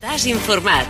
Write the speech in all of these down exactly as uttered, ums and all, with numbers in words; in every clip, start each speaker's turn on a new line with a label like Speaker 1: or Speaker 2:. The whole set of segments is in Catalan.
Speaker 1: T'has informat.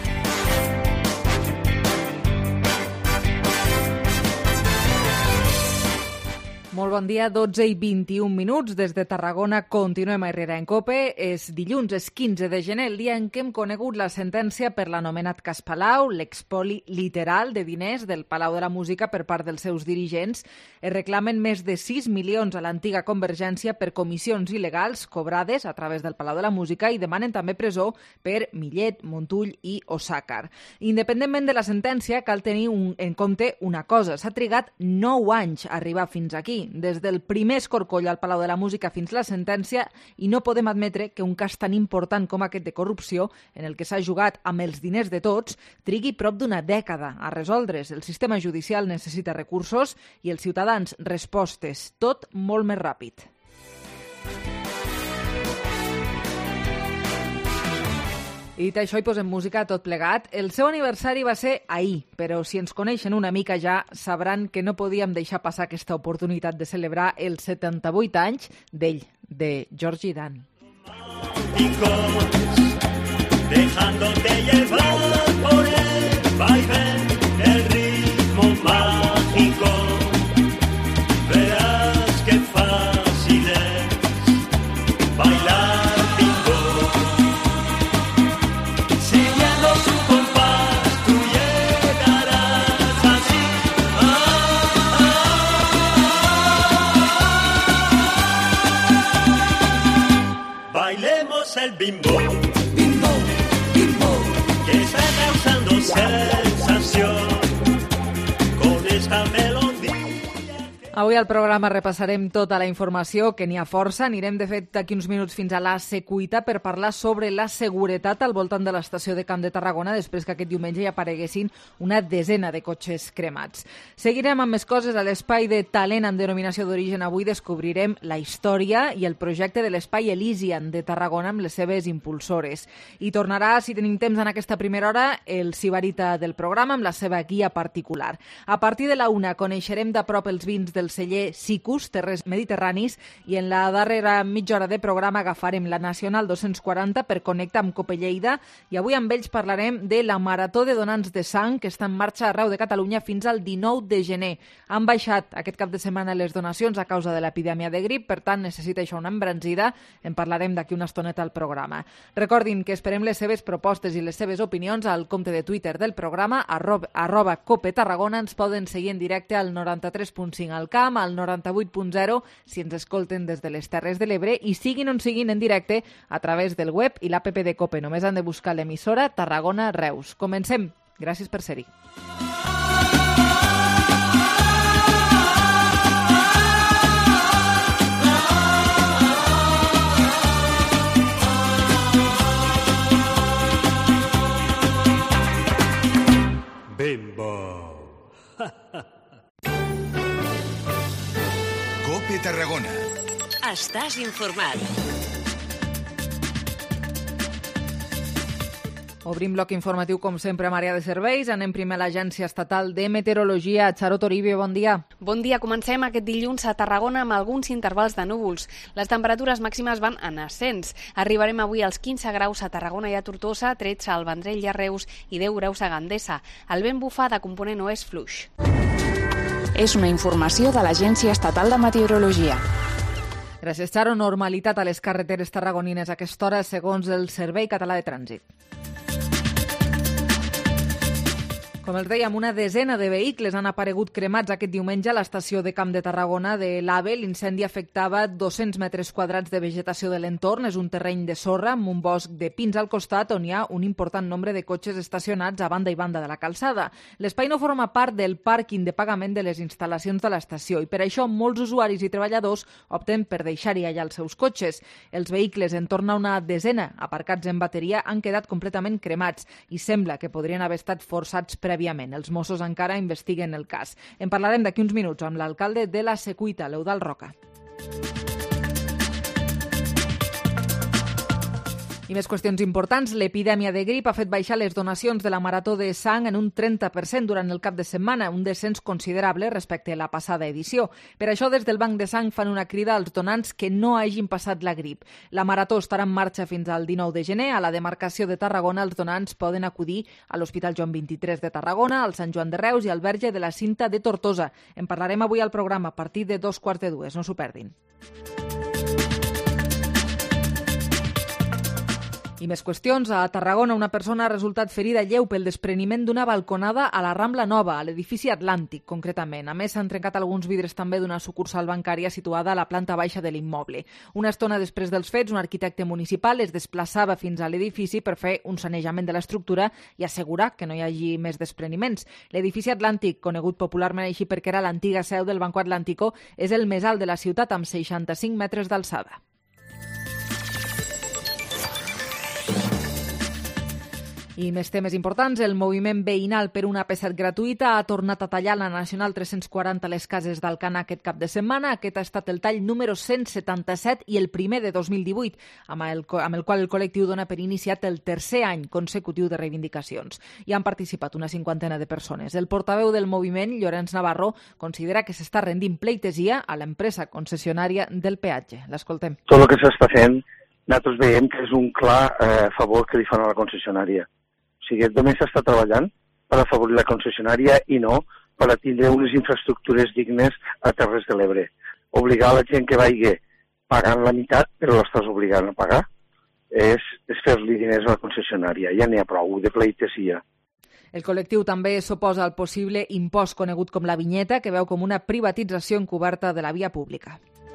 Speaker 2: Molt bon dia, dotze i vint-i-un minuts. Des de Tarragona continuem a Herrera en Cope. És dilluns, és quinze de gener, el dia en què hem conegut la sentència per l'anomenat cas Palau, l'expoli literal de diners del Palau de la Música per part dels seus dirigents. Es reclamen més de sis milions a l'antiga Convergència per comissions il·legals cobrades a través del Palau de la Música i demanen també presó per Millet, Montull i Osàcar. Independentment de la sentència, cal tenir un, en compte una cosa. S'ha trigat nou anys a arribar fins aquí, des del primer escorcoll al Palau de la Música fins la sentència, i no podem admetre que un cas tan important com aquest de corrupció, en el que s'ha jugat amb els diners de tots, trigui prop d'una dècada a resoldre's. El sistema judicial necessita recursos i els ciutadans respostes, tot molt més ràpid. I dit això, hi posem música tot plegat. El seu aniversari va ser ahir, però si ens coneixen una mica ja sabran que no podíem deixar passar aquesta oportunitat de celebrar els setanta-vuit anys d'ell, de Georgie Dan. Dejándote llevar por el vaivén del ritmo mágico, verás qué fácil es bailar.
Speaker 3: El bimbo, bimbo, bimbo, que está causando sensación con esta melodía.
Speaker 2: Avui al programa repassarem tota la informació, que n'hi ha força. Anirem, de fet, d'aquí uns minuts fins a la Secuita per parlar sobre la seguretat al voltant de l'estació de Camp de Tarragona després que aquest diumenge hi apareguessin una desena de cotxes cremats. Seguirem amb més coses. A l'espai de talent amb denominació d'origen avui descobrirem la història i el projecte de l'espai Elysian de Tarragona amb les seves impulsores. I tornarà, si tenim temps en aquesta primera hora, el sibarita del programa amb la seva guia particular. A partir de la una coneixerem de prop els vins del celler Sicus, Terres Mediterranis, i en la darrera mitja hora de programa agafarem la Nacional dos-cents quaranta per connectar amb Cope Lleida, i avui amb ells parlarem de la Marató de Donants de Sang que està en marxa arreu de Catalunya fins al dinou de gener. Han baixat aquest cap de setmana les donacions a causa de l'epidèmia de grip, per tant necessita això una embranzida. En parlarem d'aquí una estoneta al programa. Recordin que esperem les seves propostes i les seves opinions al compte de Twitter del programa, arroba, arroba Cope Tarragona. Ens poden seguir en directe al noranta-tres punt cinc al camp, al noranta-vuit punt zero si ens escolten des de les Terres de l'Ebre, i siguin on siguin en directe a través del web i l'app de Cope. Només han de buscar l'emissora Tarragona Reus. Comencem. Gràcies per ser-hi.
Speaker 3: Bimbo.
Speaker 4: Cope Tarragona.
Speaker 1: Estàs informat.
Speaker 2: Obrim bloc informatiu, com sempre, amb àrea de serveis. Anem primer a l'Agència Estatal de Meteorologia. Xaro Toribio, bon dia.
Speaker 5: Bon dia. Comencem aquest dilluns a Tarragona amb alguns intervals de núvols. Les temperatures màximes van en ascens. Arribarem avui als quinze graus a Tarragona i a Tortosa, tretze al Vendrell i a Reus i deu graus a Gandesa. El vent bufa de component oest fluix.
Speaker 6: És una informació de l'Agència Estatal de Meteorologia.
Speaker 2: Gràcies, Xaro. Normalitat a les carreteres tarragonines a aquesta hora, segons el Servei Català de Trànsit. Com els dèiem, una desena de vehicles han aparegut cremats aquest diumenge a l'estació de Camp de Tarragona de l'AVE. L'incendi afectava dos-cents metres quadrats de vegetació de l'entorn. És un terreny de sorra amb un bosc de pins al costat on hi ha un important nombre de cotxes estacionats a banda i banda de la calçada. L'espai no forma part del pàrquing de pagament de les instal·lacions de l'estació i per això molts usuaris i treballadors opten per deixar-hi allà els seus cotxes. Els vehicles, en torn a una desena aparcats en bateria, han quedat completament cremats i sembla que podrien haver estat forçats prèviament. Els Mossos encara investiguen el cas. En parlarem d'aquí uns minuts amb l'alcalde de la Secuita, l'Eudald Roca. I més qüestions importants. L'epidèmia de grip ha fet baixar les donacions de la Marató de Sang en un trenta per cent durant el cap de setmana, un descens considerable respecte a la passada edició. Per això, des del Banc de Sang fan una crida als donants que no hagin passat la grip. La Marató estarà en marxa fins al dinou de gener. A la demarcació de Tarragona, els donants poden acudir a l'Hospital Joan vint-i-tres de Tarragona, al Sant Joan de Reus i al Verge de la Cinta de Tortosa. En parlarem avui al programa a partir de dos quarts de dues. No s'ho perdin. I més qüestions. A Tarragona, una persona ha resultat ferida lleu pel despreniment d'una balconada a la Rambla Nova, a l'edifici Atlàntic, concretament. A més, s'han trencat alguns vidres també d'una sucursal bancària situada a la planta baixa de l'immoble. Una estona després dels fets, un arquitecte municipal es desplaçava fins a l'edifici per fer un sanejament de l'estructura i assegurar que no hi hagi més despreniments. L'edifici Atlàntic, conegut popularment així perquè era l'antiga seu del Banco Atlántico, és el més alt de la ciutat, amb seixanta-cinc metres d'alçada. I més temes importants. El moviment veïnal per una P set gratuïta ha tornat a tallar la Nacional tres-cents quaranta a les cases d'Alcanar aquest cap de setmana. Aquest ha estat el tall número cent setanta-set i el primer de dos mil divuit, amb el, amb el qual el col·lectiu dona per iniciat el tercer any consecutiu de reivindicacions. Hi han participat una cinquantena de persones. El portaveu del moviment, Llorenç Navarro, considera que s'està rendint pleitesia a l'empresa concessionària del peatge. L'escoltem.
Speaker 4: Tot el que s'està fent, nosaltres veiem que és un clar eh, favor que li fan a la concessionària. O sigui, només s'està treballant per afavorir la concessionària i no per a tindre unes infraestructures dignes a Terres de l'Ebre. Obligar la gent que vagi pagant la meitat, però l'estàs obligant a pagar, és, és fer-li diners a la concessionària. Ja n'hi ha prou de pleitesia.
Speaker 2: El col·lectiu també s'oposa al possible impost conegut com la vinyeta, que veu com una privatització encoberta de la via pública.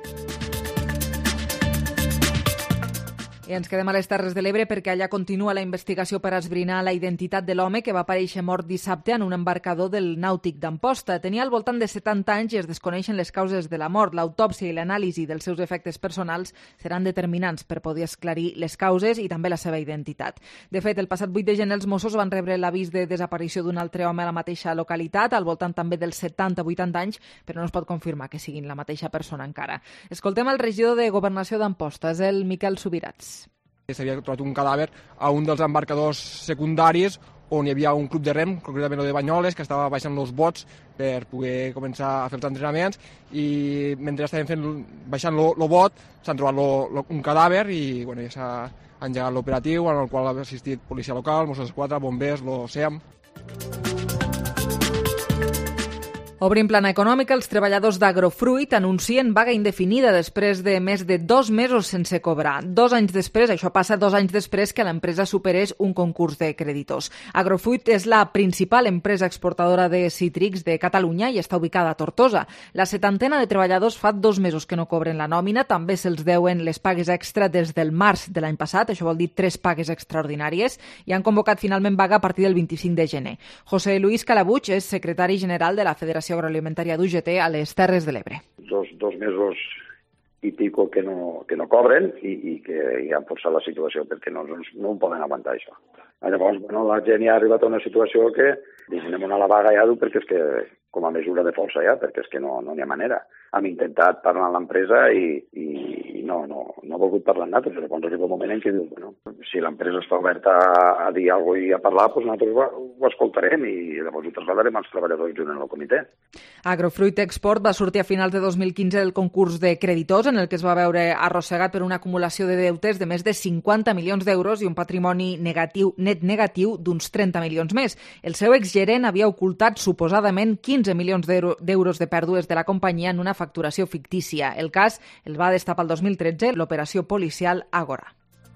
Speaker 2: I ens quedem a les Terres de l'Ebre perquè allà continua la investigació per esbrinar la identitat de l'home que va aparèixer mort dissabte en un embarcador del Nàutic d'Amposta. Tenia al voltant de setanta anys i es desconeixen les causes de la mort. L'autòpsia i l'anàlisi dels seus efectes personals seran determinants per poder esclarir les causes i també la seva identitat. De fet, el passat vuit de gener els Mossos van rebre l'avís de desaparició d'un altre home a la mateixa localitat, al voltant també dels setanta a vuitanta anys, però no es pot confirmar que siguin la mateixa persona encara. Escoltem el regidor de Governació d'Amposta, és el Miquel Subirats.
Speaker 7: S'havia trobat un cadàver a un dels embarcadors secundaris on hi havia un club de rem, concretament el de Banyoles, que estava baixant els bots per poder començar a fer els entrenaments i mentre estaven fent, baixant el bot s'han trobat lo, lo, un cadàver i bueno, ja s'ha engegat l'operatiu en el qual ha assistit policia local, Mossos d'Esquadra, bombers, l'O S E M.
Speaker 2: Obrim plana econòmica, els treballadors d'Agrofruit anuncien vaga indefinida després de més de dos mesos sense cobrar. Dos anys després, això passa dos anys després que l'empresa superés un concurs de creditors. Agrofruit és la principal empresa exportadora de cítrics de Catalunya i està ubicada a Tortosa. La setantena de treballadors fa dos mesos que no cobren la nòmina, també se'ls deuen les pagues extra des del març de l'any passat, això vol dir tres pagues extraordinàries, i han convocat finalment vaga a partir del vint-i-cinc de gener. José Luis Calabuig és secretari general de la Federació Agroalimentària d'U G T a les Terres de l'Ebre.
Speaker 8: Dos, dos mesos i pico que no, que no cobren i, i que hi han forçat la situació perquè no, no, no ho poden aguantar, això. Llavors, bueno, la gent ja ha arribat a una situació que anem a la vaga ja perquè és que, com a mesura de força ja, perquè és que no, no hi ha manera. Hem intentat parlar amb l'empresa i, i no, no, no ha volgut parlar amb nosaltres. Llavors arriba un moment en què diu, bueno, si l'empresa està oberta a, a dir alguna cosa i a parlar, doncs nosaltres ho, ho escoltarem i llavors ho traslladarem als treballadors junt en el comitè.
Speaker 2: Agrofruit Export va sortir a finals de dos mil quinze del concurs de creditors en el que es va veure arrossegat per una acumulació de deutes de més de cinquanta milions d'euros i un patrimoni negatiu, net negatiu d'uns trenta milions més. El seu exgerent havia ocultat suposadament quinze milions d'euros de pèrdues de la companyia en una facturació fictícia. El cas el va destapar el dos mil tretze l'operació policial Ágora.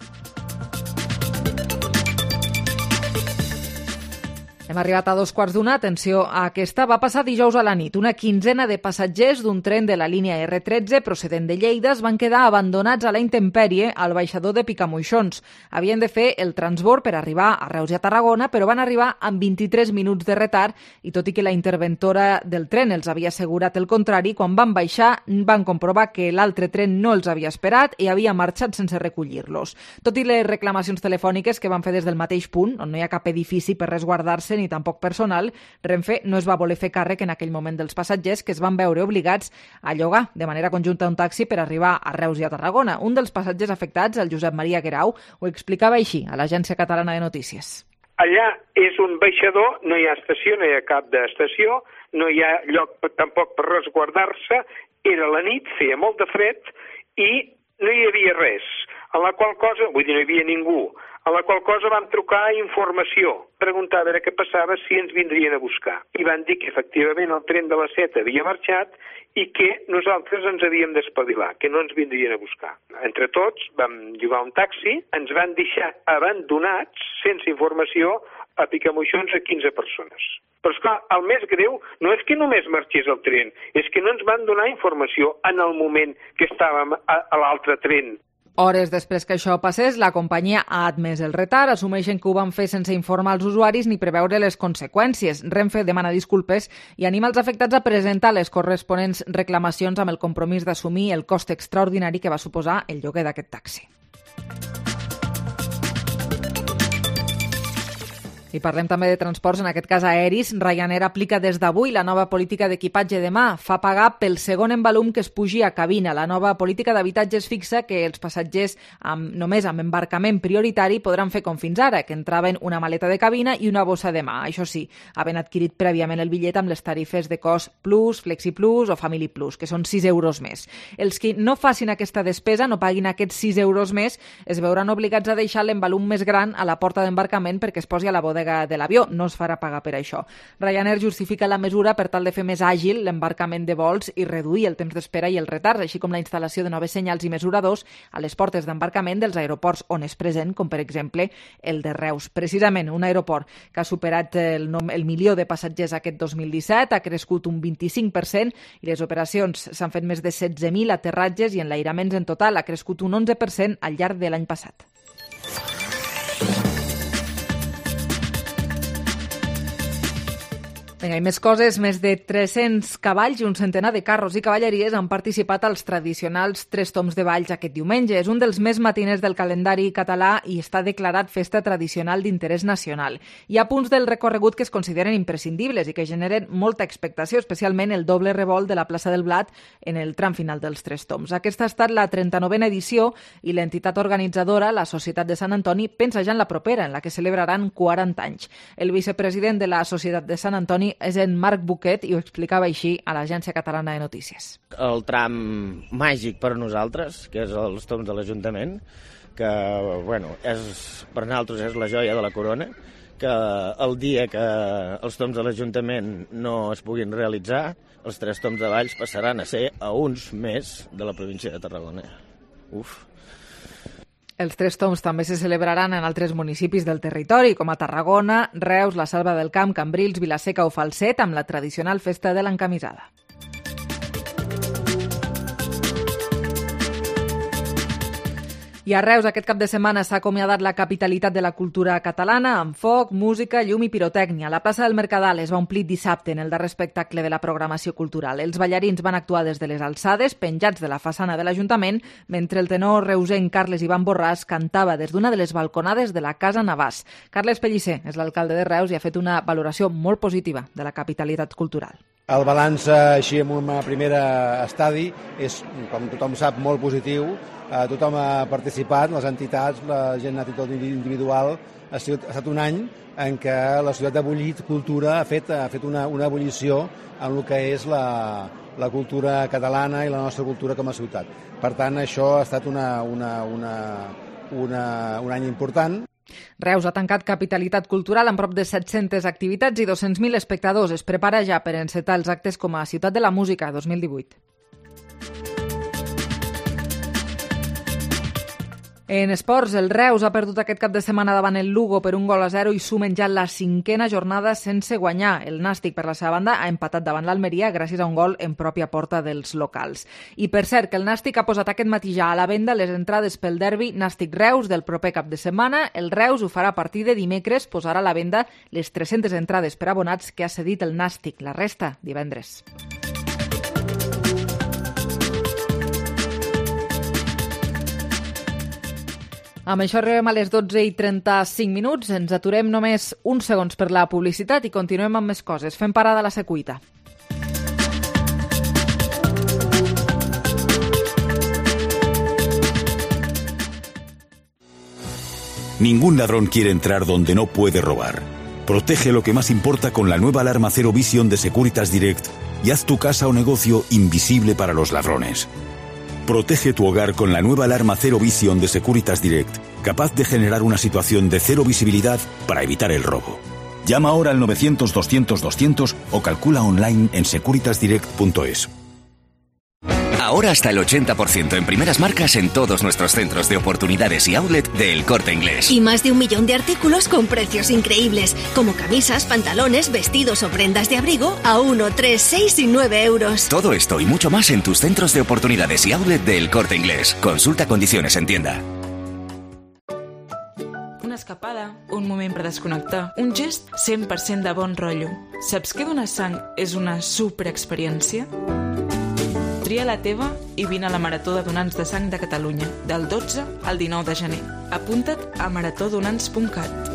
Speaker 2: Hem arribat a dos quarts d'una. Atenció a aquesta. Va passar dijous a la nit. Una quinzena de passatgers d'un tren de la línia erre tretze procedent de Lleida es van quedar abandonats a la intempèrie al baixador de Picamoixons. Havien de fer el transbord per arribar a Reus i a Tarragona, però van arribar amb vint-i-tres minuts de retard i tot i que la interventora del tren els havia assegurat el contrari, quan van baixar van comprovar que l'altre tren no els havia esperat i havia marxat sense recollir-los. Tot i les reclamacions telefòniques que van fer des del mateix punt, on no hi ha cap edifici per resguardar-se ni tampoc personal, Renfe no es va voler fer càrrec en aquell moment dels passatgers que es van veure obligats a llogar de manera conjunta un taxi per arribar a Reus i a Tarragona. Un dels passatgers afectats, el Josep Maria Guerau, ho explicava així a l'Agència Catalana de Notícies.
Speaker 9: Allà és un baixador, no hi ha estació, no hi ha cap d'estació, no hi ha lloc tampoc per resguardar-se, era la nit, feia molt de fred i no hi havia res, a la qual cosa, vull dir, no hi havia ningú, a la qual cosa vam trucar a informació, preguntar a veure què passava si ens vindrien a buscar. I van dir que efectivament el tren de la set havia marxat i que nosaltres ens havíem d'espavilar, que no ens vindrien a buscar. Entre tots vam llogar un taxi, ens van deixar abandonats, sense informació, a picamoixons a quinze persones. Però, esclar, el més greu no és que només marxés el tren, és que no ens van donar informació en el moment que estàvem a, a l'altre tren.
Speaker 2: Hores després que això passés, la companyia ha admès el retard, assumeixen que ho van fer sense informar els usuaris ni preveure les conseqüències. Renfe demana disculpes i anima els afectats a presentar les corresponents reclamacions amb el compromís d'assumir el cost extraordinari que va suposar el lloguer d'aquest taxi. I parlem també de transports, en aquest cas aeris. Ryanair aplica des d'avui la nova política d'equipatge demà. Fa pagar pel segon envolum que es pugi a cabina. La nova política d'habitatges fixa que els passatgers amb, només amb embarcament prioritari podran fer com fins ara, que entraven una maleta de cabina i una bossa de mà. Això sí, havent adquirit prèviament el bitllet amb les tarifes de cost Plus, Flexi Plus o Family Plus, que són sis euros més. Els que no facin aquesta despesa, no paguin aquests sis euros més, es veuran obligats a deixar l'envolum més gran a la porta d'embarcament perquè es posi a la bodega de l'avió, no es farà pagar per això. Ryanair justifica la mesura per tal de fer més àgil l'embarcament de vols i reduir el temps d'espera i el retard, així com la instal·lació de noves senyals i mesuradors a les portes d'embarcament dels aeroports on és present, com per exemple el de Reus. Precisament, un aeroport que ha superat el, nom, el milió de passatgers aquest dos mil disset, ha crescut un vint-i-cinc per cent i les operacions s'han fet més de setze mil aterratges i enlairaments en total ha crescut un onze per cent al llarg de l'any passat. Vinga, i més coses, més de tres-cents cavalls i un centenar de carros i cavalleries han participat als tradicionals Tres Tombs de Valls aquest diumenge. És un dels més matiners del calendari català i està declarat festa tradicional d'interès nacional. Hi ha punts del recorregut que es consideren imprescindibles i que generen molta expectació, especialment el doble revolt de la plaça del Blat en el tram final dels Tres Tombs. Aquesta ha estat la trenta-novena edició i l'entitat organitzadora, la Societat de Sant Antoni, pensa ja en la propera, en la que celebraran quaranta anys. El vicepresident de la Societat de Sant Antoni és en Marc Buquet i ho explicava així a l'Agència Catalana de Notícies.
Speaker 10: El tram màgic per a nosaltres, que és els tombs de l'Ajuntament, que bueno, és, per nosaltres és la joia de la corona, que el dia que els tombs de l'Ajuntament no es puguin realitzar, els Tres Tombs de Valls passaran a ser a uns més de la província de Tarragona. Uf!
Speaker 2: Els Tres Tombs també se celebraran en altres municipis del territori, com a Tarragona, Reus, la Selva del Camp, Cambrils, Vilaseca o Falset, amb la tradicional festa de l'encamisada. I a Reus aquest cap de setmana s'ha acomiadat la capitalitat de la cultura catalana amb foc, música, llum i pirotècnia. La plaça del Mercadal es va omplir dissabte en el darrer espectacle de la programació cultural. Els ballarins van actuar des de les alçades, penjats de la façana de l'Ajuntament, mentre el tenor reusenc Carles Ivan Borràs cantava des d'una de les balconades de la Casa Navàs. Carles Pellicer és l'alcalde de Reus i ha fet una valoració molt positiva de la capitalitat cultural.
Speaker 11: El balanç, així en una primera estadi, és, com tothom sap, molt positiu. Eh, tothom ha participat, les entitats, la gent a títol individual. Ha, sigut, ha estat un any en què la ciutat ha bullit cultura, ha fet, ha fet una, una ebullició en el que és la, la cultura catalana i la nostra cultura com a ciutat. Per tant, això ha estat una, una, una, una, un any important.
Speaker 2: Reus ha tancat capitalitat cultural amb prop de set-centes activitats i dos-cents mil espectadors. Es prepara ja per encetar els actes com a Ciutat de la Música dos mil divuit. En esports, el Reus ha perdut aquest cap de setmana davant el Lugo per un gol a zero i sumen ja la cinquena jornada sense guanyar. El Nàstic, per la seva banda, ha empatat davant l'Almeria gràcies a un gol en pròpia porta dels locals. I per cert, que el Nàstic ha posat aquest matí ja a la venda les entrades pel derbi Nàstic-Reus del proper cap de setmana. El Reus ho farà a partir de dimecres, posarà a la venda les tres-centes entrades per abonats que ha cedit el Nàstic. La resta, divendres. Amb això arribem a les dotze i trenta-cinc minuts. Ens aturem només uns segons per la publicitat i continuem amb més coses. Fem parada a la Secuita.
Speaker 12: Ningún ladrón quiere entrar donde no puede robar. Protege lo que más importa con la nueva alarma Zero Vision de Securitas Direct y haz tu casa o negocio invisible para los ladrones. Protege tu hogar con la nueva alarma Zero Vision de Securitas Direct, capaz de generar una situación de cero visibilidad para evitar el robo. Llama ahora al novecientos doscientos doscientos o calcula online en securitas direct punto es.
Speaker 13: Ahora hasta el ochenta por ciento en primeras marcas en todos nuestros centros de oportunidades y outlet de El Corte Inglés.
Speaker 14: Y más de un millón de artículos con precios increíbles, como camisas, pantalones, vestidos o prendas de abrigo a uno, tres, seis y nueve euros.
Speaker 13: Todo esto y mucho más en tus centros de oportunidades y outlet de El Corte Inglés. Consulta condiciones en tienda.
Speaker 15: Una escapada, un moment per desconnectar, un gest cent per cent de bon rotllo. Saps que donar sang és una superexperiència? Tria la teva i vine a la Marató de Donants de Sang de Catalunya, del dotze al dinou de gener. Apunta't a marató donants punt cat.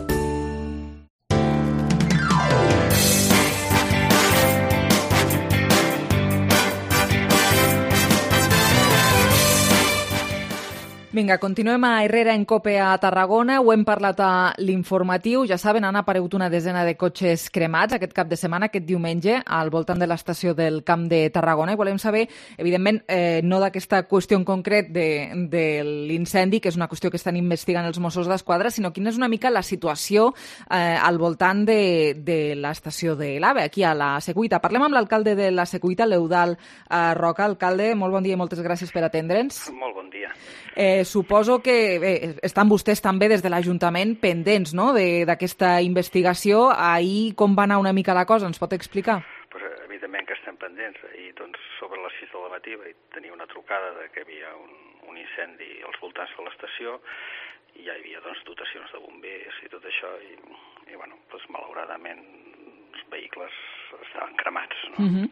Speaker 2: Vinga, continuem a Herrera en Cope a Tarragona. Ho hem parlat a l'informatiu. Ja saben, han aparegut una desena de cotxes cremats aquest cap de setmana, aquest diumenge, al voltant de l'estació del Camp de Tarragona. I volem saber, evidentment, eh, no d'aquesta qüestió en concret de, de l'incendi, que és una qüestió que estan investigant els Mossos d'Esquadra, sinó quina és una mica la situació eh, al voltant de, de l'estació de l'AVE, aquí a la Secuita. Parlem amb l'alcalde de la Secuita, l'Eudald eh, Roca. Alcalde, molt bon dia i moltes gràcies per atendre'ns.
Speaker 16: Molt bon dia.
Speaker 2: Eh, suposo que bé, estan vostès també des de l'Ajuntament pendents, no?, d'aquesta investigació. Ahir com va anar una mica la cosa? Ens pot explicar?
Speaker 16: Pues, evidentment que estem pendents. Ahir, doncs, sobre les sis de la matí vaig tenir una trucada de que hi havia un, un incendi als voltants de l'estació i ja hi havia, doncs, dotacions de bombers i tot això i, i bueno, doncs, malauradament els vehicles estaven cremats, no?
Speaker 2: Uh-huh.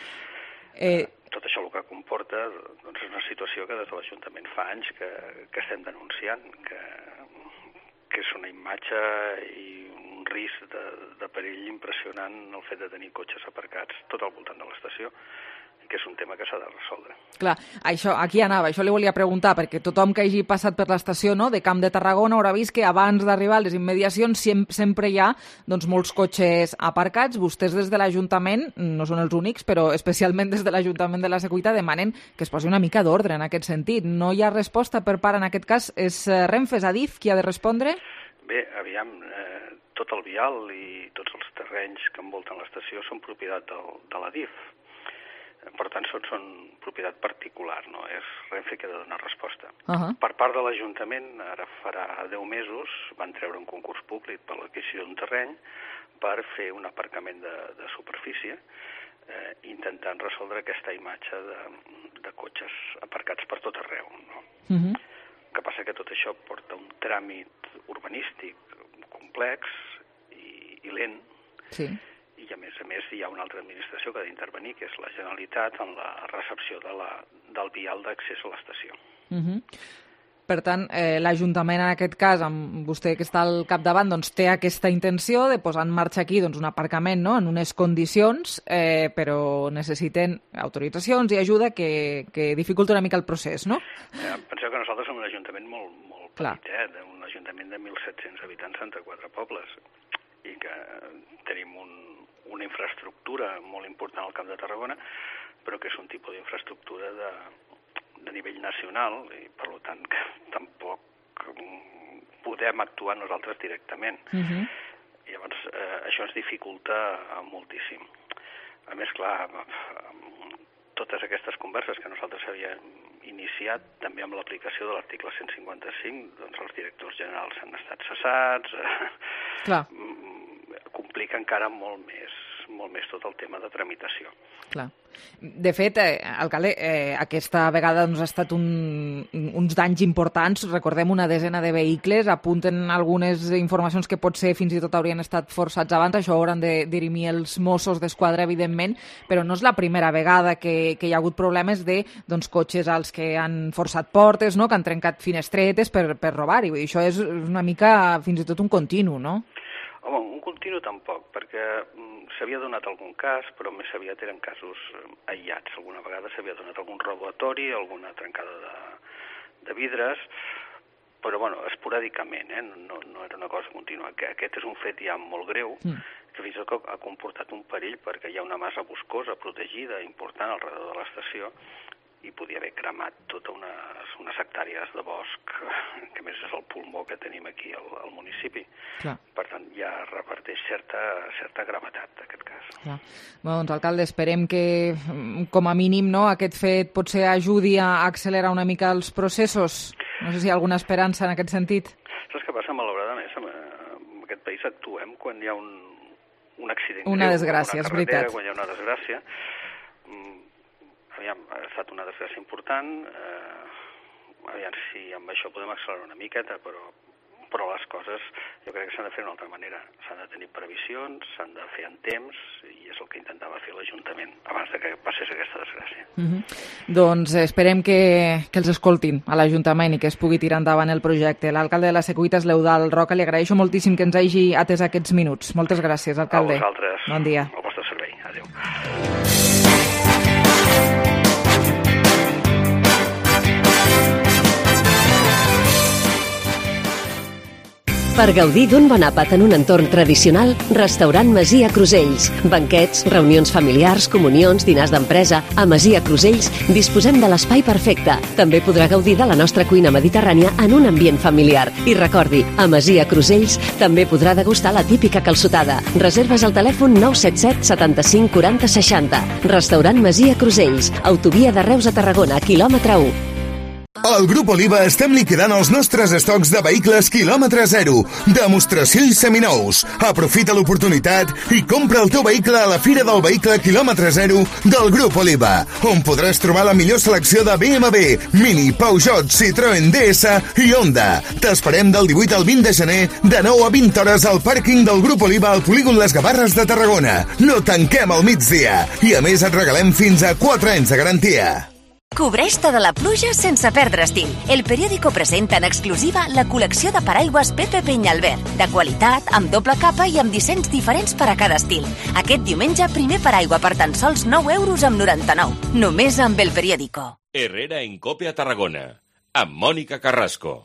Speaker 2: eh...
Speaker 16: Tot això el que comporta doncs, és una situació que des de l'Ajuntament fa anys que, que estem denunciant, que, que és una imatge i un risc de, de perill impressionant el fet de tenir cotxes aparcats tot al voltant de l'estació, que és un tema que s'ha de resoldre.
Speaker 2: Clar, això, aquí anava, això li volia preguntar, perquè tothom que hagi passat per l'estació, no?, de Camp de Tarragona haurà vist que abans d'arribar a les immediacions sempre hi ha, doncs, molts cotxes aparcats. Vostès des de l'Ajuntament, no són els únics, però especialment des de l'Ajuntament de la Secuita demanen que es posi una mica d'ordre en aquest sentit. No hi ha resposta per part, en aquest cas, és Renfe, és Adif qui ha de respondre?
Speaker 16: Bé, aviam, eh, tot el vial i tots els terrenys que envolten l'estació són propietat del, de l'Adif. Per tant, són, són propietat particular, no? És Renfe que ha de donar resposta.
Speaker 2: Uh-huh.
Speaker 16: Per part de l'Ajuntament, ara farà deu mesos, van treure un concurs públic per l'adquisició d'un terreny per fer un aparcament de, de superfície, eh, intentant resoldre aquesta imatge de, de cotxes aparcats per tot arreu, no?
Speaker 2: Uh-huh.
Speaker 16: El que passa que tot això porta un tràmit urbanístic complex i, i lent,
Speaker 2: sí.
Speaker 16: I a més a més hi ha una altra administració que ha d'intervenir, que és la Generalitat, en la recepció de la, del vial d'accés a l'estació.
Speaker 2: Uh-huh. Per tant, eh, l'Ajuntament en aquest cas, amb vostè que està al capdavant, doncs, té aquesta intenció de posar en marxa aquí doncs, un aparcament, no?, en unes condicions, eh, però necessiten autoritzacions i ajuda que, que dificulta una mica el procés, no?
Speaker 16: Eh, penseu que nosaltres som un ajuntament molt, molt
Speaker 2: Clar.
Speaker 16: petitet, un ajuntament de mil set-cents habitants entre quatre pobles, i que tenim un, una infraestructura molt important al Camp de Tarragona, però que és un tipus d'infraestructura de, de nivell nacional i, per tant, que tampoc podem actuar nosaltres directament.
Speaker 2: Uh-huh.
Speaker 16: I llavors, eh, això ens dificulta moltíssim. A més, clar, totes aquestes converses que nosaltres havíem iniciat, també amb l'aplicació de l'article cent cinquanta-cinc, doncs els directors generals han estat cessats,
Speaker 2: Clar.
Speaker 16: complica encara molt més, molt més tot el tema de tramitació.
Speaker 2: Clar. De fet, eh, alcalde, eh, aquesta vegada doncs, ha estat un, uns danys importants. Recordem una desena de vehicles, apunten algunes informacions que potser fins i tot haurien estat forçats abans, això hauran de dirimir els Mossos d'Esquadra, evidentment, però no és la primera vegada que, que hi ha hagut problemes de doncs, cotxes als que han forçat portes, no? Que han trencat finestretes per, per robar-hi. Això és una mica fins i tot un continu, no?
Speaker 16: Home, un continu tampoc, perquè mm, s'havia donat algun cas, però més aviat eren casos eh, aïllats. Alguna vegada s'havia donat algun robatori, alguna trencada de, de vidres, però bueno, esporàdicament, eh? no, no era una cosa contínua. Aquest és un fet ja molt greu, mm. que fins i tot ha comportat un perill perquè hi ha una massa boscosa protegida important al redor de l'estació i podia haver cremat totes unes, unes hectàrees de bosc, que més és el pulmó que tenim aquí al, al municipi. Clar. Per tant, ja reparteix certa, certa gravetat, aquest cas.
Speaker 2: Clar. Bé, doncs, alcalde, esperem que, com a mínim, no, aquest fet potser ajudi a accelerar una mica els processos. No sé si hi ha alguna esperança en aquest sentit.
Speaker 16: Saps què passa? Malauradament, en aquest país actuem quan hi ha un, un accident
Speaker 2: una
Speaker 16: greu,
Speaker 2: desgràcia,
Speaker 16: una
Speaker 2: és veritat.
Speaker 16: Quan hi ha una desgràcia. Aviam, ha estat una desgràcia important, eh, aviam si amb això podem accelerar una miqueta, però, però les coses jo crec que s'han de fer d'una altra manera. S'han de tenir previsions, s'han de fer en temps, i és el que intentava fer l'Ajuntament abans de que passés aquesta desgràcia.
Speaker 2: Mm-hmm. Doncs esperem que, que els escoltin a l'Ajuntament i que es pugui tirar endavant el projecte. L'alcalde de la Secuita és l'Eudald Roca, li agraeixo moltíssim que ens hagi atès aquests minuts. Moltes gràcies, alcalde.
Speaker 16: A vosaltres.
Speaker 2: Bon dia.
Speaker 16: Al vostre servei. Adéu.
Speaker 1: Per gaudir d'un bon àpat en un entorn tradicional, Restaurant Masia Crusells. Banquets, reunions familiars, comunions, dinars d'empresa. A Masia Crusells disposem de l'espai perfecte. També podrà gaudir de la nostra cuina mediterrània en un ambient familiar. I recordi, a Masia Crusells també podrà degustar la típica calçotada. Reserves al telèfon nou set set setanta-cinc quaranta seixanta. Restaurant Masia Crusells. Autovia de Reus a Tarragona, quilòmetre u.
Speaker 17: Al Grup Oliva estem liquidant els nostres estocs de vehicles quilòmetre zero, demostració i seminous. Aprofita l'oportunitat i compra el teu vehicle a la Fira del Vehicle quilòmetre zero del Grup Oliva, on podràs trobar la millor selecció de B M W, Mini, Peugeot, Citroën D S i Honda. T'esperem del divuit al vint de gener, de nou a vint hores al pàrquing del Grup Oliva al polígon Les Gavarres de Tarragona. No tanquem al migdia i a més et regalem fins a quatre anys de garantia.
Speaker 18: Cobreix-te de la pluja sense perdre estil. El periòdico presenta en exclusiva la col·lecció de paraigües Pepe Peñalver, de qualitat, amb doble capa i amb dissenys diferents per a cada estil. Aquest diumenge, primer paraigua per tan sols nou euros amb noranta-nou. Només amb el periòdico.
Speaker 19: Herrera en Cope a Tarragona, amb Mònica Carrasco.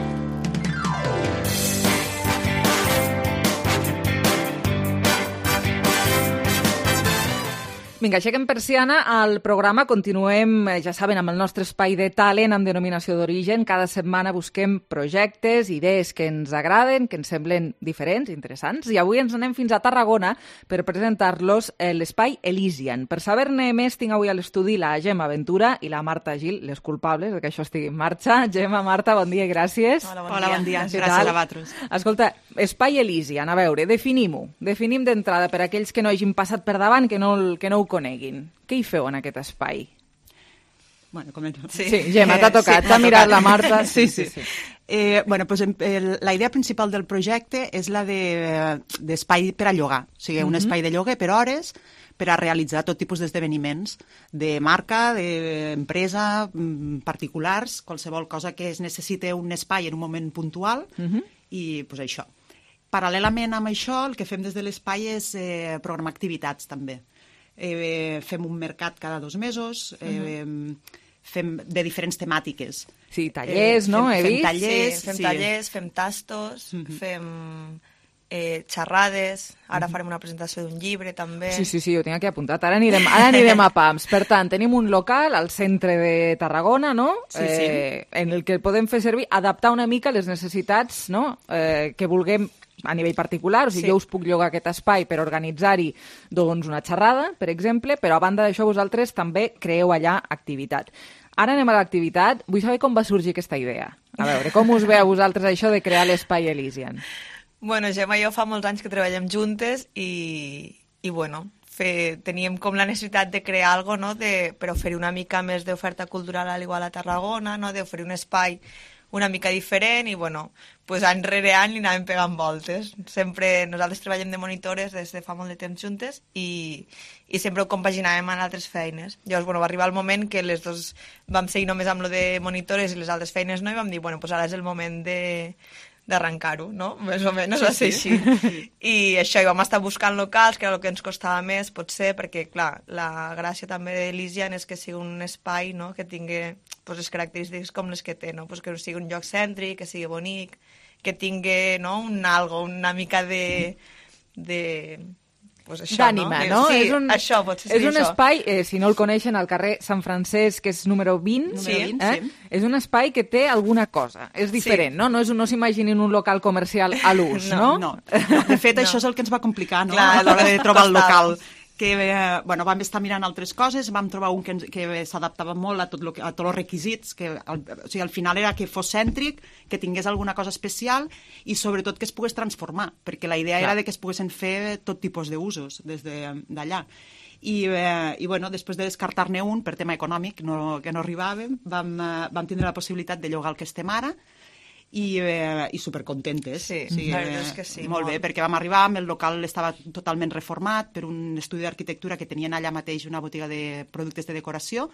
Speaker 2: Vinga, aixequem persiana al programa. Continuem, ja saben, amb el nostre espai de talent amb denominació d'origen. Cada setmana busquem projectes, idees que ens agraden, que ens semblen diferents, interessants. I avui ens anem fins a Tarragona per presentar-los l'espai Elysian. Per saber-ne més, tinc avui a l'estudi la Gemma Ventura i la Marta Gil, les culpables de que això estigui en marxa. Gemma, Marta, bon dia i gràcies.
Speaker 20: Hola, bon Hola, dia. Bon dia. Gràcies a vosaltres.
Speaker 2: Escolta, espai Elysian, a veure, definim-ho. Definim d'entrada per a aquells que no hagin passat per davant, que no, que no ho coneguin. Què hi feu en aquest espai?
Speaker 20: Bueno, començo.
Speaker 2: Sí, sí, Gemma, t'ha tocat, sí, t'ha mirat la Marta.
Speaker 20: Sí, sí, sí. Eh, bueno, pues, el, la idea principal del projecte és la d'espai de, per a llogar, o sigui, un uh-huh. espai de lloguer per hores per a realitzar tot tipus d'esdeveniments de marca, d'empresa, particulars, qualsevol cosa que es necessite un espai en un moment puntual uh-huh. i pues, això. Paral·lelament amb això, el que fem des de l'espai és eh, programar activitats també. Eh, fem un mercat cada dos mesos, eh, uh-huh. fem de diferents temàtiques.
Speaker 2: Sí, tallers, eh, no?
Speaker 20: Fem,
Speaker 2: He
Speaker 20: fem
Speaker 2: vist?
Speaker 20: tallers,
Speaker 21: sí, fem
Speaker 20: sí.
Speaker 21: tallers, fem tastos, uh-huh. fem eh, xerrades, ara uh-huh. farem una presentació d'un llibre també.
Speaker 2: Sí, sí, sí, ho tinc aquí apuntat. Ara anirem, ara anirem a pams. Per tant, tenim un local al centre de Tarragona, no?
Speaker 20: Sí, sí.
Speaker 2: Eh, en el que podem fer servir, adaptar una mica les necessitats, no? Eh, que vulguem a nivell particular, o sigui, sí. jo us puc llogar aquest espai per organitzar-hi doncs, una xerrada, per exemple, però a banda d'això vosaltres també creeu allà activitat. Ara anem a l'activitat. Vull saber com va sorgir aquesta idea. A veure, com us ve a vosaltres això de crear l'espai Elysian?
Speaker 21: Bueno, Gemma i jo fa molts anys que treballem juntes i i bueno, fer, teníem com la necessitat de crear alguna cosa, no? de, per oferir una mica més d'oferta cultural a l'igual a Tarragona, no? d'oferir un espai una mica diferent i, bueno, pues any rere any li anàvem pegant voltes. Sempre nosaltres treballem de monitores des de fa molt de temps juntes i, i sempre ho compaginàvem amb altres feines. Llavors, bueno, va arribar el moment que les dos vam seguir només amb lo de monitores i les altres feines no, i vam dir, bueno, pues ara és el moment de d'arrencar-ho, no? Més o menys va ser així. I això, i vam estar buscant locals, que era el que ens costava més, potser, perquè, clar, la gràcia també de l'Isian és que sigui un espai, no?, que tingui pues, les característiques com les que té, no? Pues que sigui un lloc cèntric, que sigui bonic, que tingui, no?, un algo, una mica de... de pues això,
Speaker 2: d'ànima, no?
Speaker 21: Sí,
Speaker 2: és un,
Speaker 21: això, potser sí,
Speaker 2: és un
Speaker 21: això.
Speaker 2: espai, eh, si no el coneixen, al carrer Sant Francesc, que és número vint,
Speaker 21: Sí,
Speaker 2: eh?
Speaker 21: sí.
Speaker 2: És un espai que té alguna cosa, és diferent, sí. no? No, és, no s'imaginin un local comercial a l'ús, no?
Speaker 20: No, no. De fet, no. Això és el que ens va complicar, no?,
Speaker 21: Clar,
Speaker 20: a l'hora de trobar el
Speaker 21: costava.
Speaker 20: local. Que, eh, bueno, vam estar mirant altres coses, vam trobar un que, ens, que s'adaptava molt a, tot lo, a tots els requisits, que al, o sigui, al final era que fos cèntric, que tingués alguna cosa especial i sobretot que es pogués transformar, perquè la idea Clar. Era de que es poguessin fer tot tipus d'usos des d'allà. I, eh, i bueno, després de descartar-ne un per tema econòmic, no, que no arribàvem, vam, eh, vam tindre la possibilitat de llogar el que estem ara, i, eh, i supercontentes.
Speaker 21: Sí,
Speaker 20: sí,
Speaker 21: la veritat és que sí.
Speaker 20: Molt, molt bé, perquè vam arribar, el local estava totalment reformat per un estudi d'arquitectura que tenien allà mateix una botiga de productes de decoració,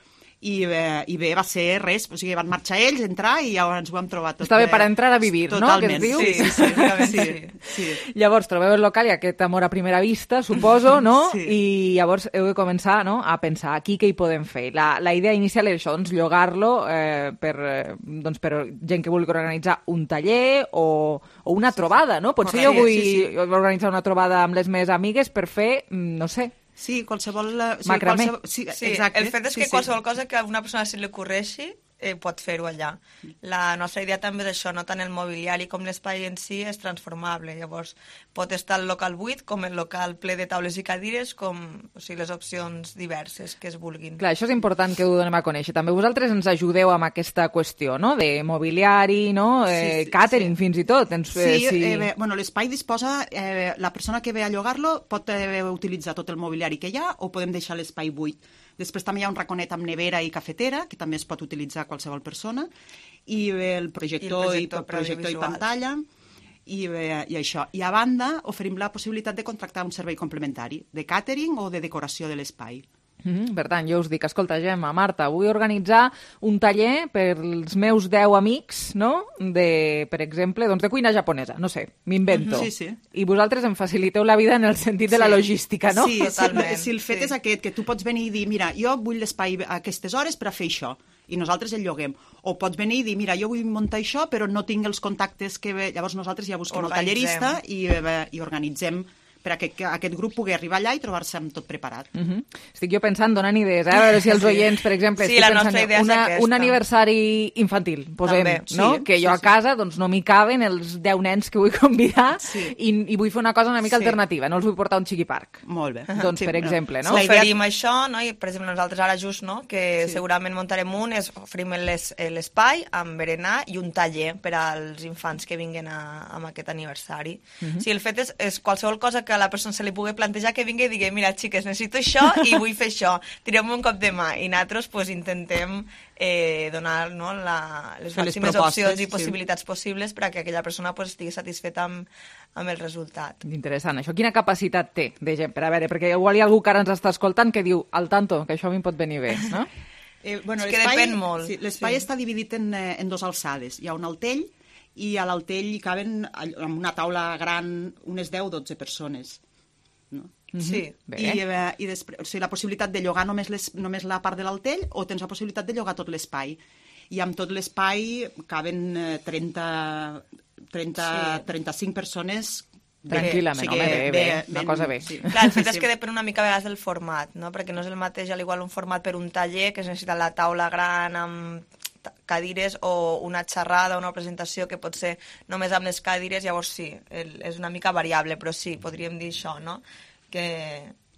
Speaker 20: i, eh, i bé, va ser res, o sigui, van marxar ells, entrar i ja ens ho vam trobar tot.
Speaker 2: Està bé per entrar a vivir,
Speaker 20: totalment,
Speaker 2: no? Que es diu?
Speaker 20: Sí, sí, sí, sí, sí, sí.
Speaker 2: Llavors, trobeu el local i aquest amor a primera vista, suposo, no?
Speaker 20: Sí.
Speaker 2: I llavors heu de començar, no?, a pensar aquí què hi podem fer. La, la idea inicial és això, doncs, llogar-lo eh, per, eh, doncs, per gent que vulgui organitzar un taller o, o una trobada, no? Potser
Speaker 20: Correcte,
Speaker 2: jo vull
Speaker 20: sí, sí.
Speaker 2: organitzar una trobada amb les meves amigues per fer, no sé,
Speaker 20: Sí, qualsevol... O sigui,
Speaker 2: macramé.
Speaker 20: Qualsevol, sí,
Speaker 21: Sí,
Speaker 20: exacte.
Speaker 21: el fet és
Speaker 20: sí,
Speaker 21: que
Speaker 20: sí.
Speaker 21: qualsevol cosa que a una persona se li ocorreixi eh, pot fer-ho allà. La nostra idea també és això, no tant el mobiliari com l'espai en si és transformable. Llavors, pot estar el local buit com el local ple de taules i cadires, com o sigui, les opcions diverses que es vulguin.
Speaker 2: Clar, això és important que ho donem a conèixer. També vosaltres ens ajudeu amb aquesta qüestió, no?, de mobiliari, no?, eh,
Speaker 20: Sí, sí,
Speaker 2: catering,
Speaker 20: sí.
Speaker 2: fins i tot. Ens,
Speaker 20: Sí,
Speaker 2: eh, sí.
Speaker 20: eh, bé, bueno, l'espai disposa, eh, la persona que ve a llogar-lo pot eh, utilitzar tot el mobiliari que hi ha o podem deixar l'espai buit. Després també hi ha un raconet amb nevera i cafetera, que també es pot utilitzar qualsevol persona, i bé, el projector,
Speaker 21: I
Speaker 20: i,
Speaker 21: el projector per
Speaker 20: projector i
Speaker 21: audiovisuals.
Speaker 20: pantalla, i, bé, i això. I a banda, oferim la possibilitat de contractar un servei complementari, de catering o de decoració de l'espai.
Speaker 2: Mm, per tant, jo us dic, escolta, Gemma, Marta, vull organitzar un taller per als meus deu amics, no?, de, per exemple, doncs de cuina japonesa, no sé, m'invento.
Speaker 20: Sí, sí.
Speaker 2: I vosaltres em faciliteu la vida en el sentit de la
Speaker 20: Sí.
Speaker 2: logística, no?
Speaker 20: Sí,
Speaker 21: Totalment,
Speaker 20: si, si el fet
Speaker 21: sí.
Speaker 20: és aquest, que tu pots venir i dir, mira, jo vull l'espai a aquestes hores per a fer això, i nosaltres el lloguem. O pots venir i dir, mira, jo vull muntar això, però no tinc els contactes que... Ve... Llavors nosaltres ja busquem
Speaker 21: Organitzem.
Speaker 20: el tallerista i, eh, i organitzem perquè que aquest grup pugui arribar allà i trobar-se amb tot preparat.
Speaker 2: Uh -huh. Estic jo pensant, donant idees, eh? A veure si els oients, per exemple,
Speaker 21: Sí,
Speaker 2: estic
Speaker 21: la
Speaker 2: pensant
Speaker 21: nostra idea és
Speaker 2: una,
Speaker 21: aquesta.
Speaker 2: un aniversari infantil, posem,
Speaker 21: També,
Speaker 2: no?
Speaker 20: sí,
Speaker 2: Que jo
Speaker 20: sí,
Speaker 2: a casa doncs, no m'hi caben els deu nens que vull convidar
Speaker 20: Sí.
Speaker 2: i, i vull fer una cosa una mica
Speaker 21: Sí.
Speaker 2: alternativa, no els vull portar a un chiqui-parc.
Speaker 20: Molt bé.
Speaker 2: Doncs,
Speaker 20: Sí,
Speaker 2: per
Speaker 20: bueno,
Speaker 2: exemple, no?
Speaker 21: No?
Speaker 20: La idea-
Speaker 21: Oferim això, no? I, per exemple, nosaltres ara just, no?, que
Speaker 20: Sí.
Speaker 21: segurament muntarem un, és oferim les- l'espai amb berenar i un taller per als infants que vinguin a, a aquest aniversari.
Speaker 2: Mhm.
Speaker 21: Sí, el fet és, és qualsevol cosa que a la persona se li pugui plantejar que vingui i digui, mira, xiques, necessito això i vull fer això, tirem un cop de mà. I nosaltres pues, intentem eh, donar, no, la, les
Speaker 20: Fer les
Speaker 21: màximes
Speaker 20: propostes,
Speaker 21: opcions i
Speaker 20: sí.
Speaker 21: possibilitats possibles perquè aquella persona pues, estigui satisfeta amb, amb el resultat.
Speaker 2: Interessant, això. Quina capacitat té de gent? Per a veure, perquè igual hi ha algú que ara ens està escoltant que diu, al tanto, que això a mi em pot venir bé, no?
Speaker 20: Eh, bueno,
Speaker 21: És que
Speaker 20: l'espai-
Speaker 21: depèn molt.
Speaker 20: Sí, l'espai
Speaker 21: Sí.
Speaker 20: està dividit en, eh, en dos alçades. Hi ha un altell i a l'altell hi caben amb una taula gran unes deu dotze persones. No?
Speaker 21: Sí.
Speaker 2: Bé.
Speaker 20: I, eh, i després, o sigui, la possibilitat de llogar només, les, només la part de l'altell o tens la possibilitat de llogar tot l'espai. I amb tot l'espai caben eh, trenta, trenta,
Speaker 21: Sí.
Speaker 20: trenta-cinc persones.
Speaker 2: Tranquil·lament, home, bé, bé, una cosa bé.
Speaker 20: Sí.
Speaker 21: Clar, el fet
Speaker 20: Sí,
Speaker 21: és
Speaker 20: sí.
Speaker 21: que depèn una mica a vegades del format, no? Perquè no és el mateix, al igual un format per un taller, que es necessita la taula gran amb ta- cadires, o una xerrada, una presentació que pot ser només amb les cadires, llavors sí, el, és una mica variable, però sí, podríem dir això, no? Que,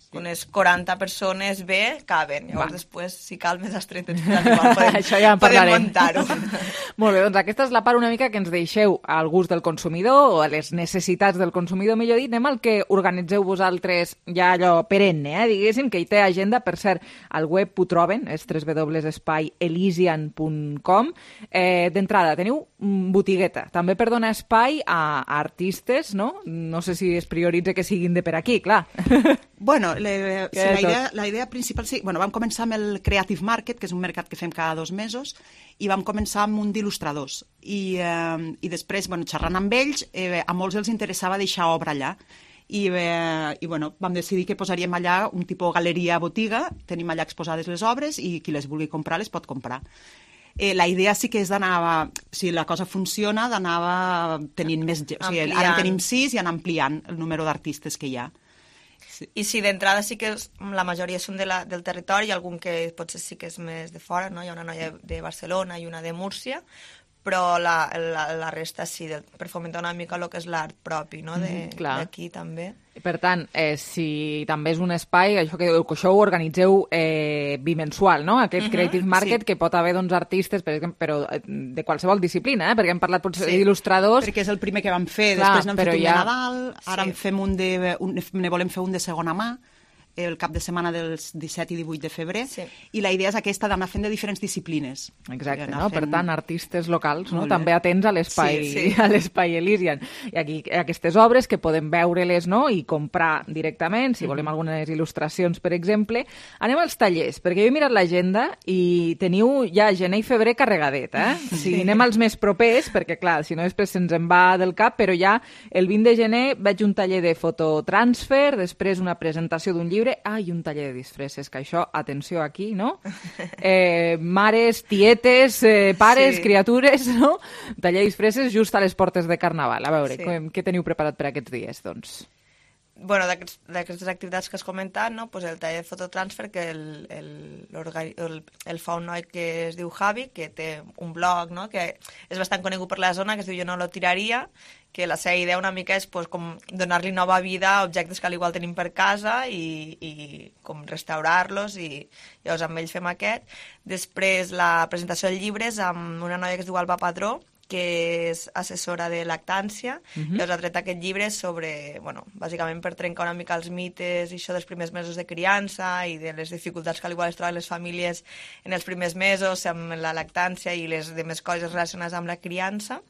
Speaker 21: unes quaranta persones bé caben. Llavors, Va. després, si cal més estrictes, podem,
Speaker 2: Això ja en
Speaker 21: podem
Speaker 2: parlarem.
Speaker 21: muntar-ho.
Speaker 2: Molt bé, doncs aquesta és la part una mica que ens deixeu al gust del consumidor o a les necessitats del consumidor, millor dit. Anem al que organitzeu vosaltres ja allò perenne, eh? Diguéssim, que hi té agenda. Per cert, al web ho troben, és w w w punt espai elysian punt com. Eh, D'entrada, teniu botigueta, també per donar espai a, a artistes, no? No sé si es prioritza que siguin de per aquí, clar.
Speaker 20: Bueno, le, sí, la, idea, la idea principal, sí, bueno, vam començar amb el Creative Market, que és un mercat que fem cada dos mesos, i vam començar amb un d'il·lustradors. I, eh, I després, bueno, xerrant amb ells, eh, a molts els interessava deixar obra allà. I, eh, i bueno, vam decidir que posaríem allà un tipus galeria-botiga, tenim allà exposades les obres i qui les vulgui comprar les pot comprar. Eh, la idea sí que és d'anar, si la cosa funciona, d'anar tenint més... O sigui, ara en tenim sis i anar ampliant el número d'artistes que hi ha.
Speaker 21: Sí. I sí, d'entrada sí que és, la majoria són de la, del territori, algun que potser sí que és més de fora, no? Hi ha una noia de Barcelona i una de Múrcia, però la, la, la resta sí, de, per fomentar una mica el que és l'art propi, no? De,
Speaker 2: mm,
Speaker 21: d'aquí també.
Speaker 2: Per tant, eh, si també és un espai, això que, que això ho organitzeu eh, bimensual, no? Aquest uh-huh, Creative Market, sí. Que pot haver doncs, artistes, per exemple, però de qualsevol disciplina, eh? Perquè hem parlat potser sí. d'il·lustradors.
Speaker 20: Perquè és el primer que vam fer, clar, després n'hem fet un ja... de Nadal, ara sí. en fem un de, un, ne volem fer un de segona mà, el cap de setmana dels disset i divuit de febrer, sí. I la idea és aquesta d'anar fent de diferents disciplines.
Speaker 2: Exacte, no? Fent... Per tant, artistes locals, no? També atents a l'espai sí, sí. a l'espai Elysian. I aquí aquestes obres que podem veure-les, no? I comprar directament, si volem algunes il·lustracions, per exemple. Anem als tallers, perquè jo he mirat l'agenda i teniu ja gener i febrer carregadet, eh? Sí. Si anem als més propers, perquè clar, si no després se'ns en va del cap, però ja el vint de gener veig un taller de fototransfer, després una presentació d'un llibre. Ah, i un taller de disfresses, que això, atenció aquí, no? Eh, mares, tietes, eh, pares, sí. criatures, no? Taller de disfresses just a les portes de Carnaval. A veure, sí. com, què teniu preparat per aquests dies, doncs?
Speaker 21: Bueno, d'aquestes activitats que has comentat, no? Pues el taller de fototransfer, que el, el, el, el fa un noi que es diu Javi, que té un blog, no? Que és bastant conegut per la zona, que es diu Jo no lo tiraria, que la seva idea una mica és pues, com donar-li nova vida a objectes que al igual tenim per casa i, i com restaurar-los, i llavors amb ell fem aquest. Després la presentació de llibres amb una noia que es diu Alba Padró, que és assessora de lactància, uh-huh. llavors ha tret aquest llibre sobre, bueno, bàsicament per trencar una mica els mites i això dels primers mesos de criança i de les dificultats que al igual es troben les famílies en els primers mesos amb la lactància i les demés coses relacionades amb la criança.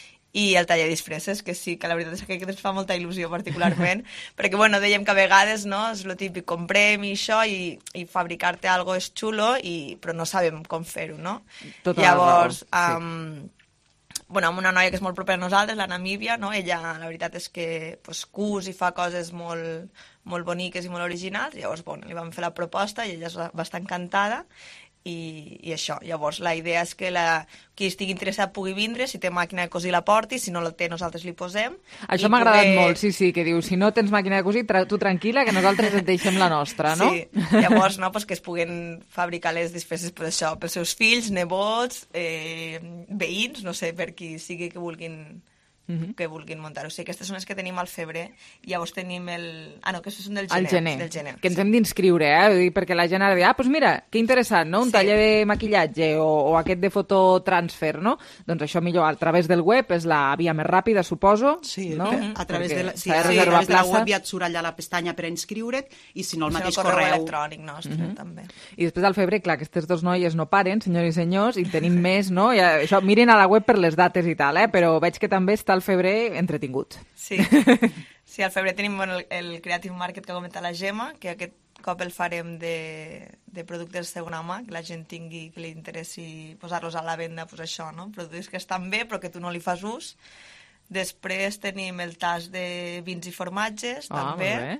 Speaker 21: I el taller de disfresses, que sí, que la veritat és que ens fa molta il·lusió particularment, perquè, bueno, dèiem que a vegades, no, és el típic, comprem i això, i, i fabricar-te algo és xulo, i, però no sabem com fer-ho, no?
Speaker 2: Tota
Speaker 21: Llavors,
Speaker 2: la raó,
Speaker 21: um, sí. bueno, amb una noia que és molt propera a nosaltres, la Namíbia, no? Ella, la veritat és que pues, cus i fa coses molt, molt boniques i molt originals, llavors, bueno, li vam fer la proposta i ella va estar encantada, I, i això, llavors la idea és que la, qui estigui interessat pugui vindre, si té màquina de cosir la porti, si no la té nosaltres li posem.
Speaker 2: Això m'ha agradat poder... molt, sí, sí, que dius, si no tens màquina de cosir, tu tranquil·la, que nosaltres et deixem la nostra, no?
Speaker 21: Sí, llavors, no, pues que es puguen fabricar les disfresses per això, pels seus fills, nebots, eh, veïns, no sé, per qui sigui que vulguin... Uh-huh. que vulguin muntar-ho. O sigui, aquestes són les que tenim al febrer, i llavors tenim el... Ah, no, aquestes són del gener.
Speaker 2: gener.
Speaker 21: Del gener.
Speaker 2: Que ens hem d'inscriure, eh? Perquè la gent ara dirà, ah, doncs mira, que interessant, no? Un sí. taller de maquillatge o, o aquest de fototransfer, no? Doncs això millor a través del web és la via més ràpida, suposo.
Speaker 20: Sí,
Speaker 2: no?
Speaker 20: a través
Speaker 2: perquè
Speaker 20: de la, sí, sí, a través de la web ja et surt allà la pestanya per inscriure't, i si no el mateix
Speaker 21: el correu.
Speaker 20: correu
Speaker 21: electrònic nostre, uh-huh. també.
Speaker 2: I després al febrer, clar, aquestes dos noies no paren, senyors i senyors, i tenim més, no? I això, mirin a la web per les dates i tal, eh? Però veig que també està al febrer entre tingut.
Speaker 21: Sí, sí, al febrer tenim bueno, el, el Creative Market que ha comentat la Gemma, que aquest cop el farem de, de productes de segona mà, que la gent tingui, que li interessi posar-los a la venda, pues això, no? Productes que estan bé però que tu no li fas ús. Després tenim el tas de vins i formatges,
Speaker 2: ah,
Speaker 21: també.
Speaker 2: Molt bé.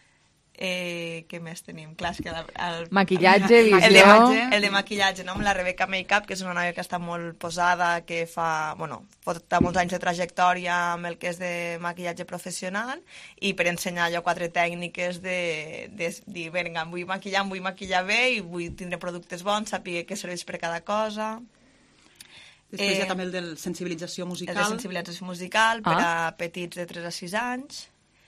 Speaker 21: Eh, què més tenim? Clar, és que el, el,
Speaker 2: maquillatge, visió...
Speaker 21: El de, el de maquillatge, no? Amb la Rebeca Makeup, que és una noia que està molt posada, que fa, bueno, porta molts anys de trajectòria amb el que és de maquillatge professional, i per ensenyar allò quatre tècniques de, de dir, vinga, em vull maquillar, em vull maquillar bé, i vull tindre productes bons, saber què serveix per cada cosa.
Speaker 20: Després eh, hi ha també el de sensibilització musical.
Speaker 21: El de sensibilització musical per ah. a petits de tres a sis anys.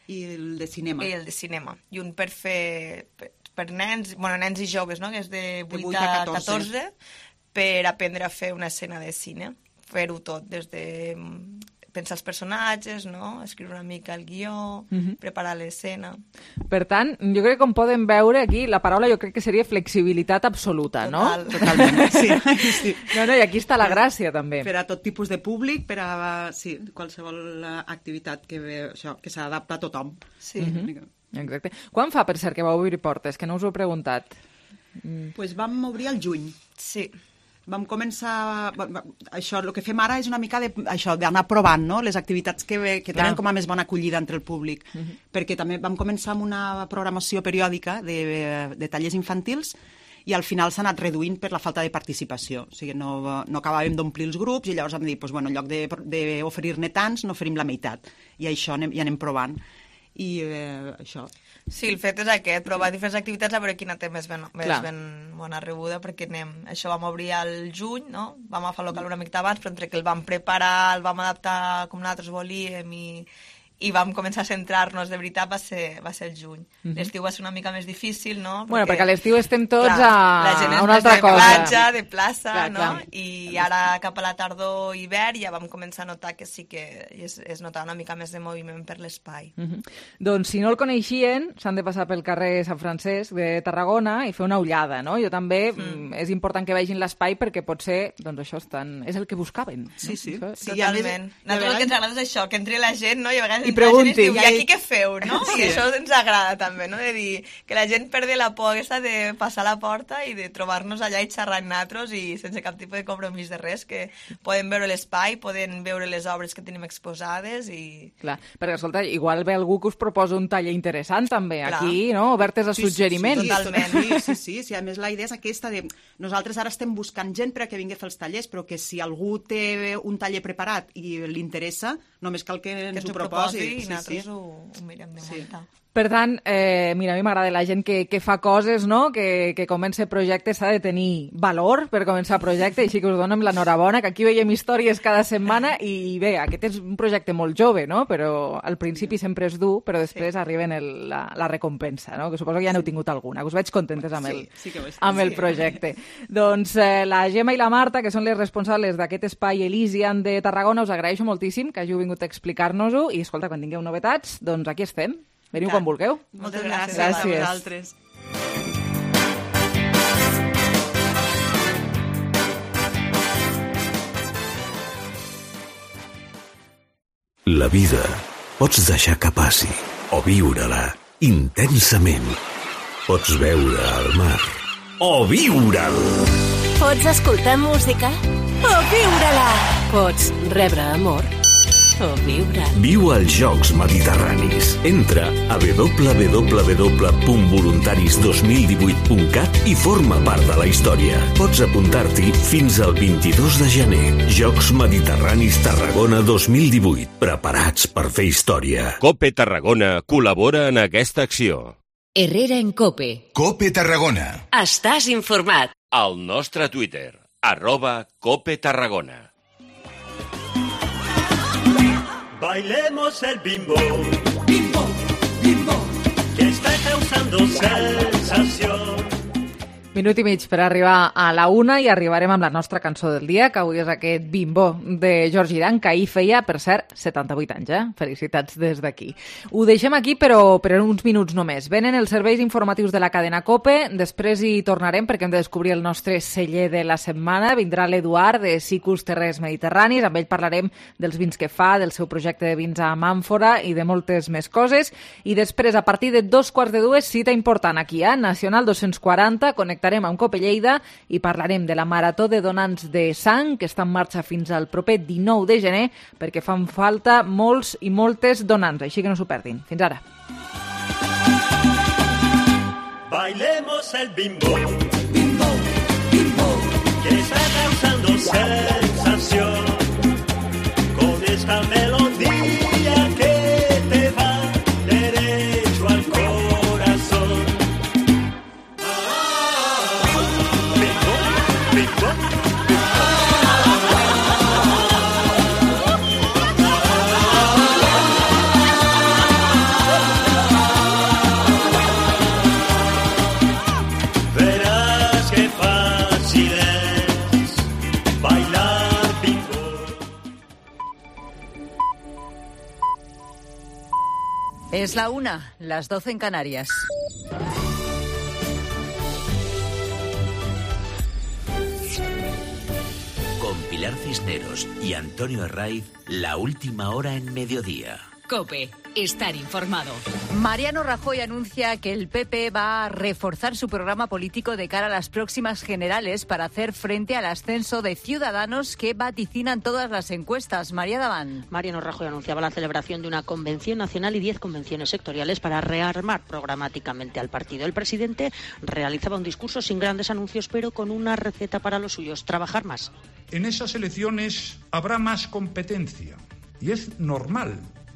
Speaker 20: I el de cinema.
Speaker 21: I el de cinema. I un per fer... Per, per nens, bueno, nens i joves, no?, que és de vuit a catorze, per aprendre a fer una escena de cine. Fer-ho tot, des de pensar els personatges, no?, escriure una mica el guió, uh-huh. preparar l'escena.
Speaker 2: Per tant, jo crec que com poden veure aquí, la paraula jo crec que seria flexibilitat absoluta, no?
Speaker 20: Total. Totalment, sí. sí.
Speaker 2: No, no, i aquí està la gràcia, també.
Speaker 20: Per a tot tipus de públic, per a, sí, qualsevol activitat que, això, que s'adapta a tothom.
Speaker 21: Sí.
Speaker 2: Uh-huh. Exacte. Quan fa, per cert, que vau obrir portes? Que no us ho he preguntat.
Speaker 20: Mm. Pues vam obrir al juny.
Speaker 21: Sí.
Speaker 20: Vam començar... Això, el que fem ara és una mica de, això, d'anar provant, no?, les activitats que, que tenen com a més bona acollida entre el públic. Uh-huh. Perquè també vam començar amb una programació periòdica de, de tallers infantils i al final s'ha anat reduint per la falta de participació. O sigui, no, no acabàvem d'omplir els grups i llavors hem dit, pues, bueno, en lloc d'oferir-ne tants, n'oferim la meitat. I això anem, i anem provant. I eh, això...
Speaker 21: Sí, el fet és aquest, provar diferents activitats a veure quina té més ben, més ben bona rebuda, perquè anem, això vam obrir al juny, no? Vam agafar el local una mica abans, però entre que el vam preparar, el vam adaptar com nosaltres volíem i, i vam començar a centrar-nos de veritat, va ser, va ser el juny. Uh-huh. L'estiu va ser una mica més difícil, no? Perquè,
Speaker 2: bueno, perquè a l'estiu estem tots
Speaker 21: clar,
Speaker 2: a,
Speaker 21: la gent
Speaker 2: a una altra
Speaker 21: de
Speaker 2: cosa.
Speaker 21: platja, de plaça,
Speaker 2: clar,
Speaker 21: no?
Speaker 2: Clar.
Speaker 21: I ara cap a la tardor i hivern ja vam començar a notar que sí que es, es notava una mica més de moviment per l'espai.
Speaker 2: Uh-huh. Doncs si no el coneixien, s'han de passar pel carrer Sant Francesc de Tarragona i fer una ullada, no? Jo també, mm. és important que vegin l'espai perquè potser, doncs això, estan, és el que buscaven.
Speaker 20: Sí, sí.
Speaker 21: No? sí Totalment. A nosaltres el que ens agrada és això, que entri la gent, no? I a vegades
Speaker 2: I pregunti.
Speaker 21: I aquí què feu, no? Sí. I això ens agrada també, no? De dir que la gent perdi la por aquesta de passar la porta i de trobar-nos allà i xerrar amb nosaltres i sense cap tipus de compromís de res, que poden veure l'espai, poden veure les obres que tenim exposades i...
Speaker 2: Clar, perquè, escolta, igual ve algú que us proposa un taller interessant també,
Speaker 21: Clar.
Speaker 2: Aquí, no? Obertes a
Speaker 20: sí,
Speaker 2: suggeriments.
Speaker 20: Sí, sí, totalment. Sí, sí, sí, sí. A més, la idea és aquesta de... Nosaltres ara estem buscant gent per a que vingui a fer els tallers, però que si algú té un taller preparat i li interessa, només cal que ens
Speaker 21: que
Speaker 20: ho proposi.
Speaker 21: proposi i
Speaker 20: sí,
Speaker 21: nosaltres
Speaker 20: sí.
Speaker 21: ho, ho mirem de
Speaker 20: sí.
Speaker 21: muntar.
Speaker 2: Per tant, eh, mira, a mi m'agrada la gent que, que fa coses, no?, que, que comença projectes, s'ha de tenir valor per començar projecte, així que us donem l'enhorabona, que aquí veiem històries cada setmana i bé, aquest és un projecte molt jove, no?, però al principi sempre és dur, però després sí. arriben el, la, la recompensa, no?, que suposo que ja n'heu tingut alguna, us veig contentes amb el,
Speaker 20: sí, sí que
Speaker 2: amb el projecte. Doncs eh, la Gemma i la Marta, que són les responsables d'aquest espai Elysian de Tarragona, us agraeixo moltíssim que hàgiu vingut a explicar-nos-ho i, escolta, quan tingueu novetats, doncs aquí estem. Veniu quan vulgueu.
Speaker 21: Moltes gràcies,
Speaker 2: gràcies.
Speaker 21: a vosaltres.
Speaker 3: La vida pots deixar que passi o viure-la intensament. Pots veure el mar o viure'l.
Speaker 14: Pots escoltar música o viure-la. Pots rebre amor o viure.
Speaker 3: Viu als Jocs Mediterranis. Entra a w w w punt voluntaris dos mil divuit punt cat i forma part de la història. Pots apuntar-t'hi fins al vint-i-dos de gener. Jocs Mediterranis Tarragona dos mil divuit. Preparats per fer història.
Speaker 19: COPE Tarragona col·labora en aquesta acció.
Speaker 1: Herrera en COPE.
Speaker 17: COPE Tarragona.
Speaker 1: Estàs informat.
Speaker 19: Al nostre Twitter, arroba COPE Tarragona.
Speaker 22: Bailemos el bimbo, bimbo, bimbo, que está causando sensación.
Speaker 2: Minut i mig per arribar a la una i arribarem amb la nostra cançó del dia, que avui és aquest Bimbo de Jordi Dan, que ahir feia, per cert, setanta-vuit anys, eh? Felicitats des d'aquí. Ho deixem aquí, però per uns minuts només. Venen els serveis informatius de la cadena COPE, després hi tornarem perquè hem de descobrir el nostre celler de la setmana. Vindrà l'Eduard de Sicus Terrers Mediterranis, amb ell parlarem dels vins que fa, del seu projecte de vins a Mànfora i de moltes més coses. I després, a partir de dos quarts de dues, cita important aquí, a Nacional dos-cents quaranta, connectarem amb COPE Lleida i parlarem de la Marató de Donants de Sang, que està en marxa fins al proper dinou de gener, perquè fan falta molts i moltes donants, així que no s'ho perdin. Fins ara.
Speaker 22: Bailemos el bimbo, bimbo, bimbo, que está causando sensación con esta melodía que te va derecho al corazón.
Speaker 5: Es la una, las doce en Canarias.
Speaker 6: Con Pilar Cisneros y Antonio Herraiz, la última hora en mediodía.
Speaker 5: COPE, estar informado. Mariano Rajoy anuncia que el P P va a reforzar su programa político de cara a las próximas generales para hacer frente al ascenso de Ciudadanos que vaticinan todas las encuestas. María Daván.
Speaker 23: Mariano Rajoy anunciaba la celebración de una convención nacional y diez convenciones sectoriales para rearmar programáticamente al partido. El presidente realizaba un discurso sin grandes anuncios, pero con una receta para los suyos: trabajar más.
Speaker 24: En esas elecciones habrá más competencia y es normal.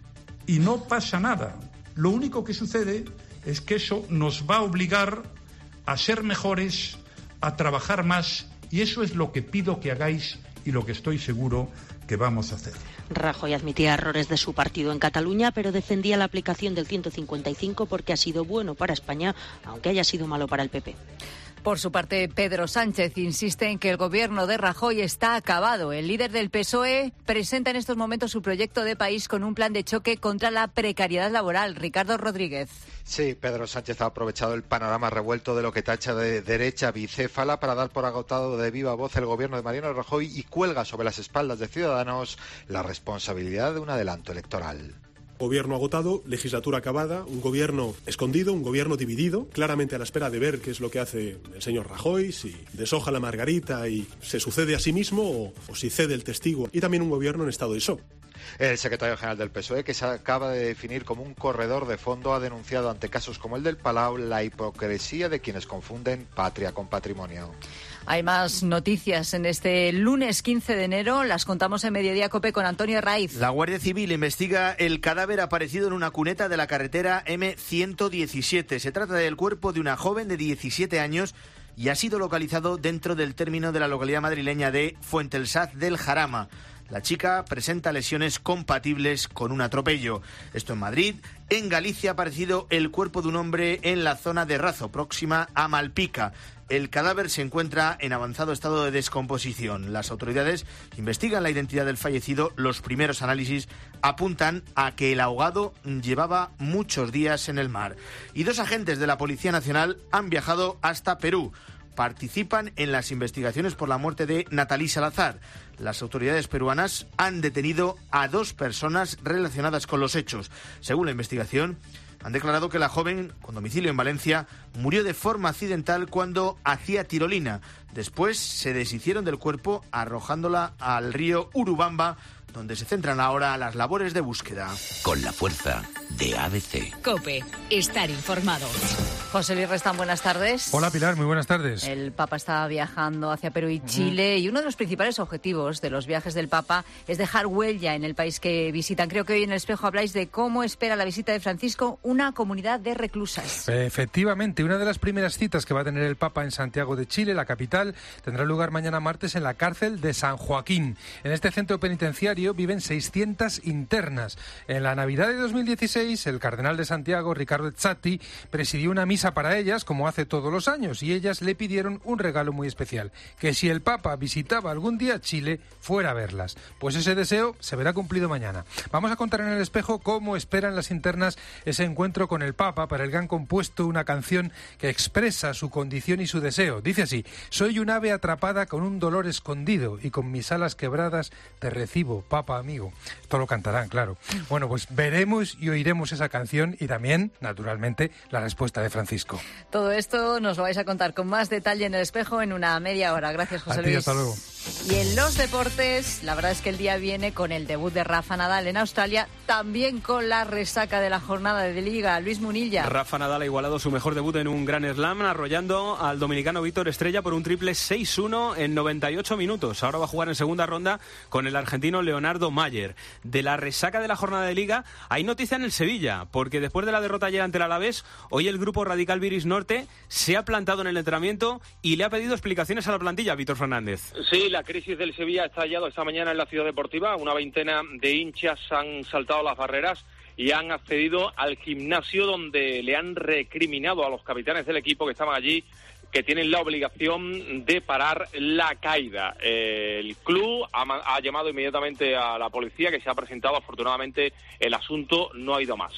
Speaker 24: Y no pasa nada. Lo único que sucede es que eso nos va a obligar a ser mejores, a trabajar más, y eso es lo que pido que hagáis y lo que estoy seguro que vamos a hacer.
Speaker 23: Rajoy admitía errores de su partido en Cataluña, pero defendía la aplicación del ciento cincuenta y cinco porque ha sido bueno para España, aunque haya sido malo para el P P.
Speaker 5: Por su parte, Pedro Sánchez insiste en que el gobierno de Rajoy está acabado. El líder del P S O E presenta en estos momentos su proyecto de país con un plan de choque contra la precariedad laboral. Ricardo Rodríguez.
Speaker 25: Sí, Pedro Sánchez ha aprovechado el panorama revuelto de lo que tacha de derecha bicéfala para dar por agotado de viva voz el gobierno de Mariano Rajoy y cuelga sobre las espaldas de Ciudadanos la responsabilidad de un adelanto electoral.
Speaker 26: Gobierno agotado, legislatura acabada, un gobierno escondido, un gobierno dividido, claramente a la espera de ver qué es lo que hace el señor Rajoy, si deshoja la margarita y se sucede a sí mismo o, o si cede el testigo, y también un gobierno en estado de shock.
Speaker 25: El secretario general del P S O E, que se acaba de definir como un corredor de fondo, ha denunciado ante casos como el del Palau la hipocresía de quienes confunden patria con patrimonio.
Speaker 5: Hay más noticias en este lunes quince de enero. Las contamos en Mediodía COPE con Antonio Herraiz.
Speaker 27: La Guardia Civil investiga el cadáver aparecido en una cuneta de la carretera eme ciento diecisiete. Se trata del cuerpo de una joven de diecisiete años y ha sido localizado dentro del término de la localidad madrileña de Fuentelsaz del Jarama. La chica presenta lesiones compatibles con un atropello. Esto en Madrid. En Galicia ha aparecido el cuerpo de un hombre en la zona de Razo, próxima a Malpica. El cadáver se encuentra en avanzado estado de descomposición. Las autoridades investigan la identidad del fallecido. Los primeros análisis apuntan a que el ahogado llevaba muchos días en el mar. Y dos agentes de la Policía Nacional han viajado hasta Perú. Participan en las investigaciones por la muerte de Natalí Salazar. Las autoridades peruanas han detenido a dos personas relacionadas con los hechos. Según la investigación, han declarado que la joven, con domicilio en Valencia, murió de forma accidental cuando hacía tirolina. Después se deshicieron del cuerpo arrojándola al río Urubamba, donde se centran ahora las labores de búsqueda.
Speaker 6: Con la fuerza de A B C.
Speaker 5: COPE, estar informado. José Luis Restán, buenas tardes.
Speaker 28: Hola Pilar, muy buenas tardes.
Speaker 5: El Papa está viajando hacia Perú y Chile, uh-huh. y uno de los principales objetivos de los viajes del Papa es dejar huella en el país que visitan. Creo que hoy en El Espejo habláis de cómo espera la visita de Francisco una comunidad de reclusas.
Speaker 28: Efectivamente, una de las primeras citas que va a tener el Papa en Santiago de Chile, la capital, tendrá lugar mañana martes en la cárcel de San Joaquín. En este centro penitenciario viven seiscientas internas. En la Navidad de dos mil dieciséis, el cardenal de Santiago, Riccardo Ezzati, presidió una misa para ellas, como hace todos los años, y ellas le pidieron un regalo muy especial, que si el Papa visitaba algún día Chile, fuera a verlas. Pues ese deseo se verá cumplido mañana. Vamos a contar en El Espejo cómo esperan las internas ese encuentro con el Papa, para el que han compuesto una canción que expresa su condición y su deseo. Dice así: soy un ave atrapada con un dolor escondido y con mis alas quebradas te recibo, Papa amigo. Esto lo cantarán, claro. Bueno, pues veremos y oiremos esa canción y también, naturalmente, la respuesta de Francisco.
Speaker 5: Todo esto nos lo vais a contar con más detalle en El Espejo en una media hora. Gracias, José
Speaker 28: a ti,
Speaker 5: Luis.
Speaker 28: Hasta luego.
Speaker 5: Y en los deportes, la verdad es que el día viene con el debut de Rafa Nadal en Australia, también con la resaca de la jornada de Liga. Luis Munilla.
Speaker 29: Rafa Nadal ha igualado su mejor debut en un Grand Slam, arrollando al dominicano Víctor Estrella por un triple seis uno en noventa y ocho minutos. Ahora va a jugar en segunda ronda con el argentino Leonardo Mayer. De la resaca de la jornada de Liga hay noticia en el Sevilla, porque después de la derrota ayer ante el Alavés, hoy el grupo Radical Viris Norte se ha plantado en el entrenamiento y le ha pedido explicaciones a la plantilla, Víctor Fernández.
Speaker 30: Sí, la crisis del Sevilla ha estallado esta mañana en la Ciudad Deportiva. Una veintena de hinchas han saltado las barreras y han accedido al gimnasio, donde le han recriminado a los capitanes del equipo que estaban allí que tienen la obligación de parar la caída. El club ha, ha llamado inmediatamente a la policía, que se ha presentado. Afortunadamente el asunto no ha ido más.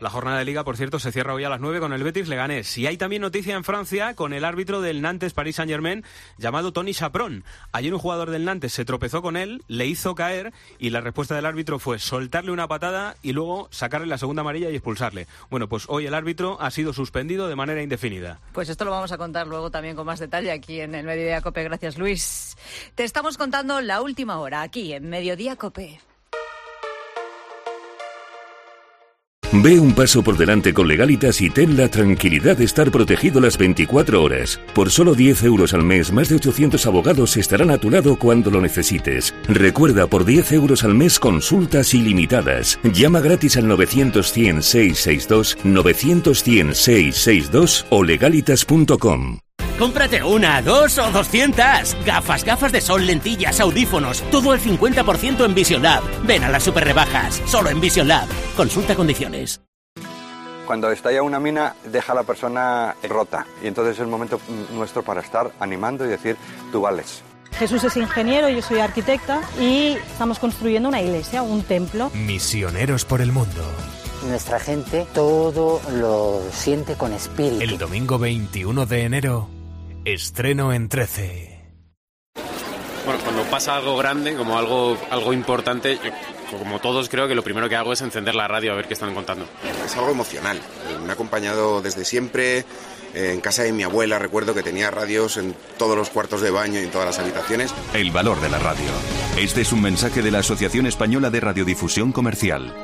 Speaker 29: La jornada de Liga, por cierto, se cierra hoy a las nueve con el Betis Leganés. Y hay también noticia en Francia con el árbitro del Nantes Paris Saint-Germain llamado Tony Chaperon. Ayer un jugador del Nantes se tropezó con él, le hizo caer y la respuesta del árbitro fue soltarle una patada y luego sacarle la segunda amarilla y expulsarle. Bueno, pues hoy el árbitro ha sido suspendido de manera indefinida.
Speaker 5: Pues esto lo vamos a contar luego también con más detalle aquí en el Mediodía COPE. Gracias, Luis. Te estamos contando la última hora aquí en Mediodía COPE.
Speaker 3: Ve un paso por delante con Legalitas y ten la tranquilidad de estar protegido las veinticuatro horas. Por solo diez euros al mes, más de ochocientos abogados estarán a tu lado cuando lo necesites. Recuerda, por diez euros al mes, consultas ilimitadas. Llama gratis al novecientos cien seiscientos sesenta y dos, novecientos cien seiscientos sesenta y dos o legalitas punto com.
Speaker 4: Cómprate una, dos o doscientas. Gafas, gafas de sol, lentillas, audífonos. Todo al cincuenta por ciento en Vision Lab. Ven a las super rebajas. Solo en Vision Lab. Consulta condiciones.
Speaker 7: Cuando estalla una mina, deja a la persona rota. Y entonces es el momento nuestro para estar animando y decir, tú vales.
Speaker 8: Jesús es ingeniero, yo soy arquitecta y estamos construyendo una iglesia, un templo.
Speaker 9: Misioneros por el mundo.
Speaker 10: Nuestra gente todo lo siente con espíritu.
Speaker 9: El domingo veintiuno de enero... estreno en trece.
Speaker 11: Bueno, cuando pasa algo grande, como algo, algo importante, yo, como todos creo que lo primero que hago es encender la radio a ver qué están contando.
Speaker 12: Es algo emocional, me ha acompañado desde siempre. En casa de mi abuela recuerdo que tenía radios en todos los cuartos de baño y en todas las habitaciones.
Speaker 13: El valor de la radio. Este es un mensaje de la Asociación Española de Radiodifusión Comercial.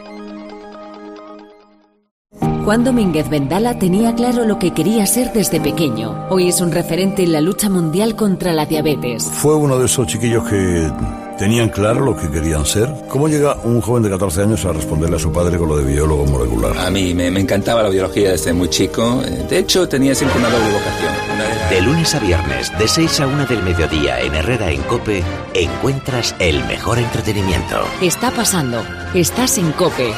Speaker 1: Juan Domínguez Vendala tenía claro lo que quería ser desde pequeño. Hoy es un referente en la lucha mundial contra la diabetes.
Speaker 15: Fue uno de esos chiquillos que tenían claro lo que querían ser. ¿Cómo llega un joven de catorce años a responderle a su padre con lo de biólogo molecular?
Speaker 16: A mí me, me encantaba la biología desde muy chico. De hecho, tenía siempre una doble vocación. Una era...
Speaker 6: De lunes a viernes, de seis a una del mediodía, en Herrera en COPE, encuentras el mejor entretenimiento.
Speaker 1: Está pasando. Estás en COPE.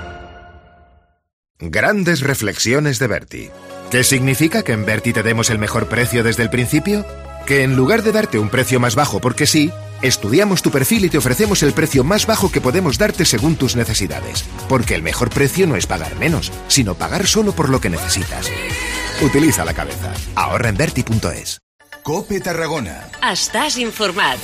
Speaker 31: Grandes reflexiones de Berti. ¿Qué significa que en Berti te demos el mejor precio desde el principio? Que en lugar de darte un precio más bajo porque sí, estudiamos tu perfil y te ofrecemos el precio más bajo que podemos darte según tus necesidades. Porque el mejor precio no es pagar menos, sino pagar solo por lo que necesitas. Utiliza la cabeza. Ahorra en Berti punto es.
Speaker 17: COPE Tarragona.
Speaker 1: Estàs informat.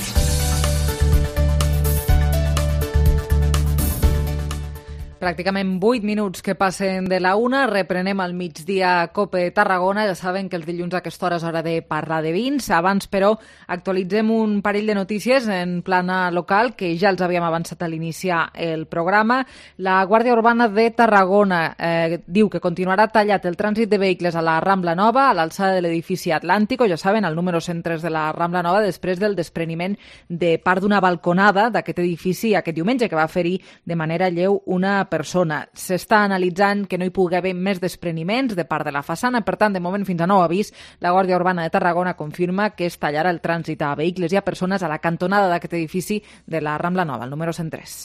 Speaker 2: Pràcticament vuit minuts que passen de la una. Reprenem al migdia COPE Tarragona. Ja saben que els dilluns a aquesta hora és hora de parlar de vins. Abans, però, actualitzem un parell de notícies en plana local que ja els havíem avançat a l'iniciar el programa. La Guàrdia Urbana de Tarragona eh, diu que continuarà tallat el trànsit de vehicles a la Rambla Nova, a l'alçada de l'edifici Atlàntico, ja saben, al número cent tres de la Rambla Nova, després del despreniment de part d'una balconada d'aquest edifici aquest diumenge, que va ferir de manera lleu una persona. S'està analitzant que no hi pugui haver més despreniments de part de la façana. Per tant, de moment, fins a nou avís, la Guàrdia Urbana de Tarragona confirma que es tallarà el trànsit a vehicles i a persones a la cantonada d'aquest edifici de la Rambla Nova, el número cent tres.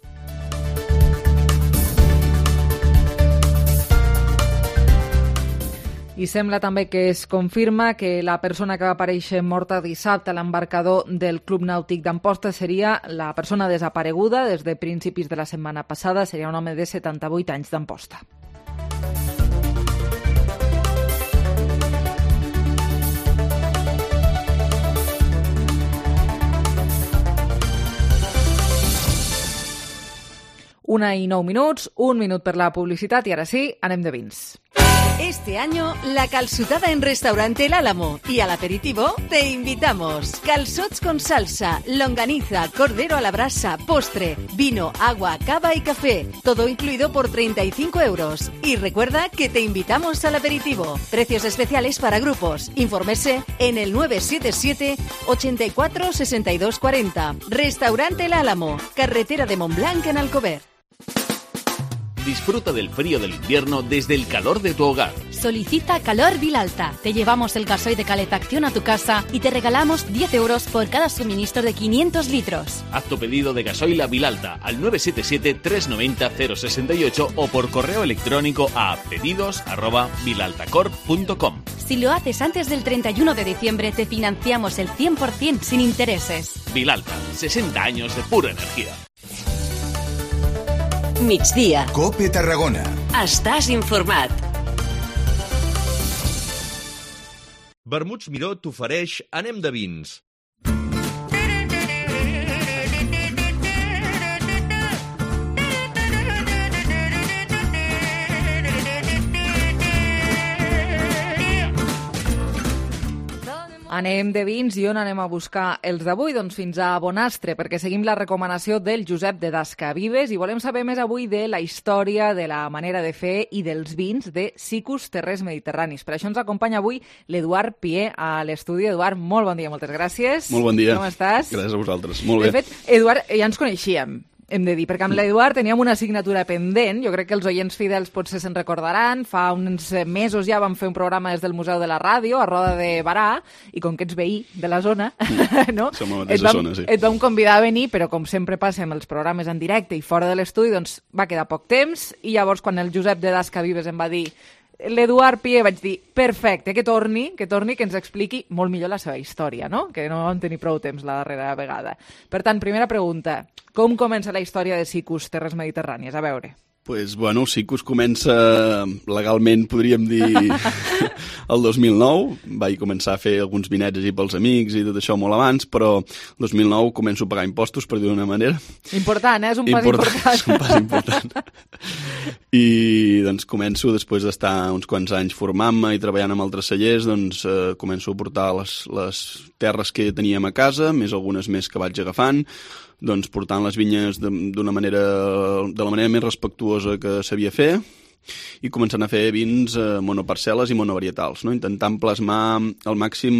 Speaker 2: I sembla també que es confirma que la persona que va aparèixer morta dissabte a l'embarcador del Club Nàutic d'Amposta seria la persona desapareguda des de principis de la setmana passada. Seria un home de setanta-vuit anys d'Amposta. Una i nou minuts, un minut per la publicitat i ara sí, anem de vins.
Speaker 32: Este año, la calçotada en Restaurante El Álamo y al aperitivo te invitamos. Calzots con salsa, longaniza, cordero a la brasa, postre, vino, agua, cava y café. Todo incluido por treinta y cinco euros. Y recuerda que te invitamos al aperitivo. Precios especiales para grupos. Infórmese en el nueve siete siete, ochenta y cuatro, sesenta y dos cuarenta. Restaurante El Álamo, carretera de Montblanc en Alcover.
Speaker 33: Disfruta del frío del invierno desde el calor de tu hogar.
Speaker 34: Solicita Calor Vilalta. Te llevamos el gasoil de calefacción a tu casa y te regalamos diez euros por cada suministro de quinientos litros.
Speaker 33: Haz tu pedido de gasoil a Vilalta al nueve siete siete, tres nueve cero, cero seis ocho o por correo electrónico a pedidos arroba vilaltacorp punto com.
Speaker 34: Si lo haces antes del treinta y uno de diciembre, te financiamos el cien por ciento sin intereses.
Speaker 33: Vilalta, sesenta años de pura energía.
Speaker 1: Migdia.
Speaker 17: COPE Tarragona.
Speaker 1: Estàs informat.
Speaker 14: Vermuts Miró t'ofereix Anem de vins.
Speaker 2: Anem de vins i on anem a buscar els d'avui? Doncs fins a Bonastre, perquè seguim la recomanació del Josep de Dascavives i volem saber més avui de la història, de la manera de fer i dels vins de Sicus Terrers Mediterranis. Per això ens acompanya avui l'Eduard Pié a l'estudi. Eduard, molt bon dia, moltes gràcies.
Speaker 18: Molt bon dia.
Speaker 2: Com estàs?
Speaker 18: Gràcies a vosaltres, molt bé.
Speaker 2: De fet, Eduard, ja ens coneixíem, hem de dir, perquè amb l'Eduard teníem una assignatura pendent, jo crec que els oients fidels potser se'n recordaran, fa uns mesos ja vam fer un programa des del Museu de la Ràdio, a Roda de Barà, i com que ets veí de la zona, no?
Speaker 18: Som a la mateixa zona, sí.
Speaker 2: Et vam convidar a venir, però com sempre passa amb els programes en directe i fora de l'estudi, doncs va quedar poc temps, i llavors quan el Josep de Dascavives em va dir l'Eduard Pié, vaig dir, perfecte, que torni, que torni, que ens expliqui molt millor la seva història, no? Que no vam tenir prou temps la darrera vegada. Per tant, primera pregunta, com comença la història de Sicus Terres Mediterrànies? A veure.
Speaker 18: Pues, bueno, Sicus comença legalment, podríem dir, el dos mil nou. Vaig començar a fer alguns vinets així pels amics i tot això molt abans, però el dos mil nou començo a pagar impostos, per dir d'una manera.
Speaker 2: Important, eh? És un pas important. important.
Speaker 18: És un pas important. I doncs començo, després d'estar uns quants anys formant-me i treballant amb altres cellers, doncs eh, començo a portar les, les terres que teníem a casa, més algunes més que vaig agafant, doncs portant les vinyes d'una manera, de la manera més respectuosa que sabia fer i començant a fer vins eh, monoparcel·les i monovarietals, no? Intentant plasmar al màxim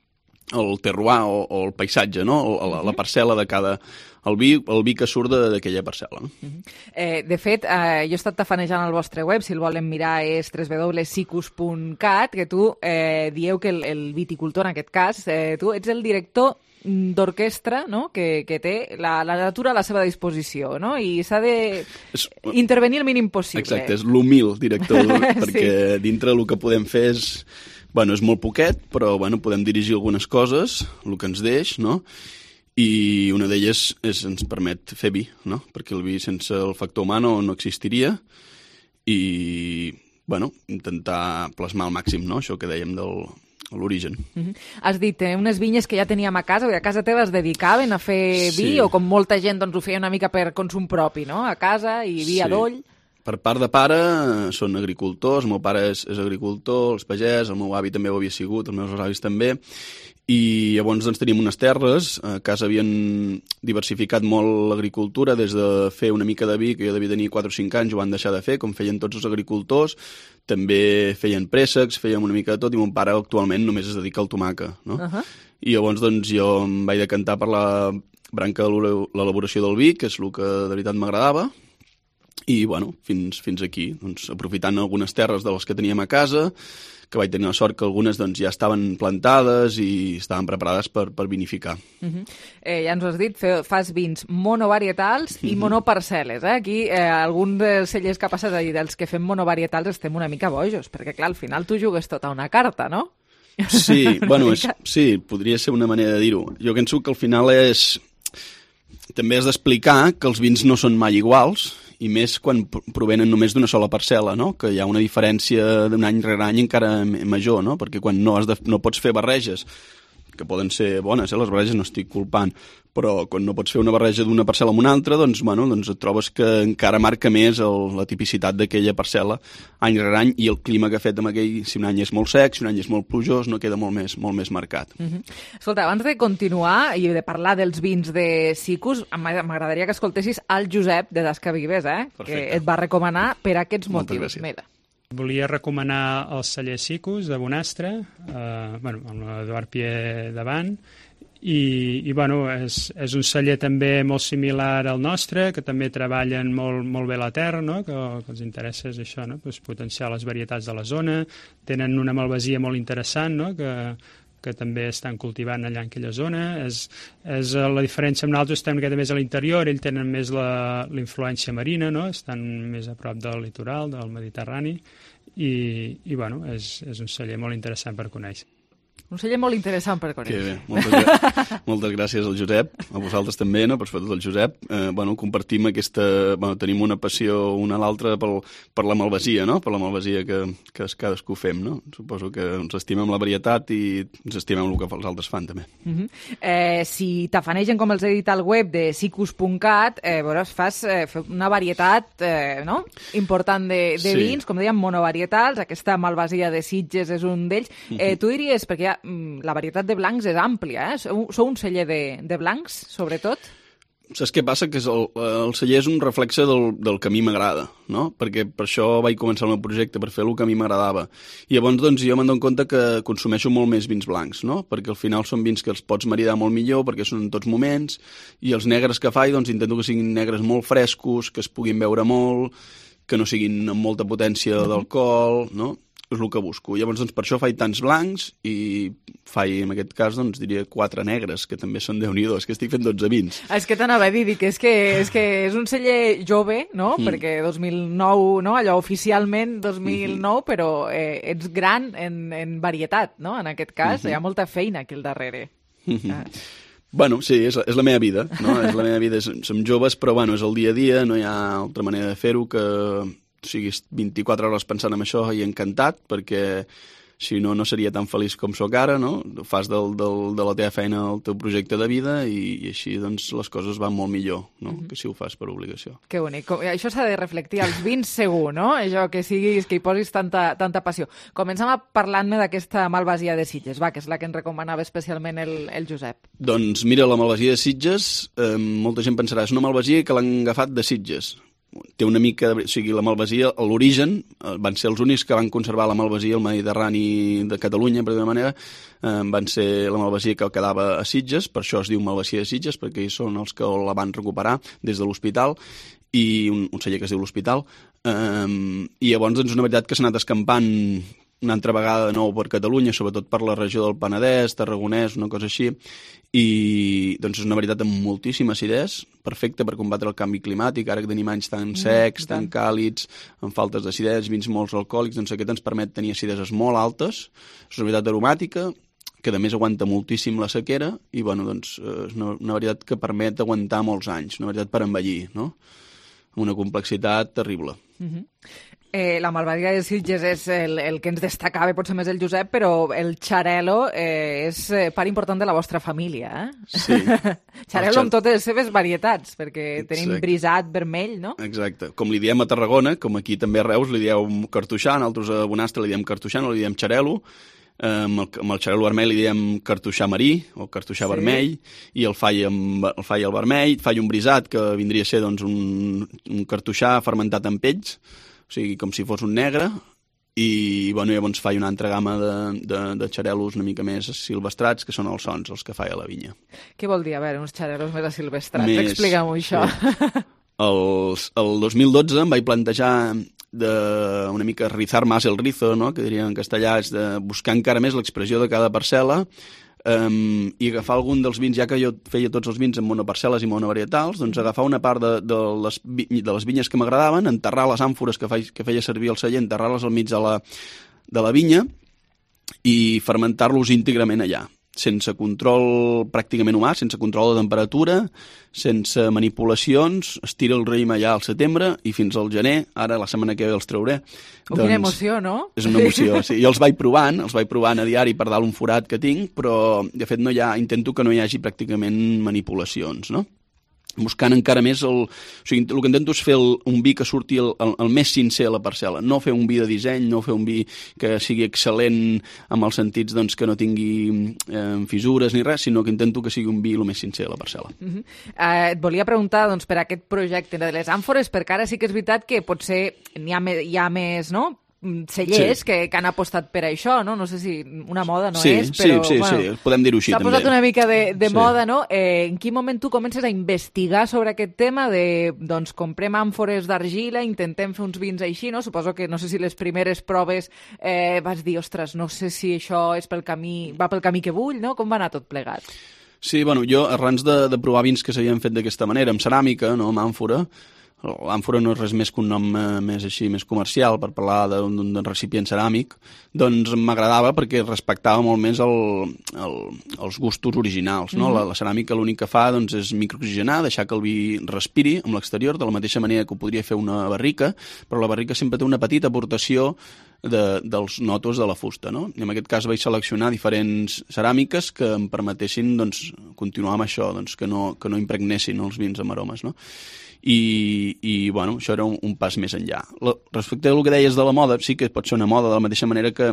Speaker 18: el terroir o, o el paisatge, no? O la, la parcel·la de cada... El vi, el vi que surt d'aquella parcel·la. No?
Speaker 2: Uh-huh. eh, de fet, eh, jo he estat tafanejant el vostre web, si el volen mirar és w w w punt sicus punt cat, que tu eh, dieu que el, el viticultor, en aquest cas, eh, tu ets el director d'orquestra, no? que, que té la, la natura a la seva disposició, no? I s'ha de és, intervenir el mínim possible.
Speaker 18: Exacte, és l'humil director, perquè sí. Dintre el que podem fer és... Bueno, és molt poquet, però bueno, podem dirigir algunes coses, el que ens deix, no? I una d'elles és, ens permet fer vi, no? Perquè el vi sense el factor humà no, no existiria i, bueno, intentar plasmar al màxim, no? Això que dèiem del... l'origen.
Speaker 2: Uh-huh. Has dit eh, unes vinyes que ja teníem a casa, o a casa teva es dedicaven a fer vi, sí. O com molta gent doncs, ho feia una mica per consum propi, no? A casa i vi sí. A doll.
Speaker 18: Per part de pare són agricultors, el meu pare és, és agricultor, els pagès, el meu avi també ho havia sigut, els meus avis també, i llavors doncs, teníem unes terres, a casa havien diversificat molt l'agricultura, des de fer una mica de vi, que jo devia tenir quatre o cinc anys, ho van deixar de fer, com feien tots els agricultors, també feien préssecs, fèiem una mica de tot, i mon pare actualment només es dedica al tomàquet, no? Uh-huh. I llavors doncs, jo em vaig decantar per la branca de l'elaboració del vi, que és el que de veritat m'agradava, i bueno, fins, fins aquí, doncs, aprofitant algunes terres de les que teníem a casa, que vaig tenir la sort que algunes doncs, ja estaven plantades i estaven preparades per, per vinificar.
Speaker 2: Uh-huh. eh, ja ens ho has dit, fe, fas vins monovarietals i uh-huh. monoparcel·les. Eh? Aquí eh, alguns dels cellers que ha passat a dir dels que fem monovarietals estem una mica bojos, perquè clar, al final tu jugues tota una carta, no?
Speaker 18: Sí, bueno, és, sí, podria ser una manera de dir-ho. Jo penso que al final és... També has d'explicar que els vins no són mai iguals, i més quan provenen només d'una sola parcel·la, no? Que hi ha una diferència d'un any rere any encara major, no? Perquè quan no, has de, no pots fer barreges, que poden ser bones, eh? Les barreges no estic culpant, però quan no pots fer una barreja d'una parcel·la amb una altra, doncs, bueno, doncs et trobes que encara marca més el, la tipicitat d'aquella parcel·la any rere any, i el clima que ha fet amb aquell, si un any és molt sec, si un any és molt plujós, no queda molt més, molt més marcat.
Speaker 2: Uh-huh. Escolta, abans de continuar i de parlar dels vins de Sicus, m'agradaria que escoltessis al Josep de Dascavives, eh? Que et va recomanar per aquests motius. Mira.
Speaker 19: Volia recomanar el celler Sicus de Bonastre, eh, bueno, amb l'Eduard Pié davant, i, i bueno, és, és un celler també molt similar al nostre, que també treballen molt, molt bé la terra, no? que, que els interessa és això, no? Pues potenciar les varietats de la zona, tenen una malvasia molt interessant, no? que, que també estan cultivant allà en aquella zona. És, és la diferència amb nosaltres, estem una miqueta més a l'interior, ells tenen més la, la influència marina, no? Estan més a prop del litoral, del Mediterrani, i, i bueno, és, és un celler molt interessant per conèixer.
Speaker 2: Un celler molt interessant per conèixer.
Speaker 18: Que bé, moltes, moltes gràcies al Josep, a vosaltres també, no? Però sobretot al Josep. Eh, bueno, compartim aquesta... Bueno, tenim una passió una a l'altra per, per la malvasia, no? Per la malvasia que, que cadascú fem, no? Suposo que ens estimem la varietat i ens estimem el que els altres fan, també.
Speaker 2: Uh-huh. eh, si t'afanegen, com els he dit al web de sicus punt cat, eh, veuràs, fas eh, una varietat eh, no? important de, de
Speaker 18: Sí.
Speaker 2: vins, com dèiem, monovarietals. Aquesta malvasia de Sitges és un d'ells. Eh, tu diries, perquè ja la varietat de blancs és àmplia, eh? Sou, sou un celler de, de blancs, sobretot?
Speaker 18: Saps què passa? Que és el, el celler és un reflexe del, del que a mi m'agrada, no? Perquè per això vaig començar el meu projecte, per fer el que a mi m'agradava. I llavors, doncs, jo m'adono compte que consumeixo molt més vins blancs, no? Perquè al final són vins que els pots maridar molt millor, perquè són en tots moments, i els negres que faig, doncs, intento que siguin negres molt frescos, que es puguin beure molt, que no siguin amb molta potència d'alcohol, no? És el que busco. Llavors, doncs, per això faig tants blancs i faig, en aquest cas, doncs, diria quatre negres, que també són déu-n'hi-do, és que estic fent dotze vins.
Speaker 2: És que t'anava a dir, dic, és que, és que és un celler jove, no? Mm. Perquè dos mil nou, no? Allò oficialment dos mil nou, mm-hmm. però eh, ets gran en, en varietat, no? En aquest cas, mm-hmm. hi ha molta feina aquí al darrere. Mm-hmm. Ah.
Speaker 18: Bueno, sí, és, és la meva vida, no? És la meva vida, som joves, però bueno, és el dia a dia, no hi ha altra manera de fer-ho que... O sigui, vint-i-quatre hores pensant en això i encantat, perquè si no, no seria tan feliç com sóc ara, no? Fas del, del, de la teva feina el teu projecte de vida i, i així doncs, les coses van molt millor, no? Mm-hmm. Que si ho fas per obligació.
Speaker 2: Que bonic. Això s'ha de reflectir als vins segur, no? Això que siguis, que hi posis tanta, tanta passió. Comencem a parlant-me d'aquesta malvasia de Sitges, va, que és la que ens recomanava especialment el, el Josep.
Speaker 18: Doncs mira, la malvasia de Sitges, eh, molta gent pensarà, és una malvasia que l'han agafat de Sitges. Té una mica, o sigui, la malvasia, a l'origen, van ser els únics que van conservar la malvasia al Mediterrani de Catalunya, per d'una manera, eh, van ser la malvasia que quedava a Sitges, per això es diu malvasia de Sitges, perquè són els que la van recuperar des de l'hospital, i un, un celler que es diu l'Hospital, eh, i llavors doncs, una veritat que s'ha anat escampant una altra vegada de nou per Catalunya, sobretot per la regió del Penedès, Tarragonès, una cosa així, i doncs és una varietat amb moltíssima acidesa, perfecta per combatre el canvi climàtic, ara que tenim anys tan secs, mm, tan càlids, amb faltes d'acidesa, vins molt alcohòlics, doncs aquest ens permet tenir acideses molt altes, és una varietat aromàtica, que a més aguanta moltíssim la sequera, i bueno, doncs, és una, una varietat que permet aguantar molts anys, una varietat per envellir, no? Una complexitat terrible.
Speaker 2: Mm-hmm. Eh, la malvasia de Sitges és el, el que ens destacava, potser més el Josep, però el xarel·lo eh, és part important de la vostra família, eh?
Speaker 18: Sí.
Speaker 2: Xarel·lo amb totes les seves varietats, perquè
Speaker 18: Exacte.
Speaker 2: Tenim brisat, vermell, no?
Speaker 18: Exacte. Com li diem a Tarragona, com aquí també a Reus, li dieu cartoixà, nosaltres a Bonastre li diem cartoixà, no li diem xarel·lo, amb el, amb el xarel·lo vermell li diem cartoixà marí o cartoixà sí. vermell, i el fai, amb, el fai al vermell, fai un brisat que vindria a ser doncs, un, un cartoixà fermentat en pells, o sigui, com si fos un negre, i bueno, llavors fa una altra gamma de, de, de xarel·los una mica més silvestrats, que són els sons, els que fa a la vinya.
Speaker 2: Què vol dir, a veure, uns xarel·los més silvestrats?
Speaker 18: Més,
Speaker 2: Explica-m'ho, això.
Speaker 18: Sí. El, el dos mil dotze em vaig plantejar de una mica rizar más el rizo, no? Que diríem en castellà, és de buscar encara més l'expressió de cada parcel·la, Um, i agafar algun dels vins, ja que jo feia tots els vins en monoparcel·les i monovarietals, doncs agafar una part de, de, les, de les vinyes que m'agradaven, enterrar les àmfores que, feia, que feia servir el celler, enterrar-les al mig de la, de la vinya i fermentar-los íntegrament allà, sense control pràcticament humà, sense control de temperatura, sense manipulacions, estira el raïm allà al setembre i fins al gener, ara la setmana que ve els trauré.
Speaker 2: Oh, doncs, quina emoció, no?
Speaker 18: És una emoció, sí. Jo els vaig provant, els vaig provant a diari per dalt un forat que tinc, però de fet no hi ha, intento que no hi hagi pràcticament manipulacions, no? Buscant encara més el... O sigui, el que intento és fer el, un vi que surti el, el, el més sincer a la parcel·la. No fer un vi de disseny, no fer un vi que sigui excel·lent amb els sentits doncs, que no tingui eh, fissures ni res, sinó que intento que sigui un vi el més sincer a la parcel·la.
Speaker 2: Uh-huh. eh, et volia preguntar doncs, per aquest projecte de les àmfores, perquè ara sí que és veritat que potser n'hi ha, hi ha més, no?, cellers sí. que, que han apostat per això, no? No sé si una moda no
Speaker 18: sí,
Speaker 2: és, però...
Speaker 18: Sí, sí,
Speaker 2: bueno,
Speaker 18: sí, podem dir-ho així,
Speaker 2: també. S'ha posat una mica de, de sí. moda, no? Eh, en quin moment tu comences a investigar sobre aquest tema de, doncs, comprem àmfores d'argila, intentem fer uns vins així, no? Suposo que, no sé si les primeres proves eh, vas dir, ostres, no sé si això és pel camí, va pel camí que vull, no? Com va anar tot plegat?
Speaker 18: Sí, bueno, jo, arran de, de provar vins que s'havien fet d'aquesta manera, amb ceràmica, no amb àmfora, l'àmfora no és res més que un nom eh, més així, més comercial, per parlar d'un recipient ceràmic, doncs m'agradava perquè respectava molt més el, el, els gustos originals, no? Mm-hmm. La, la ceràmica l'únic que fa doncs, és microoxigenar, deixar que el vi respiri amb l'exterior, de la mateixa manera que ho podria fer una barrica, però la barrica sempre té una petita aportació de, dels notos de la fusta, no? I en aquest cas vaig seleccionar diferents ceràmiques que em permetessin doncs, continuar amb això, doncs, que, no, que no impregnessin els vins amb aromes, no? I, i bueno, això era un, un pas més enllà. La, respecte al que deies de la moda, sí que pot ser una moda de la mateixa manera que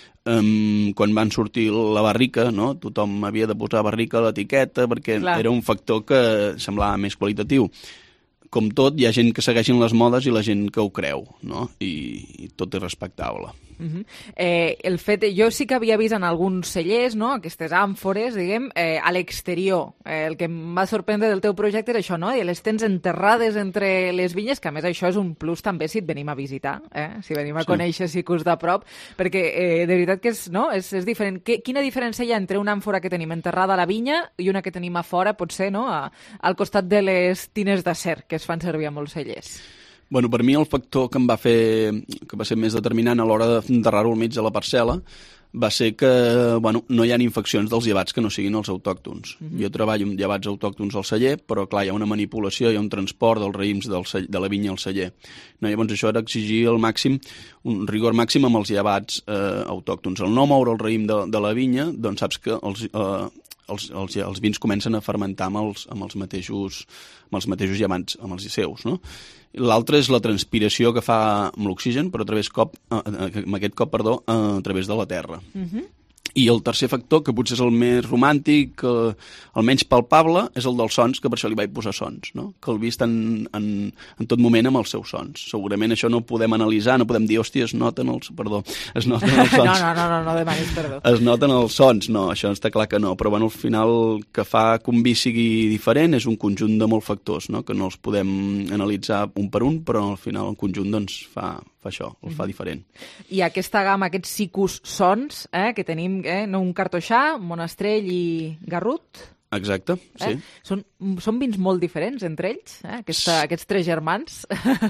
Speaker 18: um, quan van sortir la barrica, no? Tothom havia de posar barrica a l'etiqueta perquè Clar. Era un factor que semblava més qualitatiu. Com tot, hi ha gent que segueixin les modes i la gent que ho creu, no? I, i tot és respectable.
Speaker 2: Uh-huh. eh, el fet, jo sí que havia vist en alguns cellers, no? Aquestes àmfores, diguem, eh, a l'exterior. Eh, el que em va sorprendre del teu projecte és això, no? I les tens enterrades entre les vinyes, que a més això és un plus també si et venim a visitar, eh? Si venim a sí. conèixer Sikus de prop, perquè eh, de veritat que és, no? és, és diferent. Que, quina diferència hi ha entre una àmfora que tenim enterrada a la vinya i una que tenim a fora, potser, no? A, al costat de les tines d'acer, que es fan servir a molts cellers?
Speaker 18: Bueno, per mi el factor que em va fer, que va ser més determinant a l'hora d'enterrar-ho al mig de la parcel·la va ser que bueno, no hi ha infeccions dels llevats que no siguin els autòctons. Mm-hmm. Jo treballo amb llevats autòctons al celler, però clar, hi ha una manipulació, hi ha un transport dels raïms del celler, de la vinya al celler. No, llavors això era exigir el màxim, un rigor màxim amb els llevats eh, autòctons. El no moure el raïm de, de la vinya, doncs saps que els... Eh, Els, els, els vins comencen a fermentar amb els, amb els mateixos, amb els mateixos llevants, amb els seus, no? L'altre és la transpiració que fa amb l'oxigen, però a través cop, eh, amb aquest cop, perdó, a través de la terra. Uh-huh. I el tercer factor, que potser és el més romàntic, eh, el menys palpable, és el dels sons, que per això li vaig posar sons, no? Que el vi està en, en, en tot moment amb els seus sons. Segurament això no ho podem analitzar, no podem dir, hòstia, es noten els... Perdó, es noten els sons.
Speaker 2: no, no, no, no, no demanis perdó.
Speaker 18: Es noten els sons, no, això està clar que no, però bueno, al final el que fa que un vi sigui diferent és un conjunt de molts factors, no? Que no els podem analitzar un per un, però al final el conjunt doncs fa... fa això, el fa diferent.
Speaker 2: I aquesta gamma, aquests Sikus sons, eh, que tenim, eh, no, un cartoixà, Monastrell i Garrut.
Speaker 18: Exacte, sí.
Speaker 2: Eh? Són, són vins molt diferents entre ells, eh? Aquesta, aquests tres germans.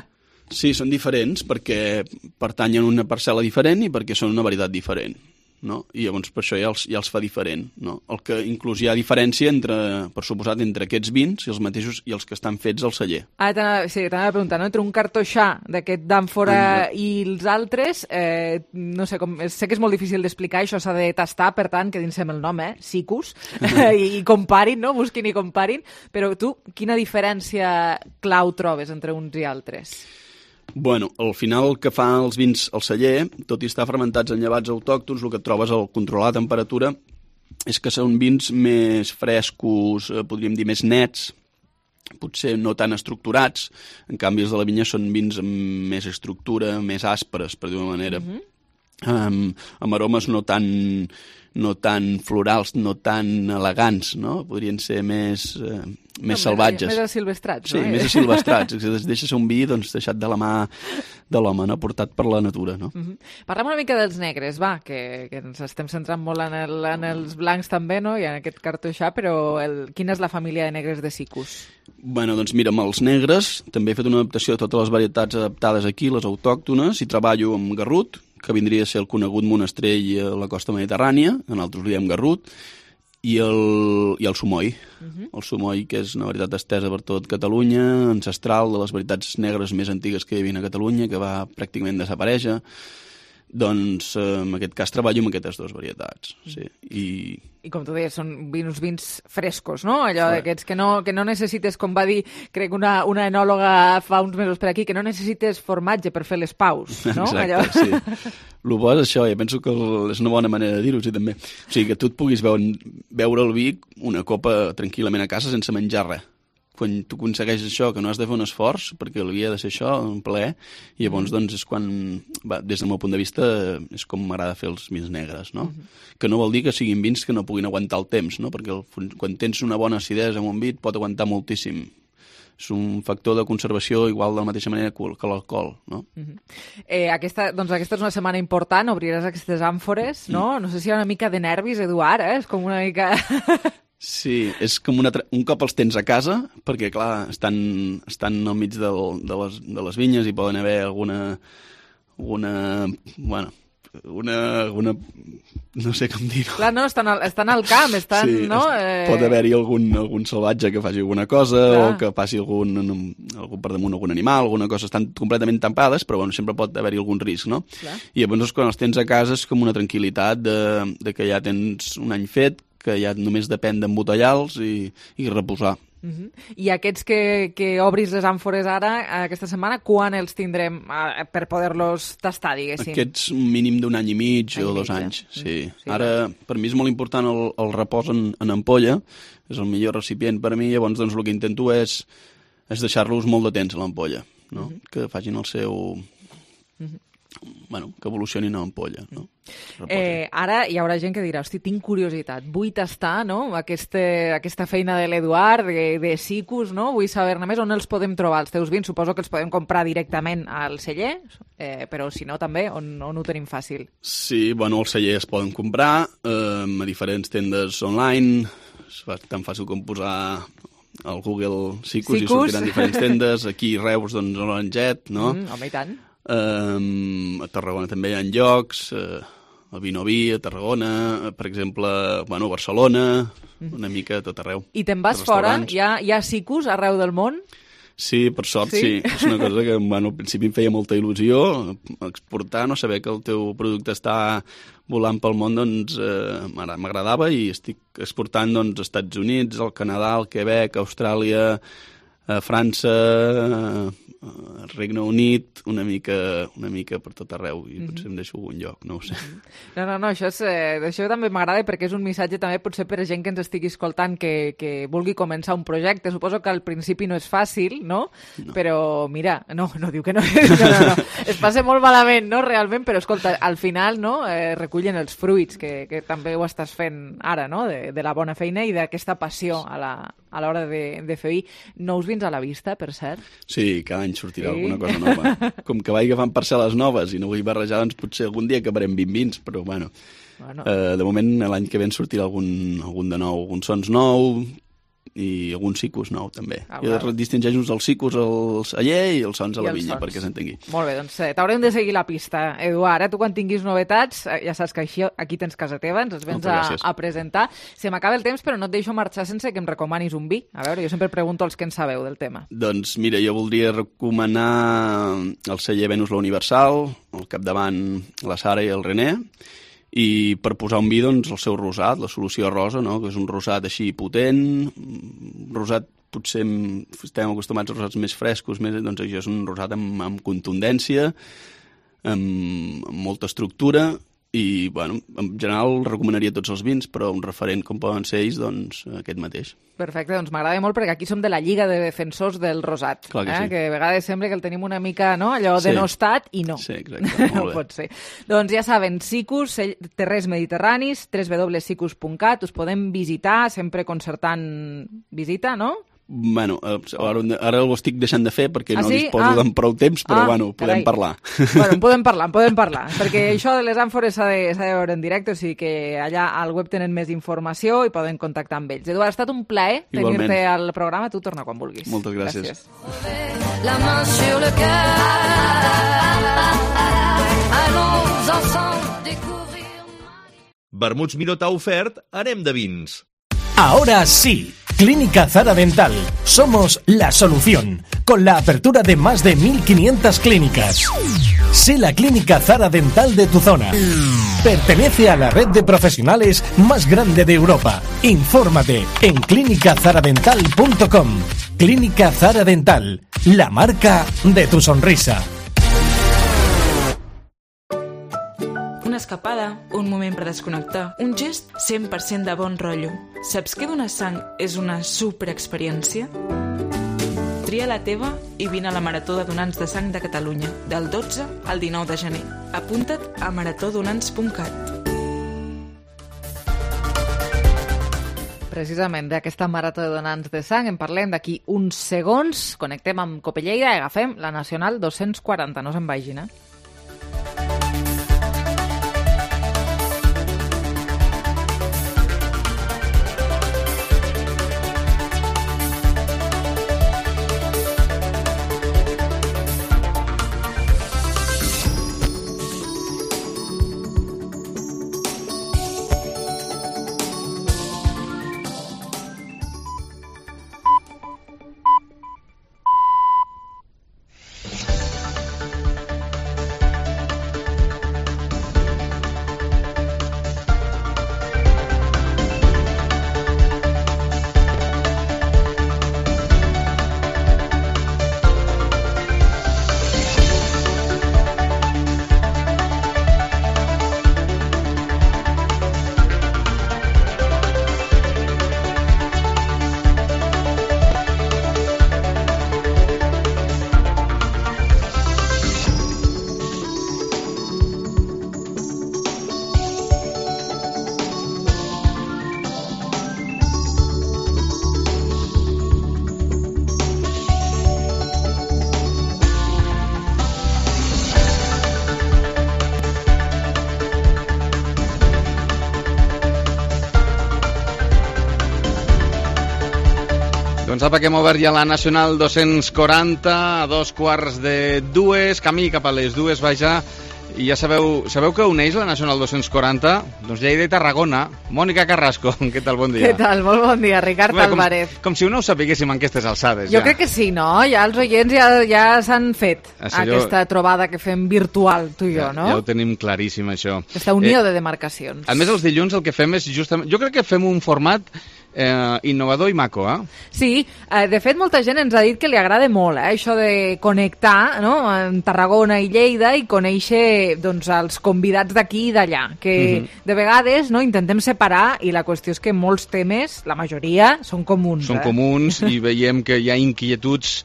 Speaker 18: Sí, són diferents perquè pertanyen a una parcel·la diferent i perquè són una varietat diferent. No? I llavors per això ja els, ja els fa diferent, no? El que inclús hi ha diferència entre, per suposat, entre aquests vins i els mateixos i els que estan fets al celler.
Speaker 2: Ah, sí, t'anava a preguntar, no? Entre un cartoixà d'aquest d'àmfora ah, i els altres, eh, no sé, com, sé que és molt difícil d'explicar, això s'ha de tastar, per tant, que dinsem el nom, eh? Sikus, i, i comparin, no? Busquin i comparin, però tu, quina diferència clau trobes entre uns i altres?
Speaker 18: Bueno, al final el que fa els vins al celler, tot i estar fermentats en llevats autòctons, el que et trobes al controlar la temperatura és que són vins més frescos, eh, podríem dir més nets, potser no tan estructurats, en canvi els de la vinya són vins amb més estructura, més àspres, per dir-ho d'una manera, mm-hmm. um, amb aromes no tan... no tan florals, no tan elegants, no? Podrien ser més, eh, més no, salvatges.
Speaker 2: Més asilvestrats,
Speaker 18: sí,
Speaker 2: no?
Speaker 18: Sí, més asilvestrats. Es deixa ser un vi doncs, deixat de la mà de l'home, no? Portat per la natura, no?
Speaker 2: Uh-huh. Parlem una mica dels negres, va, que, que ens estem centrant molt en, el, en els blancs també, no? I en aquest cartoixà, però el, quina és la família de negres de Sikus?
Speaker 18: Bueno, doncs mira, amb els negres també he fet una adaptació de totes les varietats adaptades aquí, les autòctones, i treballo amb Garrut, que vindria a ser el conegut monastrell a la costa mediterrània, nosaltres li diem Garrut, i el, i el Sumoi. Uh-huh. El Sumoi, que és una varietat estesa per tot Catalunya, ancestral, de les varietats negres més antigues que hi havia a Catalunya, que va pràcticament desaparèixer. Doncs eh, en aquest cas treballo amb aquestes dues varietats. Sí. I...
Speaker 2: I com tu deies, són uns vins frescos, no? Allò d'aquests que no, que no necessites, com va dir, crec una, una enòloga fa uns mesos per aquí, que no necessites formatge per fer les paus, no?
Speaker 18: Exacte,
Speaker 2: Allò...
Speaker 18: sí. El bo és això, i penso que és una bona manera de dir-ho, sí, també. O sigui, que tu et puguis veure, veure el vi una copa tranquil·lament a casa sense menjar res. Quan tu aconsegueixes això, que no has de fer un esforç, perquè el vi ha de ser això, un plaer, i llavors doncs és quan, va, des del meu punt de vista, és com m'agrada fer els vins negres, no? Uh-huh. Que no vol dir que siguin vins que no puguin aguantar el temps, no? Perquè el, quan tens una bona acidesa en un vi pot aguantar moltíssim. És un factor de conservació igual de la mateixa manera que l'alcohol, no?
Speaker 2: Uh-huh. eh, aquesta, doncs aquesta és una setmana important, obriràs aquestes àmfores, no? Mm. No sé si hi ha una mica de nervis, Eduard, eh? És com una mica...
Speaker 18: Sí, és com una tra... un cop els tens a casa, perquè, clar, estan, estan al mig del, de, les, de les vinyes i poden haver alguna... alguna... bueno... Una, una... no sé com dir-ho.
Speaker 2: Clar, no, estan al, estan al camp, estan,
Speaker 18: sí,
Speaker 2: no?
Speaker 18: Eh... Pot haver-hi algun, algun salvatge que faci alguna cosa, clar, o que passi algun, algun per damunt algun animal, alguna cosa. Estan completament tampades, però bueno, sempre pot haver-hi algun risc, no? Clar. I llavors quan els tens a casa és com una tranquil·litat de, de que ja tens un any fet, que ja només depèn d'embotellar-los i, i reposar.
Speaker 2: Uh-huh. I aquests que, que obris les àmfores ara, aquesta setmana, quan els tindrem uh, per poder-los tastar, diguéssim?
Speaker 18: Aquests un mínim d'un any i mig any o dos mig, anys, sí. Uh-huh. Sí. Ara, per mi és molt important el, el repòs en, en ampolla, és el millor recipient per mi, llavors doncs, el que intento és, és deixar-los molt de temps a l'ampolla, no? Uh-huh. Que facin el seu... Uh-huh. Bueno, que evolucionin a ampolla, no?
Speaker 2: Eh, ara hi haurà gent que dirà, hosti, tinc curiositat, vull tastar, no?, Aquesta, aquesta feina de l'Eduard, de, de Sicus, no?, vull saber-ne més, on els podem trobar, els teus vins? Suposo que els podem comprar directament al celler, eh, però si no també, on, on ho tenim fàcil?
Speaker 18: Sí, bueno, els cellers es poden comprar eh, a diferents tendes online, és tan fàcil com posar al Google Sicus, Sicus. I sortiran diferents tendes, aquí a Reus, doncs, a l'Oranget, no?
Speaker 2: Mm, home, i tant.
Speaker 18: Um, a Tarragona també hi ha llocs, uh, a Vinoví, a Tarragona, per exemple, bueno, a Barcelona, una mica a tot arreu.
Speaker 2: I te'n vas fora? Hi ha, hi ha Sicus arreu del món?
Speaker 18: Sí, per sort sí. sí. És una cosa que bueno, al principi em feia molta il·lusió exportar, no saber que el teu producte està volant pel món, doncs eh, m'agradava i estic exportant doncs, als Estats Units, al Canadà, al Quebec, a Austràlia, a França, al Regne Unit, una mica, una mica per tot arreu, i potser em deixo algun lloc, no ho sé.
Speaker 2: No, no, no, això, és, eh, això també m'agrada perquè és un missatge també potser per a gent que ens estigui escoltant que, que vulgui començar un projecte. Suposo que al principi no és fàcil, no? no. Però mira, no, no diu que no, no, no, no. Es passa molt malament, no, realment, però escolta, al final, no, eh, recullen els fruits, que, que també ho estàs fent ara, no?, de, de la bona feina i d'aquesta passió a la, a l'hora de, de fer vi. Nous vins a la vista, per cert?
Speaker 18: Sí, cada any sortirà sí. alguna cosa nova. Com que vaig agafant parcel·les noves i no vull barrejar, doncs potser algun dia acabarem vint vins, però bueno, bueno. Eh, de moment l'any que ve sortirà algun, algun de nou, algun sons nou i algun Sicus nou també. Ah, jo distingeixo els Sicus al celler i els sons a la vinya, perquè s'entengui.
Speaker 2: Molt bé, doncs eh, t'haurem de seguir la pista, Eduard. Eh? Tu quan tinguis novetats, eh, ja saps que així, aquí tens casa teva, ens els vens a, a presentar. Se m'acaba el temps, però no et deixo marxar sense que em recomanis un vi. A veure, jo sempre pregunto als que en sabeu del tema.
Speaker 18: Doncs mira, jo voldria recomanar el celler Venus la Universal, al capdavant la Sara i el René, i per posar un vi, doncs, el seu rosat, la solució rosa, no?, que és un rosat així potent, rosat potser estem acostumats als rosats més frescos, més, doncs això és un rosat amb, amb contundència, amb, amb molta estructura, i, bueno, en general recomanaria tots els vins, però un referent com poden ser ells, doncs, aquest mateix.
Speaker 2: Perfecte, doncs m'agrada molt perquè aquí som de la Lliga de Defensors del Rosat,
Speaker 18: Clar que,
Speaker 2: eh?
Speaker 18: sí.
Speaker 2: que a vegades sembla que el tenim una mica, no?, allò sí. denostat i no.
Speaker 18: Sí, exacte,
Speaker 2: no pot ser. Doncs ja saben, Sicus, Terrers Mediterranis, w w w punt sicus punt cat, us podem visitar, sempre concertant visita, no?
Speaker 18: Bueno, ara, ara ho estic deixant de fer perquè
Speaker 2: ah,
Speaker 18: no
Speaker 2: sí?
Speaker 18: disposo
Speaker 2: ah.
Speaker 18: d'en prou temps, però
Speaker 2: ah,
Speaker 18: bueno, podem
Speaker 2: carai.
Speaker 18: parlar.
Speaker 2: Bueno, en podem parlar, en podem parlar, perquè això de les àmfores s'ha de, s'ha de veure en directe, o sigui que allà al web tenen més informació i poden contactar amb ells. Eduard, ha estat un plaer tenir-te al programa, tu torna quan vulguis.
Speaker 18: Moltes gràcies.
Speaker 2: gràcies.
Speaker 3: La main sur le cœur, allons ensemble découvrir.
Speaker 14: Vermuts Miró t'ha ofert Anem de Vins.
Speaker 4: Ahora sí, Clínica Zara Dental. Somos la solución, con la apertura de más de mil quinientas clínicas. Sé la Clínica Zara Dental de tu zona. Pertenece a la red de profesionales más grande de Europa. Infórmate en clínica zara dental punto com. Clínica Zara Dental, la marca de tu sonrisa.
Speaker 5: Una escapada, un moment per desconnectar, un gest cent per cent de bon rotllo. Saps que donar sang és una superexperiència? Tria la teva i vine a la Marató de Donants de Sang de Catalunya, del dotze al dinou de gener. Apunta't a marató donants punt cat.
Speaker 2: Precisament d'aquesta Marató de Donants de Sang en parlem d'aquí uns segons. Connectem amb Copelleida i agafem la Nacional dos-cents quaranta, no se'n vagin, eh?
Speaker 7: Doncs apa, que hem obert ja la Nacional dos-cents quaranta a dos quarts de dues, camí cap a les dues, vaja. I ja sabeu, sabeu que uneix la Nacional dos-cents quaranta? Doncs Lleida i Tarragona. Mònica Carrasco, què tal? Bon dia.
Speaker 2: Què tal? Molt bon dia, Ricard
Speaker 7: Bé,
Speaker 2: Álvarez.
Speaker 7: Com, com si no ho sapiguéssim en aquestes alçades.
Speaker 2: Jo
Speaker 7: ja.
Speaker 2: crec que sí, no? Ja els oients ja, ja s'han fet
Speaker 7: Això
Speaker 2: aquesta
Speaker 7: jo...
Speaker 2: trobada que fem virtual, tu i jo,
Speaker 7: ja,
Speaker 2: no?
Speaker 7: Ja ho tenim claríssim, això.
Speaker 2: Aquesta unió
Speaker 7: eh,
Speaker 2: de demarcacions.
Speaker 7: A més, els dilluns el que fem és justament... Jo crec que fem un format eh, innovador i maco, eh?
Speaker 2: Sí, eh, de fet molta gent ens ha dit que li agrada molt, eh, això de connectar, no?, en Tarragona i Lleida i conèixer, doncs, els convidats d'aquí i d'allà, que uh-huh. de vegades, no, intentem separar i la qüestió és que molts temes, la majoria, són comuns.
Speaker 7: Són
Speaker 2: eh?
Speaker 7: comuns i veiem que hi ha inquietuds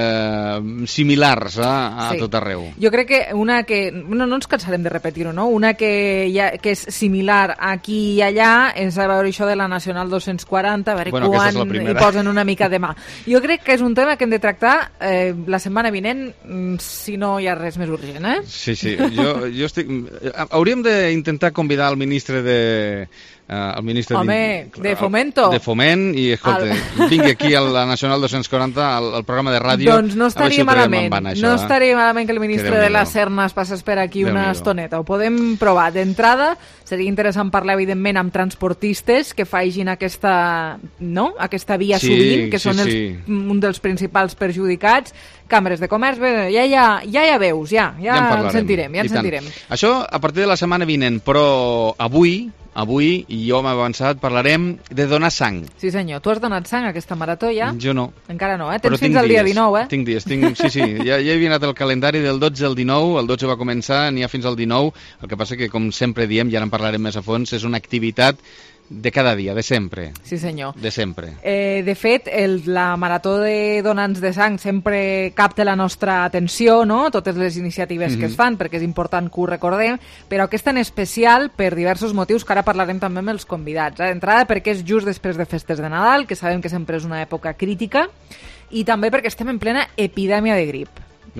Speaker 7: eh, similars eh, a
Speaker 2: Sí.
Speaker 7: tot arreu.
Speaker 2: Jo crec que una que... No, no ens cansarem de repetir-ho, no? Una que, ha, que és similar aquí i allà és a veure això de la Nacional dos-cents quaranta, a veure
Speaker 7: Bueno,
Speaker 2: quan hi posen una mica de mà. Jo crec que és un tema que hem de tractar eh, la setmana vinent, si no hi ha res més urgent, eh?
Speaker 7: Sí, sí. Jo, jo estic... Hauríem d'intentar convidar el ministre de... Uh, el ministre
Speaker 2: Home, de Fomento.
Speaker 7: De Foment, i escolta, el... vingui aquí a la Nacional dos-cents quaranta, al, al programa de ràdio.
Speaker 2: Doncs no estaria
Speaker 7: si
Speaker 2: malament,
Speaker 7: van, això,
Speaker 2: no
Speaker 7: eh?
Speaker 2: estaria malament que el ministre
Speaker 7: que
Speaker 2: de la Serna es passés per aquí una estoneta. Ho podem provar. D'entrada, seria interessant parlar, evidentment, amb transportistes que facin aquesta, no? aquesta via
Speaker 7: Sí,
Speaker 2: sovint, que
Speaker 7: sí,
Speaker 2: són els,
Speaker 7: sí.
Speaker 2: un dels principals perjudicats. Càmeres de comerç, bé, ja, ja, ja, ja veus, ja, ja,
Speaker 7: Ja en
Speaker 2: en
Speaker 7: parlarem.
Speaker 2: sentirem, ja
Speaker 7: I
Speaker 2: en
Speaker 7: tant.
Speaker 2: sentirem.
Speaker 7: Això a partir de la setmana vinent, però avui, avui, i jo m'he avançat, parlarem de donar sang.
Speaker 2: Sí, senyor. Tu has donat sang a aquesta marató ja?
Speaker 7: Jo no.
Speaker 2: Encara no, eh?
Speaker 7: Però
Speaker 2: Tens fins
Speaker 7: tinc
Speaker 2: al dia
Speaker 7: dies,
Speaker 2: dinou, eh?
Speaker 7: Tinc dies, tinc, sí, sí, ja, ja he anat el calendari del dotze al dinou, el dotze va començar, n'hi ha fins al dinou, el que passa que, com sempre diem, i ara en parlarem més a fons, és una activitat de cada dia, de sempre.
Speaker 2: Sí, senyor.
Speaker 7: De sempre.
Speaker 2: Eh, de fet, el, la marató de donants de sang sempre capta la nostra atenció, no?, totes les iniciatives
Speaker 7: Mhm.
Speaker 2: que es fan, perquè és important que ho recordem, però aquesta en especial per diversos motius que ara parlarem també amb els convidats. Eh? D'entrada perquè és just després de festes de Nadal, que sabem que sempre és una època crítica, i també perquè estem en plena epidèmia de grip.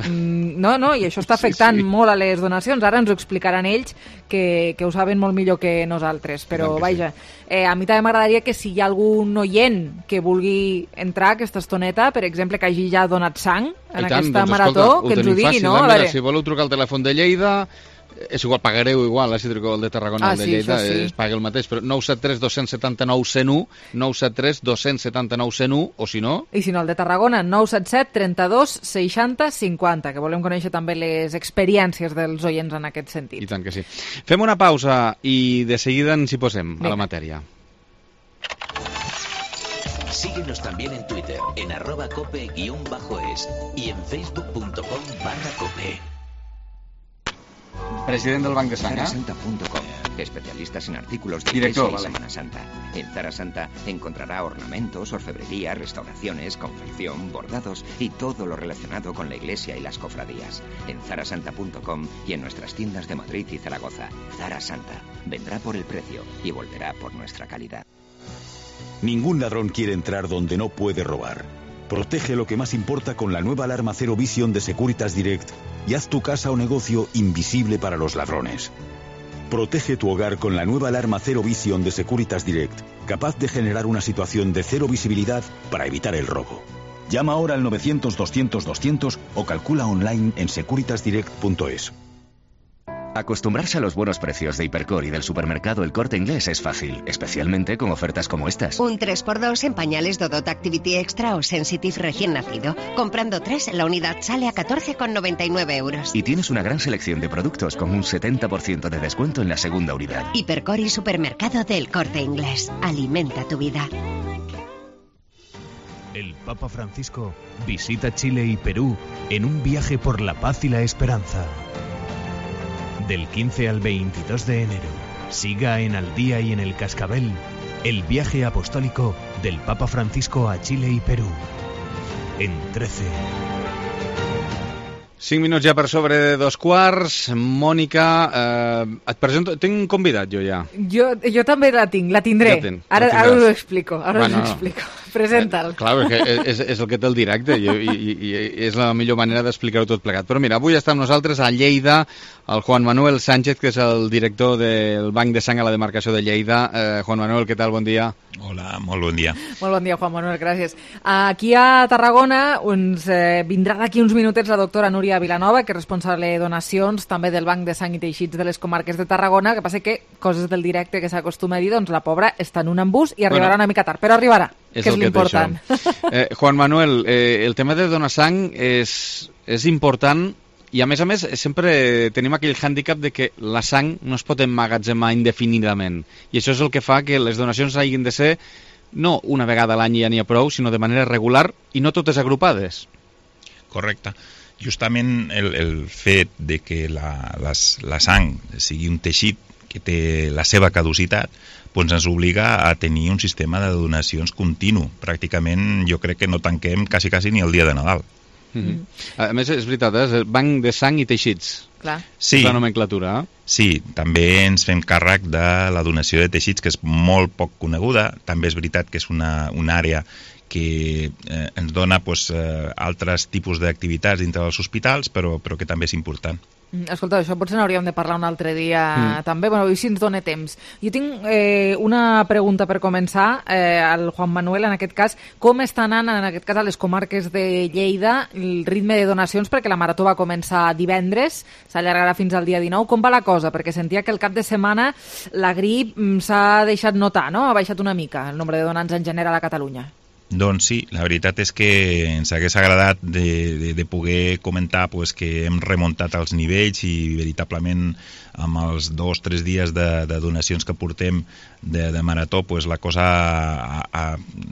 Speaker 2: Mm, no, no, i això està afectant sí, sí. molt a les donacions. Ara ens ho explicaran ells, que, que ho saben molt millor que nosaltres, però
Speaker 7: que
Speaker 2: vaja, eh, a mi també m'agradaria que si hi ha algun oient que vulgui entrar a aquesta estoneta, per exemple, que hagi ja donat sang en
Speaker 7: I tant,
Speaker 2: aquesta
Speaker 7: doncs,
Speaker 2: marató,
Speaker 7: escolta,
Speaker 2: que ens ho
Speaker 7: tenim
Speaker 2: digui,
Speaker 7: fàcil,
Speaker 2: no?
Speaker 7: eh?
Speaker 2: A
Speaker 7: Mira,
Speaker 2: veure...
Speaker 7: si voleu trucar al telèfon de Lleida, és igual, pagareu igual, eh, si truqueu el de Tarragona o
Speaker 2: Ah,
Speaker 7: el de
Speaker 2: sí,
Speaker 7: Lleida,
Speaker 2: això sí.
Speaker 7: es paga el mateix, però nou set tres dos set nou cent u, nou set tres dos set nou cent u, o si no...
Speaker 2: I si no, el de Tarragona, nou set set trenta dos seixanta cinquanta, que volem conèixer també les experiències dels oients en aquest sentit.
Speaker 7: I tant que sí. Fem una pausa i de seguida ens hi posem a la matèria.
Speaker 6: Síguenos también en Twitter, en arroba cope guión bajo es y en facebook punto com barra cope.
Speaker 7: President del Banc de Sang,
Speaker 8: Zara
Speaker 7: ¿eh?
Speaker 8: Santa punto com, especialistas en artículos de
Speaker 7: Director,
Speaker 8: iglesia y
Speaker 7: vale.
Speaker 8: Semana Santa. En Zara Santa encontrará ornamentos, orfebrería, restauraciones, confección, bordados y todo lo relacionado con la iglesia y las cofradías. En zara santa punto com y en nuestras tiendas de Madrid y Zaragoza. Zara Santa vendrá por el precio y volverá por nuestra calidad.
Speaker 10: Ningún ladrón quiere entrar donde no puede robar. Protege lo que más importa con la nueva alarma Zero Vision de Securitas Direct y haz tu casa o negocio invisible para los ladrones. Protege tu hogar con la nueva alarma Zero Vision de Securitas Direct, capaz de generar una situación de cero visibilidad para evitar el robo. Llama ahora al novecientos doscientos doscientos o calcula online en securitas direct punto es.
Speaker 20: Acostumbrarse a los buenos precios de Hipercor y del supermercado El Corte Inglés es fácil, especialmente con ofertas como estas.
Speaker 21: Un tres por dos en pañales Dodot Activity Extra o Sensitive recién nacido. Comprando tres, la unidad sale a catorce con noventa y nueve euros.
Speaker 20: Y tienes una gran selección de productos con un setenta por ciento de descuento en la segunda unidad.
Speaker 21: Hipercor y supermercado del Corte Inglés. Alimenta tu vida.
Speaker 9: El Papa Francisco visita Chile y Perú en un viaje por la paz y la esperanza. Del quince al veintidós de enero, siga en Al Día y en El Cascabel el viaje apostólico del Papa Francisco a Chile y Perú. En trece.
Speaker 7: Cinc minuts ja per sobre de dos quarts. Mònica, eh, et presento... Tinc un convidat, jo ja.
Speaker 2: Jo, jo també la tinc, la tindré.
Speaker 7: Ja ten,
Speaker 2: ara,
Speaker 7: la
Speaker 2: ara us ho
Speaker 7: tindràs.
Speaker 2: explico, ara
Speaker 7: Bueno,
Speaker 2: us ho explico. Presenta'l.
Speaker 7: Clar, perquè és, és el que té el directe i, i, i és la millor manera d'explicar-ho tot plegat. Però mira, avui està amb nosaltres a Lleida el Juan Manuel Sánchez, que és el director del Banc de Sang a la demarcació de Lleida. Eh, Juan Manuel, què tal? Bon dia.
Speaker 11: Hola, molt bon dia.
Speaker 2: Molt bon dia, Juan Manuel, gràcies. Aquí a Tarragona ens eh, vindrà d'aquí uns minutets la doctora Núria Vilanova, que és responsable de donacions també del Banc de Sang i Teixits de les comarques de Tarragona, que passa que, coses del directe que s'acostuma a dir, doncs la pobra està en un embús i arribarà bueno, una mica tard, però arribarà, és que és l'important.
Speaker 7: Eh, Juan Manuel, eh, el tema de donar sang és, és important i a més a més sempre tenim aquell hàndicap de que la sang no es pot emmagatzemar indefinidament i això és el que fa que les donacions hagin de ser no una vegada a l'any ja n'hi ha prou, sinó de manera regular i no totes agrupades.
Speaker 11: Correcte. Justament el, el fet de que la, les, la sang sigui un teixit que té la seva caducitat doncs ens obliga a tenir un sistema de donacions continu. Pràcticament jo crec que no tanquem quasi, quasi ni el dia de Nadal.
Speaker 7: Mm-hmm. A més, és veritat, eh? És el Banc de Sang i Teixits.
Speaker 2: Clar.
Speaker 11: Sí.
Speaker 7: És la nomenclatura. Eh?
Speaker 11: Sí, també ens fem càrrec de la donació de teixits, que és molt poc coneguda. També és veritat que és una, una àrea que eh, ens dona pues, eh, altres tipus d'activitats dintre dels hospitals, però, però que també és important.
Speaker 2: Escolta, això potser n'hauríem de parlar un altre dia mm. també, bueno, si ens dona temps. Jo tinc eh, una pregunta per començar eh, al Juan Manuel, en aquest cas, com està anant en aquest cas a les comarques de Lleida el ritme de donacions, perquè la marató va començar divendres, s'allargarà fins al dia dinou, com va la cosa? Perquè sentia que el cap de setmana la grip s'ha deixat notar, no? Ha baixat una mica el nombre de donants en general a Catalunya.
Speaker 11: Doncs sí, la veritat és que ens hagués agradat de, de, de poder comentar pues, que hem remuntat els nivells i veritablement amb els dos o tres dies de, de donacions que portem de, de marató pues, la cosa ha, ha,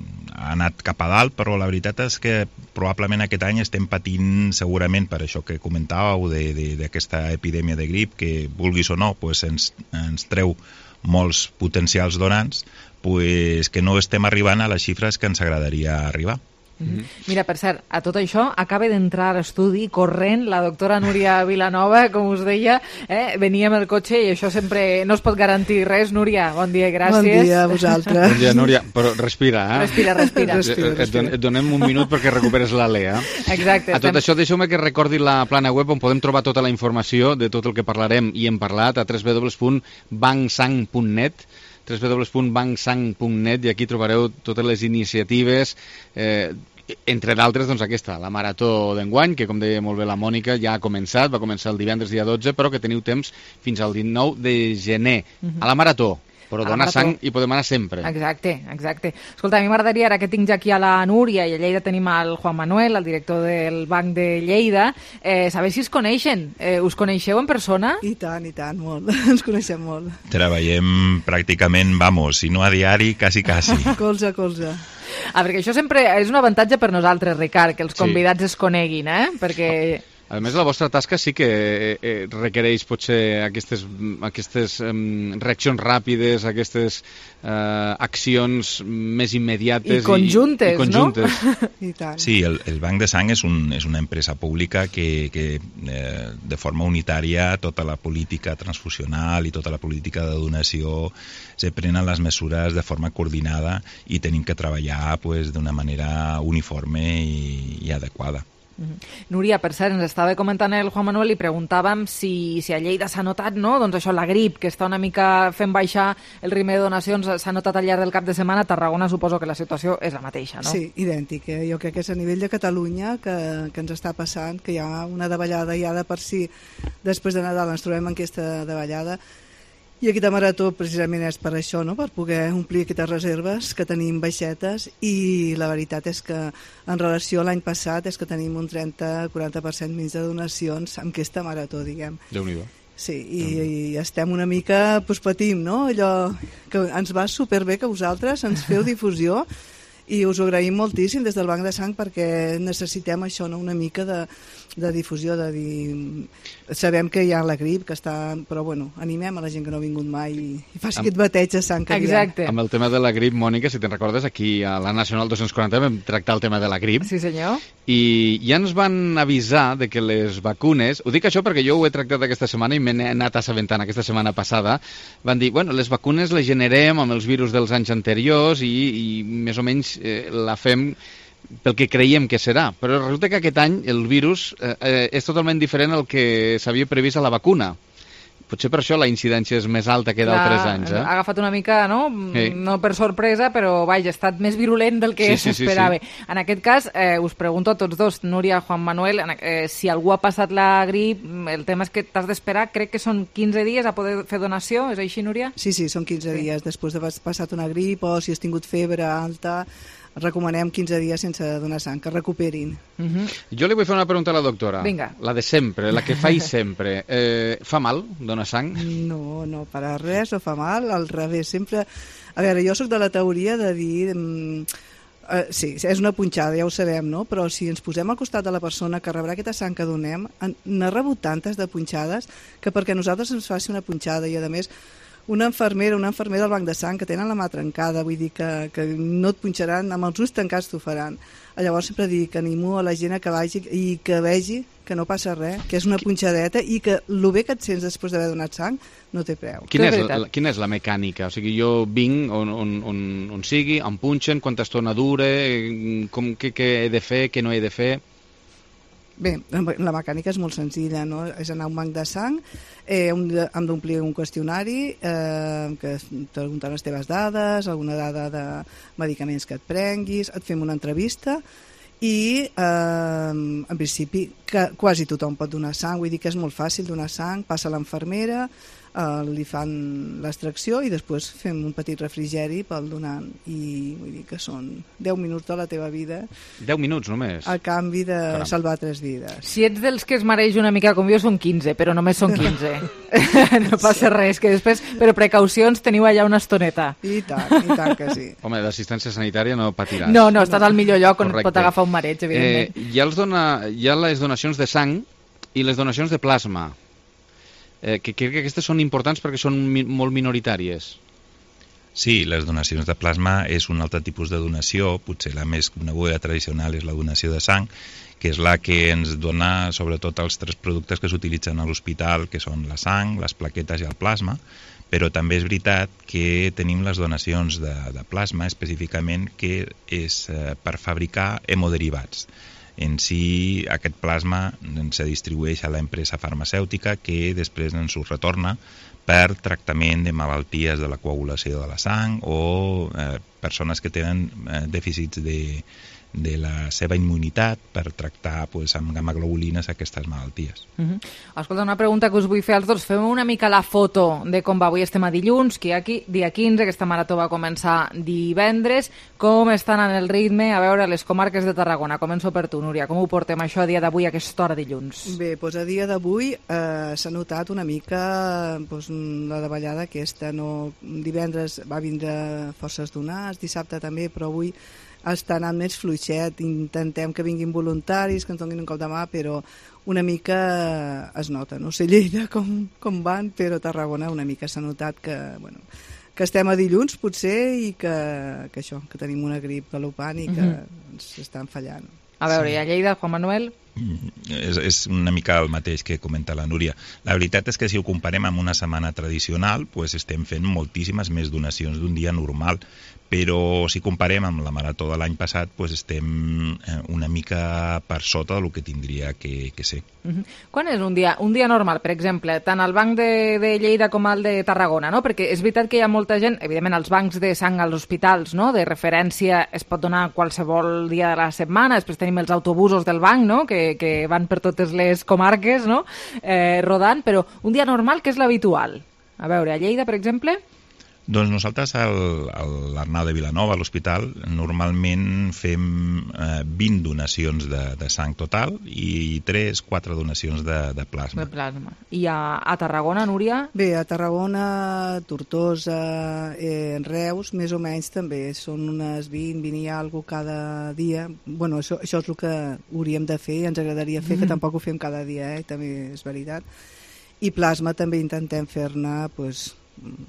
Speaker 11: ha anat cap a dalt, però la veritat és que probablement aquest any estem patint segurament per això que comentàveu d'aquesta epidèmia de grip que vulguis o no pues, ens, ens treu molts potencials donants pues, que no estem arribant a les xifres que ens agradaria arribar.
Speaker 2: Mm-hmm. Mira, per cert, a tot això acaba d'entrar a l'estudi corrent la doctora Núria Vilanova, com us deia, eh? Venia amb el cotxe i això sempre no es pot garantir res. Núria, bon dia i gràcies.
Speaker 12: Bon dia a vosaltres.
Speaker 7: Bon dia, Núria, però respira, eh?
Speaker 2: Respira, respira.
Speaker 12: respira, respira.
Speaker 7: Et, don, et donem un minut perquè recuperes l'alè, eh?
Speaker 2: Exacte.
Speaker 7: A tot
Speaker 2: estem...
Speaker 7: això, deixeu-me que recordi la plana web on podem trobar tota la informació de tot el que parlarem i hem parlat a w w w punt bancsang punt net w w w punt bancsang punt net i aquí trobareu totes les iniciatives, eh, entre d'altres doncs aquesta, la marató d'enguany, que com deia molt bé la Mònica ja ha començat, va començar el divendres dia dotze, però que teniu temps fins al dinou de gener. Uh-huh. A la marató, però donar sang i podem anar sempre.
Speaker 2: Exacte, exacte. Escolta, a mi m'agradaria, ara que tinc ja aquí a la Núria i a Lleida tenim el Juan Manuel, el director del Banc de Lleida, eh, saber si es coneixen. Eh, us coneixeu en persona?
Speaker 12: I tant, i tant, molt. Ens coneixem molt.
Speaker 11: Treballem pràcticament, vamos, si no a diari, quasi, quasi.
Speaker 12: Colze a colze.
Speaker 2: Ah, perquè això sempre és un avantatge per nosaltres, Ricard, que els convidats sí. es coneguin, eh? Perquè...
Speaker 7: A més, la vostra tasca sí que eh, requereix potser aquestes, aquestes eh, reaccions ràpides, aquestes eh, accions més immediates
Speaker 2: i conjuntes,
Speaker 7: i, i conjuntes.
Speaker 2: No?
Speaker 12: I tant.
Speaker 11: Sí, el, el Banc de Sang és, un, és una empresa pública que, que eh, de forma unitària tota la política transfusional i tota la política de donació se prenen les mesures de forma coordinada i tenim que treballar pues, d'una manera uniforme i, i adequada.
Speaker 2: Mm-hmm. Núria, per cert, ens estava comentant el Juan Manuel i preguntàvem si, si a Lleida s'ha notat, no? Doncs això, la grip, que està una mica fent baixar el ritme de donacions, s'ha notat al llarg del cap de setmana. A Tarragona suposo que la situació és la mateixa, no?
Speaker 12: Sí, idèntic. Eh? Jo crec que és a nivell de Catalunya que, que ens està passant, que hi ha una davallada ja de per si després de Nadal ens trobem en aquesta davallada. I aquesta marató precisament és per això, no? Per poder omplir aquestes reserves que tenim baixetes i la veritat és que en relació a l'any passat és que tenim un trenta a quaranta per cent menys de donacions amb aquesta marató, diguem.
Speaker 7: Déu-n'hi-do.
Speaker 12: Sí, i, i estem una mica, doncs patim, no? Allò que ens va superbé que vosaltres ens feu difusió i us ho agraïm moltíssim des del Banc de Sang perquè necessitem això, no? Una mica de, de difusió, de dir... Sabem que hi ha la grip, que està... però bueno, animem a la gent que no ha vingut mai i, i faci amb... aquest bateig de sang que
Speaker 2: Exacte.
Speaker 12: diem.
Speaker 7: Amb el tema de la grip, Mònica, si te'n recordes, aquí a la Nacional dos-cents quaranta vam tractar el tema de la grip.
Speaker 2: Sí, senyor.
Speaker 7: I ja ens van avisar de que les vacunes... Ho dic això perquè jo ho he tractat aquesta setmana i m'he anat assabentant aquesta setmana passada. Van dir, bueno, les vacunes les generem amb els virus dels anys anteriors i, i més o menys eh, la fem pel que creiem que serà, però resulta que aquest any el virus eh, eh, és totalment diferent al que s'havia previst a la vacuna. Potser per això la incidència és més alta que d'altres anys. Eh?
Speaker 2: Ha agafat una mica, no? Sí. No per sorpresa, però vaja, ha estat més virulent del que s'esperava. Sí, sí, sí, sí. En aquest cas, eh, us pregunto a tots dos, Núria, Juan Manuel, eh, si algú ha passat la grip, el tema és que t'has d'esperar, crec que són quinze dies a poder fer donació, és així, Núria?
Speaker 12: Sí, sí, són quinze sí. dies. Després d'haver passat una grip o si has tingut febre alta, recomanem quinze dies sense donar sang, que recuperin.
Speaker 7: Uh-huh. Jo li vull fer una pregunta a la doctora.
Speaker 12: Vinga.
Speaker 7: La de sempre, la que faig sempre. Eh, fa mal donar sang?
Speaker 12: No, no, per a res no fa mal, al revés. Sempre... A veure, jo sóc de la teoria de dir... Uh, sí, és una punxada, ja ho sabem, no? Però si ens posem al costat de la persona que rebrà aquesta sang que donem, n'ha rebut tantes de punxades que perquè nosaltres ens faci una punxada i, a més, una infermera, una infermera del banc de sang que tenen la mà trencada, vull dir que, que no et punxaran, amb els ulls tancats t'ho faran. Llavors sempre dic que animo a la gent que vagi i que vegi que no passa res, que és una punxadeta i que el bé que et sents després d'haver donat sang no té preu.
Speaker 7: Quina és, la, quina és la mecànica? O sigui, jo vinc on, on, on, on sigui, em punxen, quanta estona dure, com, què, què he de fer, què no he de fer...
Speaker 12: Bé, la mecànica és molt senzilla, no? És anar a un banc de sang, eh, hem d'omplir un qüestionari eh, que et pregunten les teves dades, alguna dada de medicaments que et prenguis, et fem una entrevista i eh, en principi que quasi tothom pot donar sang, vull dir que és molt fàcil donar sang, passa l'infermera, eh, li fan l'extracció i després fem un petit refrigeri pel donant i vull dir que són deu minuts de la teva vida.
Speaker 7: deu minuts només?
Speaker 12: A canvi de
Speaker 7: Caram.
Speaker 12: salvar tres vides.
Speaker 2: Si ets dels que es mereix una mica com jo, són quinze, però només són quinze. No passa res, que després, per precaucions, teniu allà una estoneta.
Speaker 12: I tant, i tant que sí.
Speaker 7: Home, d'assistència sanitària no patiràs.
Speaker 2: No, no, estàs al millor lloc on Correcte. Pot agafar un mareig, evidentment.
Speaker 7: Eh, hi, ha els dona, hi ha les donacions de sang i les donacions de plasma, eh, que crec que aquestes són importants perquè són mi molt minoritàries.
Speaker 11: Sí, les donacions de plasma és un altre tipus de donació, potser la més coneguda tradicional és la donació de sang, que és la que ens dona sobretot els tres productes que s'utilitzen a l'hospital, que són la sang, les plaquetes i el plasma, però també és veritat que tenim les donacions de, de plasma específicament que és eh, per fabricar hemoderivats. En si aquest plasma se distribueix a l'empresa farmacèutica que després ens ho retorna per tractament de malalties de la coagulació de la sang o eh, persones que tenen eh, dèficits de, de la seva immunitat per tractar pues, amb gamma-globulines aquestes malalties.
Speaker 2: Uh -huh. Escolta, una pregunta que us vull fer als dos. Fem una mica la foto de com va avui. Estem a dilluns, que aquí, dia quinze, aquesta marató va començar divendres. Com estan en el ritme? A veure, les comarques de Tarragona. Començo per tu, Núria. Com ho portem això a dia d'avui, a aquesta hora dilluns?
Speaker 12: Bé, doncs a dia d'avui eh, s'ha notat una mica doncs, la davallada aquesta. No? Divendres va vindre forces donats, dissabte també, però avui està anant més fluixet, intentem que vinguin voluntaris, que ens donin un cop de mà, però una mica es nota. No sé Lleida com, com van, però Tarragona una mica s'ha notat que, bueno, que estem a dilluns potser i que, que això, que tenim una grip galopant i que mm-hmm. ens estan fallant.
Speaker 2: A veure, sí. I a Lleida, Juan Manuel?
Speaker 11: És, és una mica el mateix que comenta la Núria. La veritat és que si ho comparem amb una setmana tradicional, pues estem fent moltíssimes més donacions d'un dia normal, però si comparem amb la marató de l'any passat, pues estem una mica per sota del que tindria que, que ser.
Speaker 2: Uh-huh. Quan és un dia, un dia normal, per exemple, tant al banc de, de Lleida com al de Tarragona, no? Perquè és veritat que hi ha molta gent, evidentment els bancs de sang als hospitals, no? De referència es pot donar qualsevol dia de la setmana, després tenim els autobusos del banc, no? Que, que van per totes les comarques, no? Eh, rodant, però un dia normal, què és l'habitual? A veure, a Lleida, per exemple...
Speaker 11: Doncs nosaltres a l'Arnau de Vilanova, a l'hospital, normalment fem eh, vint donacions de, de sang total i tres, quatre donacions de, de plasma.
Speaker 2: De plasma. I a, a Tarragona, Núria?
Speaker 12: Bé, a Tarragona, Tortosa, eh, Reus, més o menys també. Són unes vint, vint i alguna cada dia. Bueno, això, això és el que hauríem de fer i ens agradaria fer, mm. que tampoc ho fem cada dia, eh? També és veritat. I plasma també intentem fer-ne, doncs,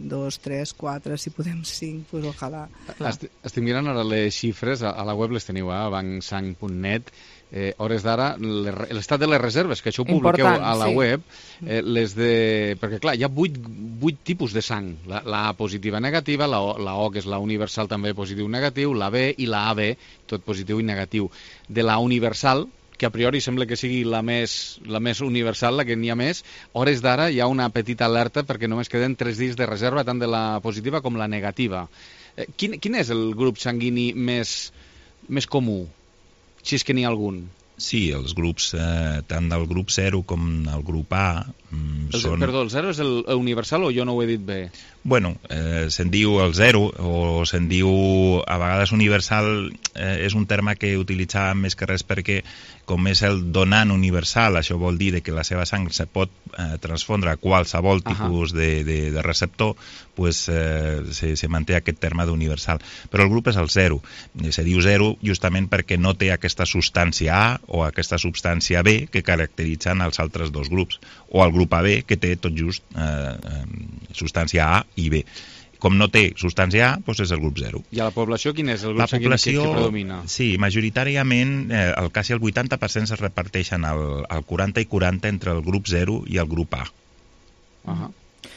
Speaker 12: dos, tres, quatre, si podem cinc, doncs ojalà.
Speaker 7: Estic, estic mirant ara les xifres, a, a la web les teniu, a banc sang punt net, eh, hores d'ara, l'estat de les reserves, que això ho publiqueu Important, a la sí. web, eh, les de... perquè clar, hi ha vuit, vuit tipus de sang, la, la A positiva negativa, la o, la O, que és la universal, també positiu negatiu, la B i la A B, tot positiu i negatiu. De la universal, que a priori sembla que sigui la més, la més universal, la que n'hi ha més, hores d'ara hi ha una petita alerta perquè només queden tres dies de reserva, tant de la positiva com la negativa. Eh, quin, quin és el grup sanguini més, més comú? Si és que n'hi ha algun.
Speaker 11: Sí, els grups, eh, tant del grup zero com el grup A, mm,
Speaker 7: el,
Speaker 11: són...
Speaker 7: Perdó, el zero és el universal o jo no ho he dit bé?
Speaker 11: Bueno, eh, se'n diu el zero o se'n diu a vegades universal, eh, és un terme que utilitzàvem més que res perquè com és el donant universal, això vol dir que la seva sang se pot eh, transfondre a qualsevol tipus de, de, de receptor, pues, eh, se, se manté aquest terme d'universal. Però el grup és el zero. Se diu zero justament perquè no té aquesta substància A o aquesta substància B que caracteritzen els altres dos grups, o el grup A B que té tot just eh, eh, substància A i B. Com no té substància A, doncs és el grup zero.
Speaker 7: I a la població quin és el grup sanguini que predomina?
Speaker 11: Sí, majoritàriament, eh, el quasi el vuitanta per cent es reparteixen el, el quaranta i quaranta entre el grup zero i el grup A.
Speaker 7: Uh -huh.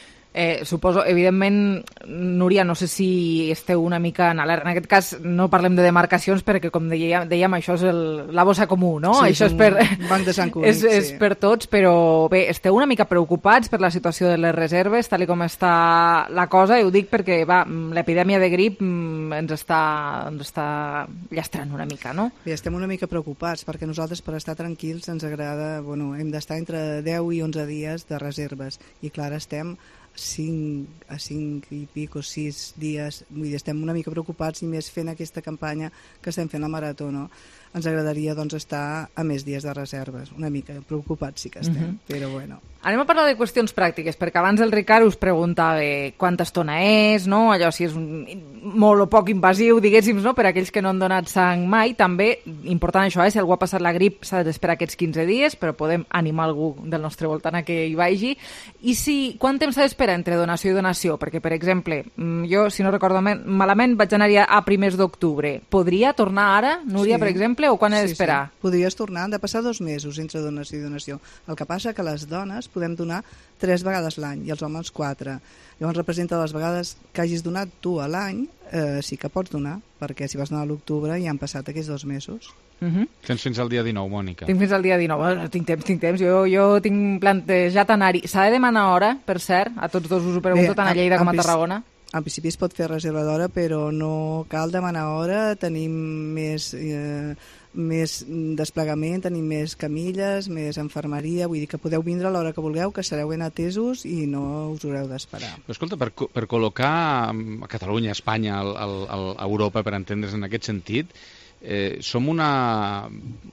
Speaker 2: Eh, suposo, evidentment, Núria, no sé si esteu una mica en alerta. En aquest cas no parlem de demarcacions perquè, com dèiem, dèiem això és el, la bossa comú, no?
Speaker 12: Sí,
Speaker 2: això
Speaker 12: és
Speaker 2: és per,
Speaker 12: banc de sang únic,
Speaker 2: és, és
Speaker 12: sí.
Speaker 2: per tots, però bé, esteu una mica preocupats per la situació de les reserves, tal com està la cosa, i ho dic perquè va, l'epidèmia de grip ens està, ens està llastrant una mica, no?
Speaker 12: Bé, estem una mica preocupats perquè nosaltres, per estar tranquils, ens agrada, bueno, hem d'estar entre deu i onze dies de reserves, i clar, estem cinc a cinc i pic o sis dies, vull dir, estem una mica preocupats, i més fent aquesta campanya que estem fent la marató, no? Ens agradaria doncs estar a més dies de reserves, una mica preocupats sí que estem, uh-huh. però bueno.
Speaker 2: Anem a parlar de qüestions pràctiques, perquè abans el Ricard us preguntava quanta estona és, no? Allò si és un, molt o poc invasiu, diguéssim, no? Per a aquells que no han donat sang mai. També, important això, eh? Si algú ha passat la grip s'ha d'esperar aquests quinze dies, però podem animar algú del nostre voltant a que hi vagi. I si, quant temps s'ha d'esperar entre donació i donació? Perquè, per exemple, jo, si no recordo malament, vaig anar-hi a primers d'octubre. Podria tornar ara, Núria,
Speaker 12: sí.
Speaker 2: per exemple, o quan he d'esperar?
Speaker 12: Sí, sí. Podries tornar, han de passar dos mesos entre donació i donació. El que passa que les dones podem donar tres vegades l'any i els homes quatre. Llavors representa les vegades que hagis donat tu a l'any, eh, sí que pots donar, perquè si vas donar a l'octubre ja han passat aquests dos mesos.
Speaker 2: Uh-huh.
Speaker 7: Tens fins al dia dinou, Mònica.
Speaker 2: Tinc fins al dia dinou, bueno, tinc temps, tinc temps. Jo, jo tinc plantejat anar-hi. S'ha de demanar hora, per cert, a tots dos us ho pregunto, Bé, tant a Lleida com a Tarragona.
Speaker 12: En principi es pot fer reserva d'hora, però no cal demanar hora, tenim més... Eh, més desplegament, tenim més camilles, més infermeria, vull dir que podeu vindre a l'hora que vulgueu, que sereu ben atesos i no us haureu d'esperar.
Speaker 7: Però escolta, per, per col·locar a Catalunya, a Espanya, al, al, a Europa, per entendre's en aquest sentit, eh, som una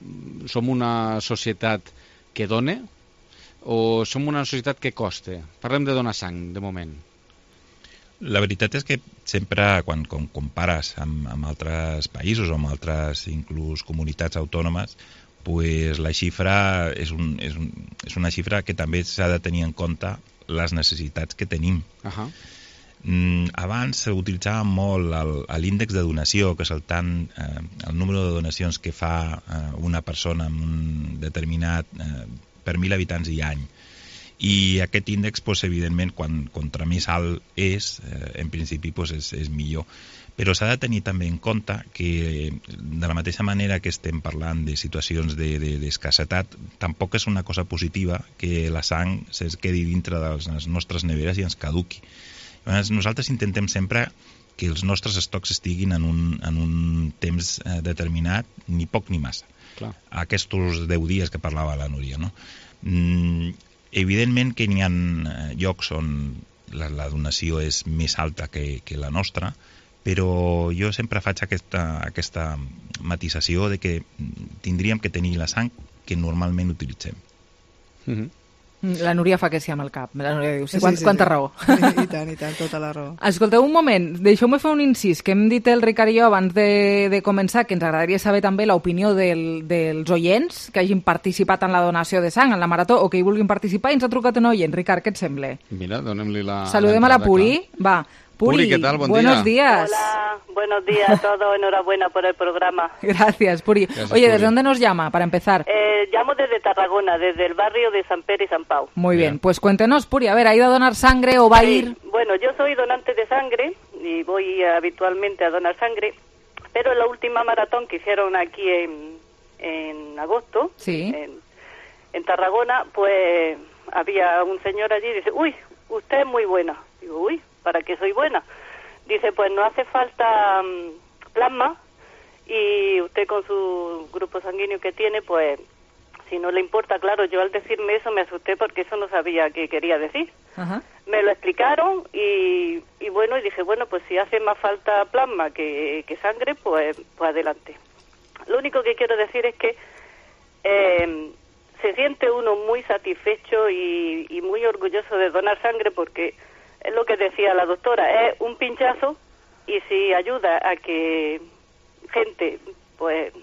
Speaker 7: som una societat que done o som una societat que coste? Parlem de donar sang, de moment.
Speaker 11: La veritat és que sempre, quan, quan compares amb, amb altres països o amb altres, inclús, comunitats autònomes, pues la xifra és, un, és, un, és una xifra que també s'ha de tenir en compte les necessitats que tenim.
Speaker 7: Uh-huh.
Speaker 11: Mm, abans s'utilitzava molt l'índex de donació, que és el, tant, eh, el número de donacions que fa eh, una persona en un determinat eh, per mil habitants i any. I aquest índex, pues, evidentment, quan, contra més alt és, eh, en principi pues, és, és millor. Però s'ha de tenir també en compte que, de la mateixa manera que estem parlant de situacions d'escassetat, de, de tampoc és una cosa positiva que la sang es quedi dintre de les nostres neveres i ens caduqui. Llavors, nosaltres intentem sempre que els nostres estocs estiguin en un, en un temps eh, determinat, ni poc ni massa.
Speaker 7: Clar.
Speaker 11: Aquests deu dies que parlava la Núria, no? Mm, Evidentment que n'hi ha llocs on la, la donació és més alta que, que la nostra, però jo sempre faig aquesta, aquesta matisació de que tindríem que tenir la sang que normalment utilitzem.
Speaker 7: Mm-hmm.
Speaker 2: La Núria fa que sí amb el cap. La Núria diu, sí,
Speaker 12: Sí,
Speaker 2: quant,
Speaker 12: sí,
Speaker 2: quanta
Speaker 12: sí.
Speaker 2: raó.
Speaker 12: I, I tant, i tant, tota la raó.
Speaker 2: Escolteu un moment, deixeu-me fer un incís, que hem dit el Ricard i jo abans de, de començar que ens agradaria saber també l'opinió del, dels oients que hagin participat en la donació de sang, en la marató, o que hi vulguin participar, i ens ha trucat un oient. Ricard, què et sembla?
Speaker 7: Mira, donem-li la...
Speaker 2: Saludem a la Puri. Va, Puri,
Speaker 7: Puri, ¿qué tal? Buen
Speaker 2: buenos
Speaker 7: día.
Speaker 2: días.
Speaker 13: Hola, buenos días a todos, enhorabuena por el programa.
Speaker 2: Gracias, Puri.
Speaker 13: Gracias,
Speaker 2: Oye,
Speaker 13: Puri.
Speaker 2: ¿desde dónde nos llama, para empezar?
Speaker 13: Eh, llamo desde Tarragona, desde el barrio de San Pedro y San Pau.
Speaker 2: Muy bien, pues cuéntenos, Puri, a ver, ¿ha ido a donar sangre o va a ir?
Speaker 13: Bueno, yo soy donante de sangre y voy habitualmente a donar sangre, pero en la última maratón que hicieron aquí en, en agosto,
Speaker 2: Sí.
Speaker 13: en, en Tarragona, pues había un señor allí y dice, uy, usted es muy buena. Digo, uy, ¿para qué soy buena? Dice, pues no hace falta um, plasma y usted con su grupo sanguíneo que tiene, pues si no le importa, claro, yo al decirme eso me asusté porque eso no sabía qué quería decir.
Speaker 2: Ajá.
Speaker 13: Me lo explicaron y, y bueno, y dije, bueno, pues si hace más falta plasma que, que sangre, pues, pues adelante. Lo único que quiero decir es que eh, se siente uno muy satisfecho y, y muy orgulloso de donar sangre porque es lo que decía la doctora, es un pinchazo y si ayuda a que gente, pues,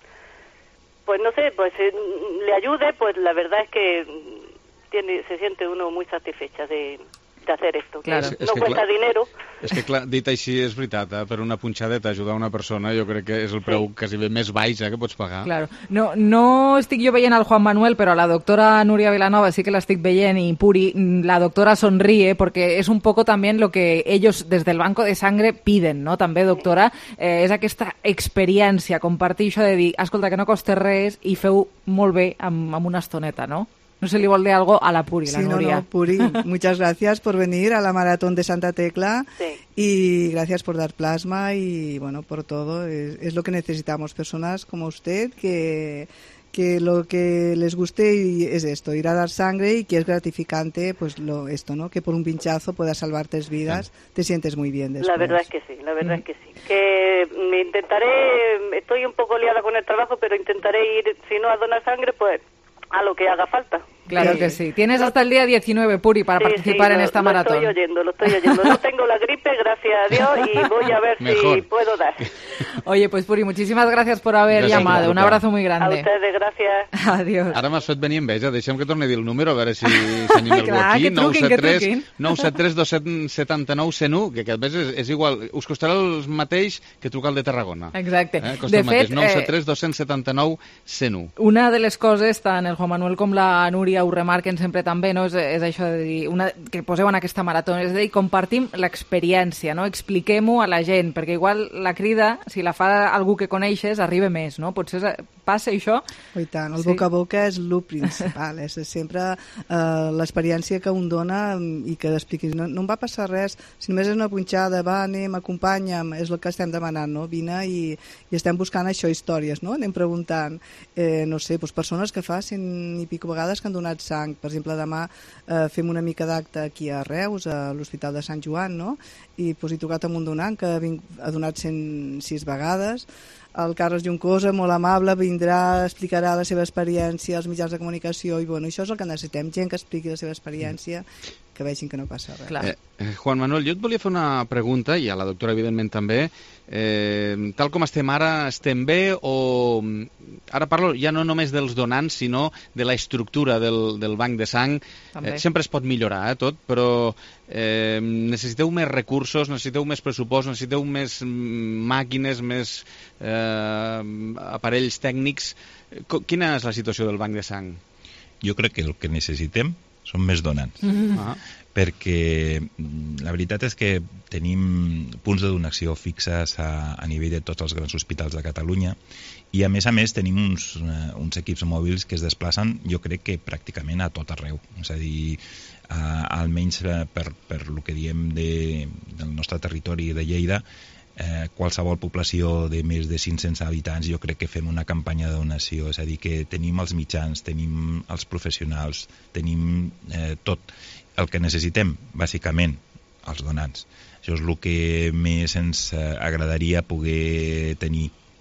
Speaker 13: pues no sé, pues eh, le ayude, pues la verdad es que tiene, se siente uno muy satisfecha de, de hacer esto. Que
Speaker 7: Claro. Es
Speaker 13: no
Speaker 7: que
Speaker 13: cuesta
Speaker 7: clar-
Speaker 13: dinero.
Speaker 7: És que, clar, dit així, és veritat, eh? Per una punxadeta ajudar una persona jo crec que és el preu quasi bé més baix eh, que pots pagar.
Speaker 2: Claro. No, no estic jo veient al Juan Manuel, pero a la doctora Núria Vilanova sí que la estic veient y Puri, la doctora sonríe porque es un poco también lo que ellos desde el banco de sangre piden, no? També, doctora, eh, és aquesta experiència, compartir això de dir, escolta, que no costa res i feu molt bé amb, amb una estoneta, no? No se li vol dir algo a la Puri, la
Speaker 12: Sí, no,
Speaker 2: Núria.
Speaker 12: no, Puri, muchas gracias por venir a la maratón de Santa Tecla y gracias por dar plasma y bueno, por todo. Es, es lo que necesitamos, personas como usted que, que lo que les guste y es esto, ir a dar sangre y que es gratificante, pues lo esto, ¿no? Que por un pinchazo puedas salvar tres vidas, te sientes muy bien después.
Speaker 13: La verdad es que sí, la verdad es que sí. Que me intentaré, estoy un poco liada con el trabajo, pero intentaré ir, si no a donar sangre, pues a lo que haga falta.
Speaker 2: Claro que sí. Tienes hasta el día diecinueve, Puri, para
Speaker 13: Sí,
Speaker 2: participar
Speaker 13: sí,
Speaker 2: en
Speaker 13: lo-
Speaker 2: esta
Speaker 13: lo
Speaker 2: maratón.
Speaker 13: estoy oyendo, lo estoy oyendo. No tengo la gripe, gracias a Dios, y voy a ver si
Speaker 2: Mejor.
Speaker 13: puedo dar.
Speaker 2: Oye, pues Puri, muchísimas gracias por haber
Speaker 7: Gràcies per
Speaker 2: llamado. Un
Speaker 7: trucar.
Speaker 2: abrazo muy
Speaker 13: A
Speaker 2: grande.
Speaker 13: ustedes, gracias.
Speaker 2: Adiós.
Speaker 7: Ara m'has fet venir enveja, deixa'm que torni a dir el número, a veure si s'anima algú
Speaker 2: Clar,
Speaker 7: aquí.
Speaker 2: que truquin, que truquin.
Speaker 7: nou set tres dos set nou cent u, que aquest mes és, és igual, us costarà el mateix que trucar al de Tarragona.
Speaker 2: Exacte.
Speaker 7: Eh? Costa
Speaker 2: De
Speaker 7: el mateix,
Speaker 2: fet,
Speaker 7: nou set
Speaker 2: eh,
Speaker 7: tres dos set nou cent u.
Speaker 2: Una de les coses, tant el Juan Manuel com la Núria ho remarquen sempre també, no? és, és això de dir, una, que poseu en aquesta marató, és a dir, compartim l'experiència, no? Expliquem-ho a la gent, perquè igual la crida, si la fa algú que coneixes, arriba més, no? Potser passa això?
Speaker 12: Oh, I tant, el
Speaker 2: Sí.
Speaker 12: boca a boca és el principal, és sempre eh, l'experiència que un dona i que expliquis, no, no em va passar res, si només és una punxada, va, anem, acompanya'm, és el que estem demanant, no? Vine i, i estem buscant això, històries, no? Anem preguntant, eh, no sé, doncs persones que fa cent i pico vegades que han donat sang, per exemple, demà eh, fem una mica d'acte aquí a Reus, a l'Hospital de Sant Joan, no? I doncs, he tocat amb un donant que vinc, ha donat cent sis vegades. El Carles Juncosa, molt amable, vindrà, explicarà la seva experiència als mitjans de comunicació i bueno, això és el que necessitem, gent que expliqui la seva experiència, que vegin que no passa res.
Speaker 7: Eh, eh, Juan Manuel, jo et volia fer una pregunta, i a la doctora evidentment també. Eh, tal com estem ara, estem bé o... Ara parlo ja no només dels donants, sinó de la estructura del, del banc de sang.
Speaker 2: També.
Speaker 7: Eh, sempre es pot millorar, eh, tot, però eh, necessiteu més recursos, necessiteu més pressupost, necessiteu més mm, màquines, més eh, aparells tècnics. Co- Quina és la situació del banc de sang?
Speaker 11: Jo crec que el que necessitem són més donants.
Speaker 7: Mm. Ah.
Speaker 11: Perquè mm, la veritat és que tenim punts de donació fixes a, a nivell de tots els grans hospitals de Catalunya i a més a més tenim uns, uh, uns equips mòbils que es desplacen jo crec que pràcticament a tot arreu, és a dir, uh, almenys uh, per, per lo que diem de, del nostre territori de Lleida, eh, qualsevol població de més de cinc-cents habitants jo crec que fem una campanya de donació, és a dir, que tenim els mitjans, tenim els professionals, tenim eh, tot el que necessitem, bàsicament, els donants. Això és el que més ens eh, agradaria poder tenir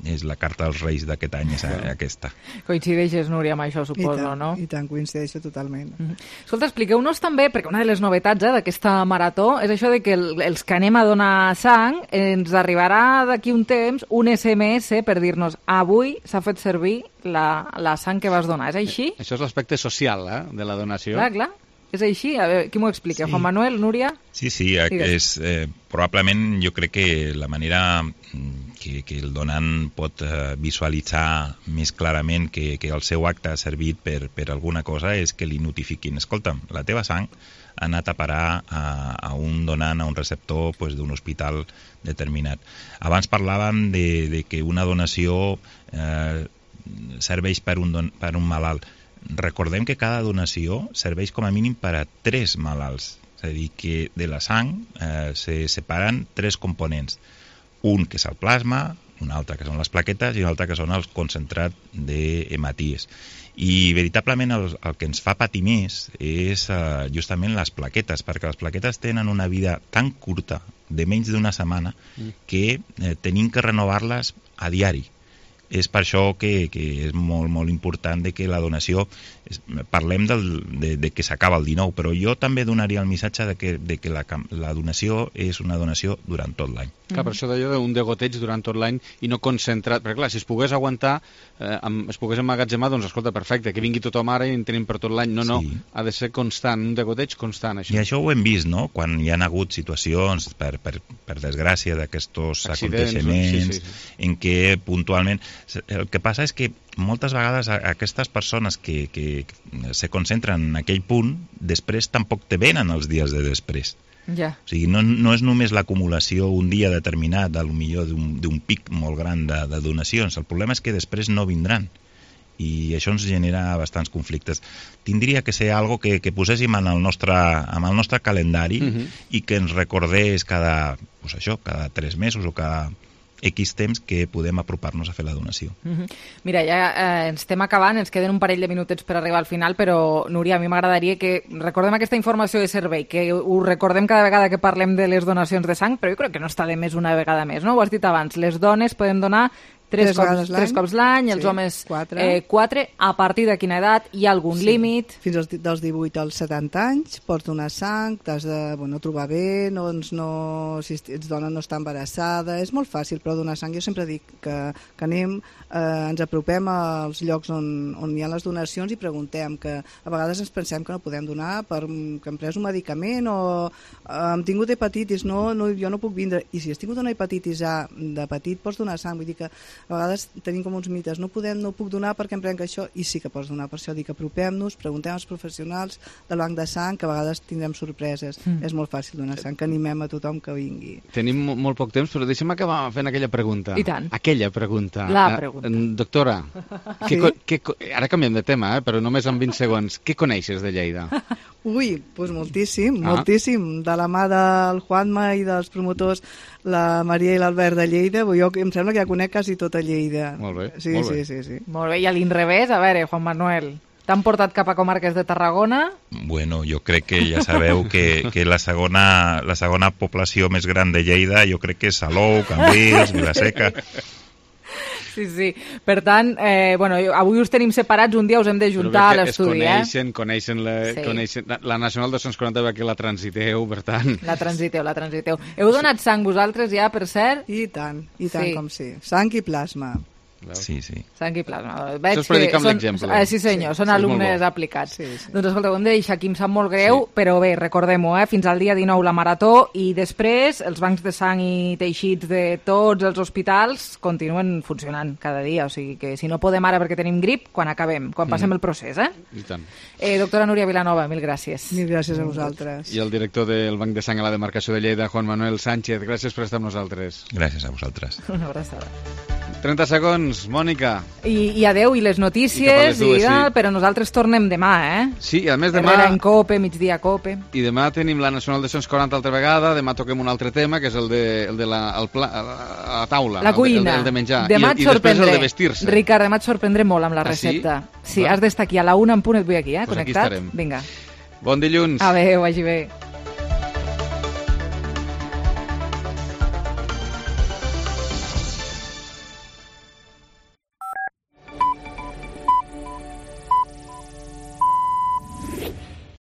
Speaker 11: és la carta dels Reis d'aquest any, és aquesta.
Speaker 2: Coincideixes, Núria, amb això, suposo,
Speaker 12: I tant,
Speaker 2: no?
Speaker 12: I tant, coincideixo totalment.
Speaker 2: Mm-hmm. Escolta, expliqueu-nos també, perquè una de les novetats eh, d'aquesta marató és això de que el, els que anem a donar sang ens arribarà d'aquí un temps un S M S per dir-nos avui s'ha fet servir la, la sang que vas donar. És així?
Speaker 7: Això és l'aspecte social, eh, de la donació.
Speaker 2: Clar, clar. És així? A veure, qui m'ho explica? Sí. Juan Manuel, Núria?
Speaker 11: Sí, sí, és, eh, probablement jo crec que la manera que, que el donant pot eh, visualitzar més clarament que, que el seu acte ha servit per, per alguna cosa és que li notifiquin, escolta'm, la teva sang ha anat a parar a, a un donant, a un receptor pues, d'un hospital determinat. Abans parlàvem de, de que una donació eh, serveix per un, don, per un malalt. Recordem que cada donació serveix com a mínim per a tres malalts. És a dir, que de la sang eh, se separen tres components. Un que és el plasma, un altre que són les plaquetes i un altre que són els concentrats d'hematies. I veritablement el, el que ens fa patir més és uh, justament les plaquetes, perquè les plaquetes tenen una vida tan curta, de menys d'una setmana, mm. que eh, tenim que renovar-les a diari. És per això que, que és molt, molt important de que la donació, és, parlem del, de, de que s'acaba el dinou, però jo també donaria el missatge de que, de que la, la donació és una donació durant tot l'any.
Speaker 7: Clar, per això d'allò d'un degoteig durant tot l'any i no concentrat, perquè clar, si es pogués aguantar, eh, amb, es pogués emmagatzemar, doncs escolta, perfecte, que vingui tothom ara i en tenim per tot l'any. No, no, sí. Ha de ser constant, un degoteig constant, això.
Speaker 11: I això ho hem vist, no?, quan hi ha hagut situacions, per, per, per desgràcia, d'aquests aconteixements, sí, sí, sí. en què puntualment... El que passa és que moltes vegades aquestes persones que, que se concentren en aquell punt, després tampoc te venen els dies de després.
Speaker 2: Ja.
Speaker 11: O sigui, no, no és només l'acumulació un dia determinat, potser d'un pic molt gran de, de donacions. El problema és que després no vindran. I això ens genera bastants conflictes. Tindria que ser algo que, que poséssim en el nostre, en el nostre calendari uh-huh. i que ens recordés cada, pues això, cada tres mesos o cada... X temps que podem apropar-nos a fer la donació.
Speaker 2: Mm-hmm. Mira, ja eh, ens estem acabant, ens queden un parell de minutets per arribar al final, però, Núria, a mi m'agradaria que recordem aquesta informació de servei, que ho recordem cada vegada que parlem de les donacions de sang, però jo crec que no està de més una vegada més, no? Ho has dit abans, les dones poden donar Tres, tres, cops, tres cops l'any, els sí, homes quatre. Eh, quatre. A partir de quina edat hi ha algun sí. límit?
Speaker 12: Fins als dels divuit als setanta anys pots donar sang, t'has de bueno, trobar bé, no, no, si ets dona no està embarassada, és molt fàcil però donar sang. Jo sempre dic que, que anem, eh, ens apropem als llocs on, on hi ha les donacions i preguntem, que a vegades ens pensem que no podem donar per que hem pres un medicament o eh, hem tingut hepatitis, no, no, jo no puc vindre, i si has tingut una hepatitis A de petit pots donar sang, vull dir que a vegades tenim com uns mites, no podem, no puc donar perquè em prenc això, i sí que pots donar, per això dic que apropem-nos, preguntem als professionals del banc de sang, que a vegades tindrem sorpreses. Mm. És molt fàcil donar sang, que animem a tothom que vingui.
Speaker 7: Tenim molt poc temps, però deixa'm acabar fent aquella pregunta.
Speaker 2: I tant.
Speaker 7: Aquella pregunta.
Speaker 2: La pregunta.
Speaker 7: Uh, doctora, sí? que, que, ara canviem de tema, eh, però només en vint segons. Què coneixes de Lleida?
Speaker 12: Ui, doncs moltíssim, ah. moltíssim. De la mà del Juanma i dels promotors, la Maria i l'Albert de Lleida, jo em sembla que ja conec quasi tota Lleida.
Speaker 7: Molt bé,
Speaker 12: sí,
Speaker 7: molt
Speaker 12: sí,
Speaker 7: bé.
Speaker 12: Sí, sí.
Speaker 2: Molt bé, i a l'inrevés, a veure, Juan Manuel, t'han portat cap a comarques de Tarragona?
Speaker 11: Bueno, jo crec que ja sabeu que, que la, segona, la segona població més gran de Lleida jo crec que és Salou, Cambrils, Vilaseca...
Speaker 2: Sí, sí. Per tant, eh, bueno, avui us tenim separats, un dia us hem de juntar a l'estudi, eh?
Speaker 7: Es coneixen, coneixen, la, sí. coneixen la, la Nacional dos-cents quaranta que la transiteu, per tant...
Speaker 2: La transiteu, la transiteu. Heu donat sang vosaltres ja, per cert?
Speaker 12: I tant, i tant sí. com sí. Sang i plasma.
Speaker 11: Sí, sí.
Speaker 2: Sang i plasma. Veig
Speaker 7: Això és predicar amb
Speaker 2: són,
Speaker 7: l'exemple.
Speaker 2: Eh, sí, senyor, sí, són sí, alumnes aplicats. Sí, sí. Doncs escolta, ho hem de deixar aquí, em sap molt greu, sí. però bé, recordem-ho, eh? Fins al dia dinou la marató i després els bancs de sang i teixits de tots els hospitals continuen funcionant cada dia, o sigui que si no podem ara perquè tenim grip, quan acabem, quan passem mm. el procés, eh?
Speaker 7: I tant.
Speaker 2: Eh, doctora Núria Vilanova, mil gràcies.
Speaker 12: Mil gràcies a vosaltres.
Speaker 7: I el director del Banc de Sang a la demarcació de Lleida, Juan Manuel Sánchez, gràcies per estar amb nosaltres.
Speaker 11: Gràcies a vosaltres.
Speaker 2: Una abraçada.
Speaker 7: trenta segons, Mònica.
Speaker 2: I, i adeu, i les notícies, I, dues, i tal, sí. però nosaltres tornem demà, eh?
Speaker 7: Sí, i a més demà...
Speaker 2: Herrera en Cope, migdia Cope.
Speaker 7: I demà tenim la Nacional dos-cents quaranta altra vegada, demà toquem un altre tema, que és el de, el de la, el pla, la taula.
Speaker 2: La cuina.
Speaker 7: El de, el de menjar.
Speaker 2: Demà
Speaker 7: I,
Speaker 2: et sorprendré.
Speaker 7: I després el de vestir-se.
Speaker 2: Ricard, demà et sorprendré molt amb la recepta. Ah, sí? Sí, has d'estar aquí a la una en punt, et vull aquí, eh?
Speaker 7: Pues
Speaker 2: Connectat.
Speaker 7: Aquí estarem.
Speaker 2: Vinga.
Speaker 7: Bon dilluns.
Speaker 2: Adéu, vagi bé.